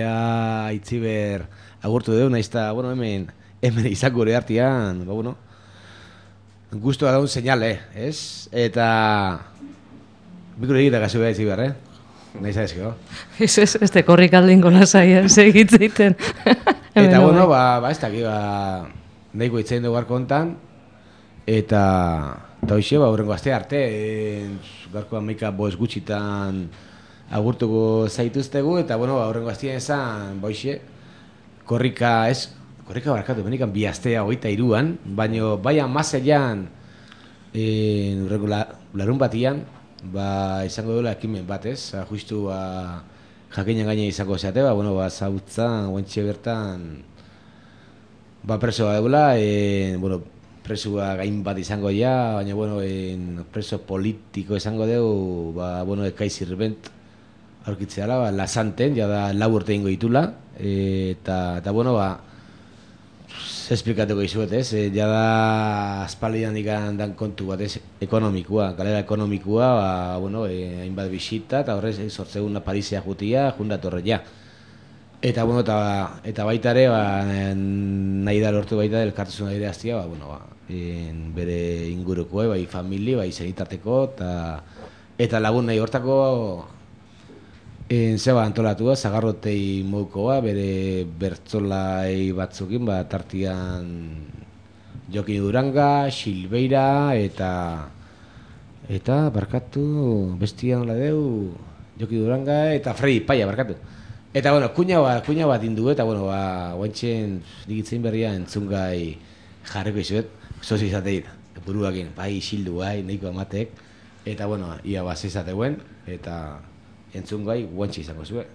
[SPEAKER 1] Aitziber agurtu dugu, nahiz eta, bueno, hemen izan gure artian, bueno, guztua daun seinale, ez? Eta mikro egita gazu behar itzi behar, nahi zaizkio.
[SPEAKER 7] Ez te korrik aldin golasai, segitzeiten.
[SPEAKER 1] Eta bueno, ez daki, nahiko itzein dugu garko hontan, eta hoxe, hurrengo aste arte, garko amaika boz gutxitan agurtuko zaituztegu, eta bueno, hurrengo astean esan, hoxe, korrika barkatu, benikan bi astea 23an, baino baina mazailan hurrengo larun batian, izango duela ekimen bat, ez? Justu jakinen gaine izango zeate, zautza, guantxe bertan, presoa dugula, presua gain bat izango ja, baina, preso politiko izango dugu, ekaiz irbent aurkitzea da, lasanten, ja da 4 urte ingo ditula, eta esplikatuko izuet, ez? Ja da aspaldian dan kontu bat, ez? Ekonomikoa, galera ekonomikoa, hainbat bisita, eta horrez, sortzegun Parisea jutia, junda torreia. Eta baita ere, nahi da lortu baita elkartasuna ere hastia, bere ingurukoa, bai famili, bai senitarteko, eta lagun nahi hortako zeba antolatua, Zagarrotei modukoa, bere bertzolai batzukin, tartian Jokin Duranga, Silveira, eta barkatu, bestia nola deu, Jokin Duranga, eta Fredi Paia, barkatu. Eta, kuña bat indu, eta, guantxen digitzein berria entzungai jarreko izuet, zozi izateid, buruakin, bai, xildu, bai, nahiko amatek, eta, ia bat izateuen, eta entzungai guantxe izango zuen.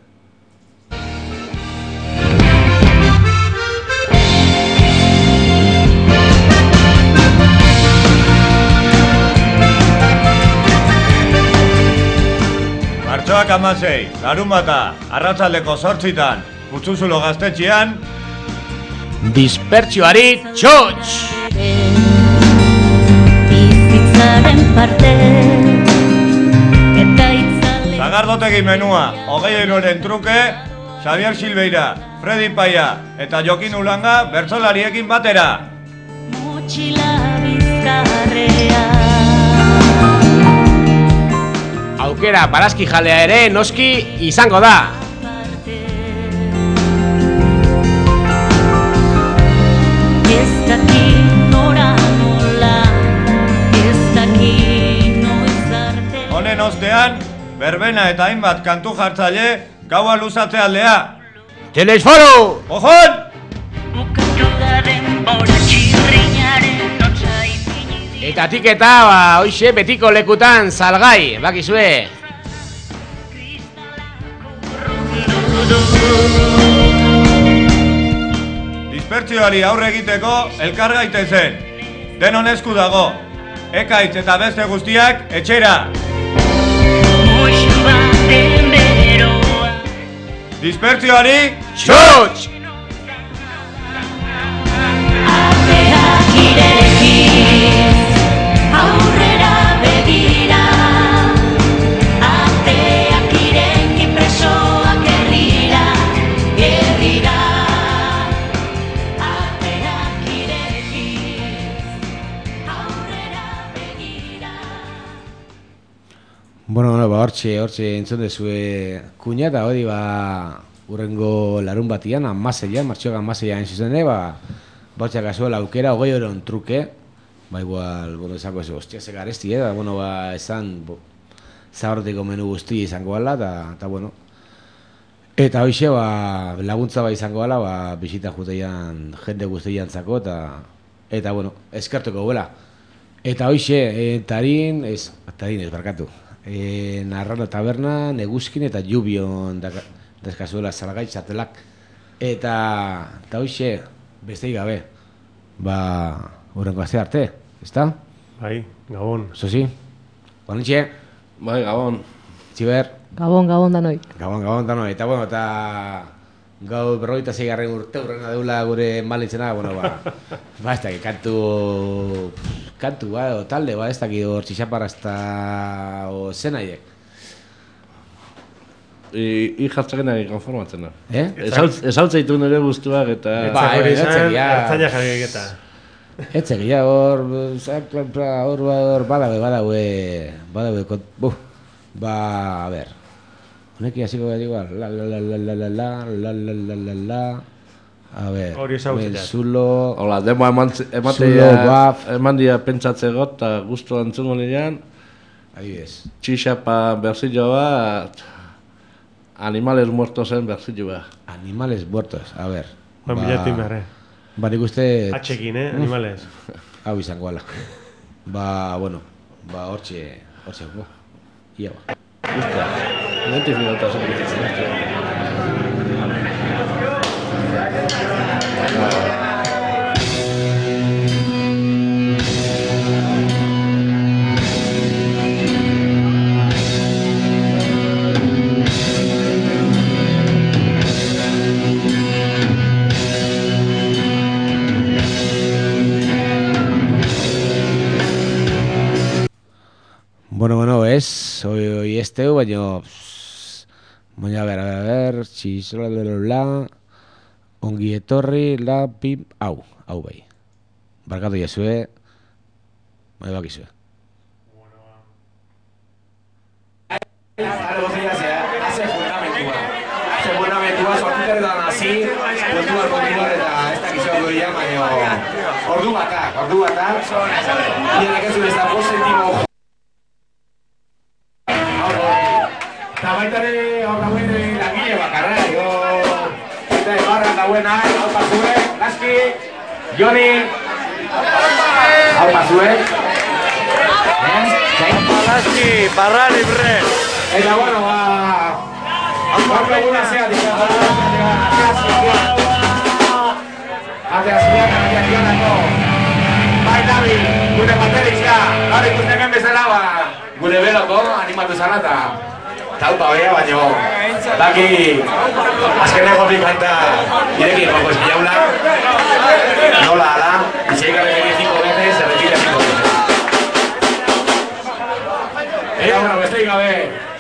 [SPEAKER 12] Martxoak 16, larunbata, arratsaldeko 8:00, Kutsuzulo gaztetxean,
[SPEAKER 1] Dispertsioari txotx!
[SPEAKER 9] Bizitzaren parte eta
[SPEAKER 12] Zagardotegi menua, 20 euroren truke, Xavier Silveira, Fredi Paia eta Jokin Ulanga bertsolariekin batera.
[SPEAKER 9] Motxila bizkarrea
[SPEAKER 1] Aukera barazki jalea ere noski izango da.
[SPEAKER 9] Ez daki nora nola, ez daki noiz arte.
[SPEAKER 12] Honen ostean, berbena eta hainbat kantu jartzaile gaua luzatze aldea.
[SPEAKER 1] Telesforo!
[SPEAKER 12] Ojon!
[SPEAKER 9] Bukatu da denbora txirrinaren notza ipini.
[SPEAKER 1] Eta tiketa, hoxe betiko lekutan salgai, bakizue.
[SPEAKER 12] Dispertsioari aurre egiteko elkar gaitezen. Denon esku dago. Ekaitz eta beste guztiak etxera. Dispertsioari
[SPEAKER 1] txotx!
[SPEAKER 9] Ateak irekiz, aurrera begira. Ateak ireki presoak herrira, herrira. Ateak irekiz, aurrera begira.
[SPEAKER 1] Hortxe entzun dezue kuña, eta hori urrengo larun batian, martxoak 16an zuzene, bortxak azuela aukera, 20 euron truke, igual, esako ez, ostia, ze garesti, esan, Zagarroteko menu guzti izango gala, eta hoxe, laguntza izango gala, bisita juteian, jende guztian zako, eta, eskertuko guela. Eta hoxe, tarin ez barkatu. Narrano taberna, Neguskin eta Jubion dazkazuela salgai txartelak. Eta hoxe, besteik gabe, urrengo aste arte, ezta?
[SPEAKER 5] Bai, Gabon.
[SPEAKER 1] Zozi? Guanitxe?
[SPEAKER 11] Bai, Gabon.
[SPEAKER 1] Txiber?
[SPEAKER 7] Gabon danoi.
[SPEAKER 1] Gabon danoi. Eta, gau 46. urte urrena deula gure malitzena, ez dakit, kantu, talde, ez dakit, hor txixaparrazta, zenaiek.
[SPEAKER 11] Jartzaken ari konformatzen da. Ez hau zeitu nire guztuak eta...
[SPEAKER 5] Ertzaina jarri eta.
[SPEAKER 1] Etxegia hor, badaue, a ber, honekin hasiko gara igual, a ber,
[SPEAKER 5] Hori ezagutzen.
[SPEAKER 1] Zulo,
[SPEAKER 11] Hola, demo eman dia pentsatzegot, eta guztu antzungo nirean,
[SPEAKER 1] adibidez,
[SPEAKER 11] txixapa berzillo bat, animales muertosen berzillo bat.
[SPEAKER 1] Animales muertos, a ber.
[SPEAKER 5] Bilatu inberre.
[SPEAKER 1] Nik uste...
[SPEAKER 5] Atxekin, animales.
[SPEAKER 1] Hau izango ala. Bueno, hortxe, ia ba.
[SPEAKER 11] Guztua, identifikata zen.
[SPEAKER 1] Bueno, ez, hoi esteu, baina... Baina, a ber, ongi etorri, pim, hau bai. Barkatu jasue, bai bakizue. Haze fundamentua, sortuteretan hasi, kontuak kontinuar eta ez dakizua goia, baina... Ordu batak, Ianek ez du ez da positibo. Eta baitare hor dauen langile bakarra, eta ebarra dauena, hau pasue, Laski, Joni, hau pasue.
[SPEAKER 12] Laski, barra libre.
[SPEAKER 1] Eta bueno, hor eguna zea Ate aziak, bai Davi, gure baterista, hori ikusten hemen bezala, gure beloko animatu zara eta taupa bea, baino, daki azkeneko bi kanta irekin joko eskiaula, nola ala, izeikarren egin 5 veces, se repite 5 veces. Eta, bueno, besteik gabe.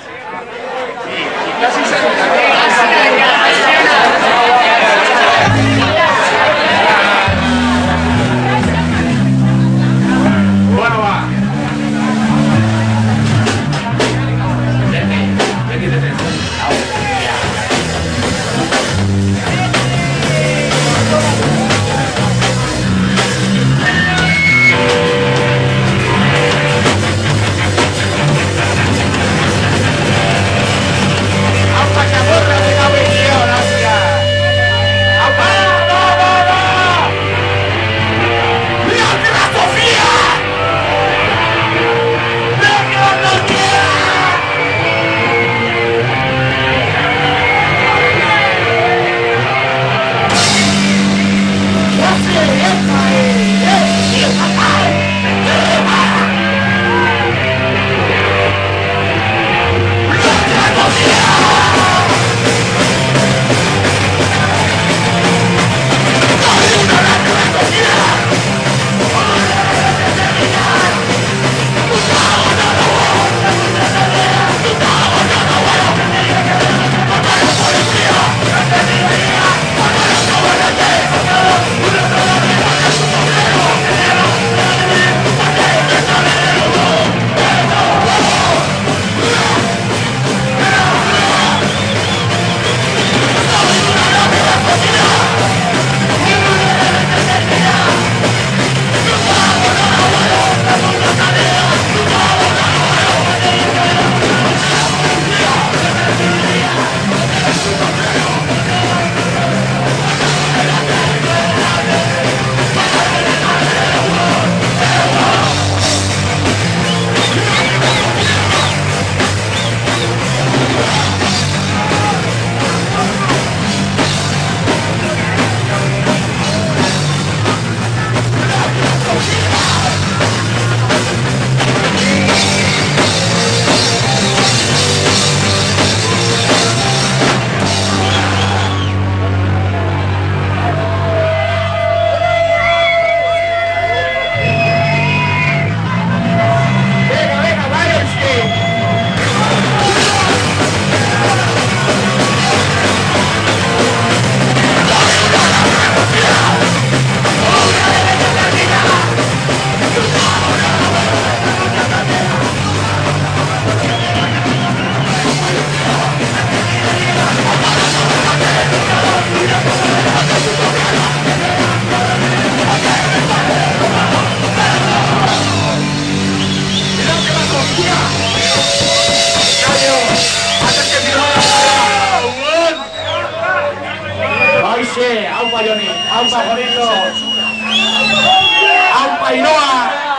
[SPEAKER 1] Bueno, va.
[SPEAKER 13] Haupa Joni, haupa Jorito, haupa Iroa.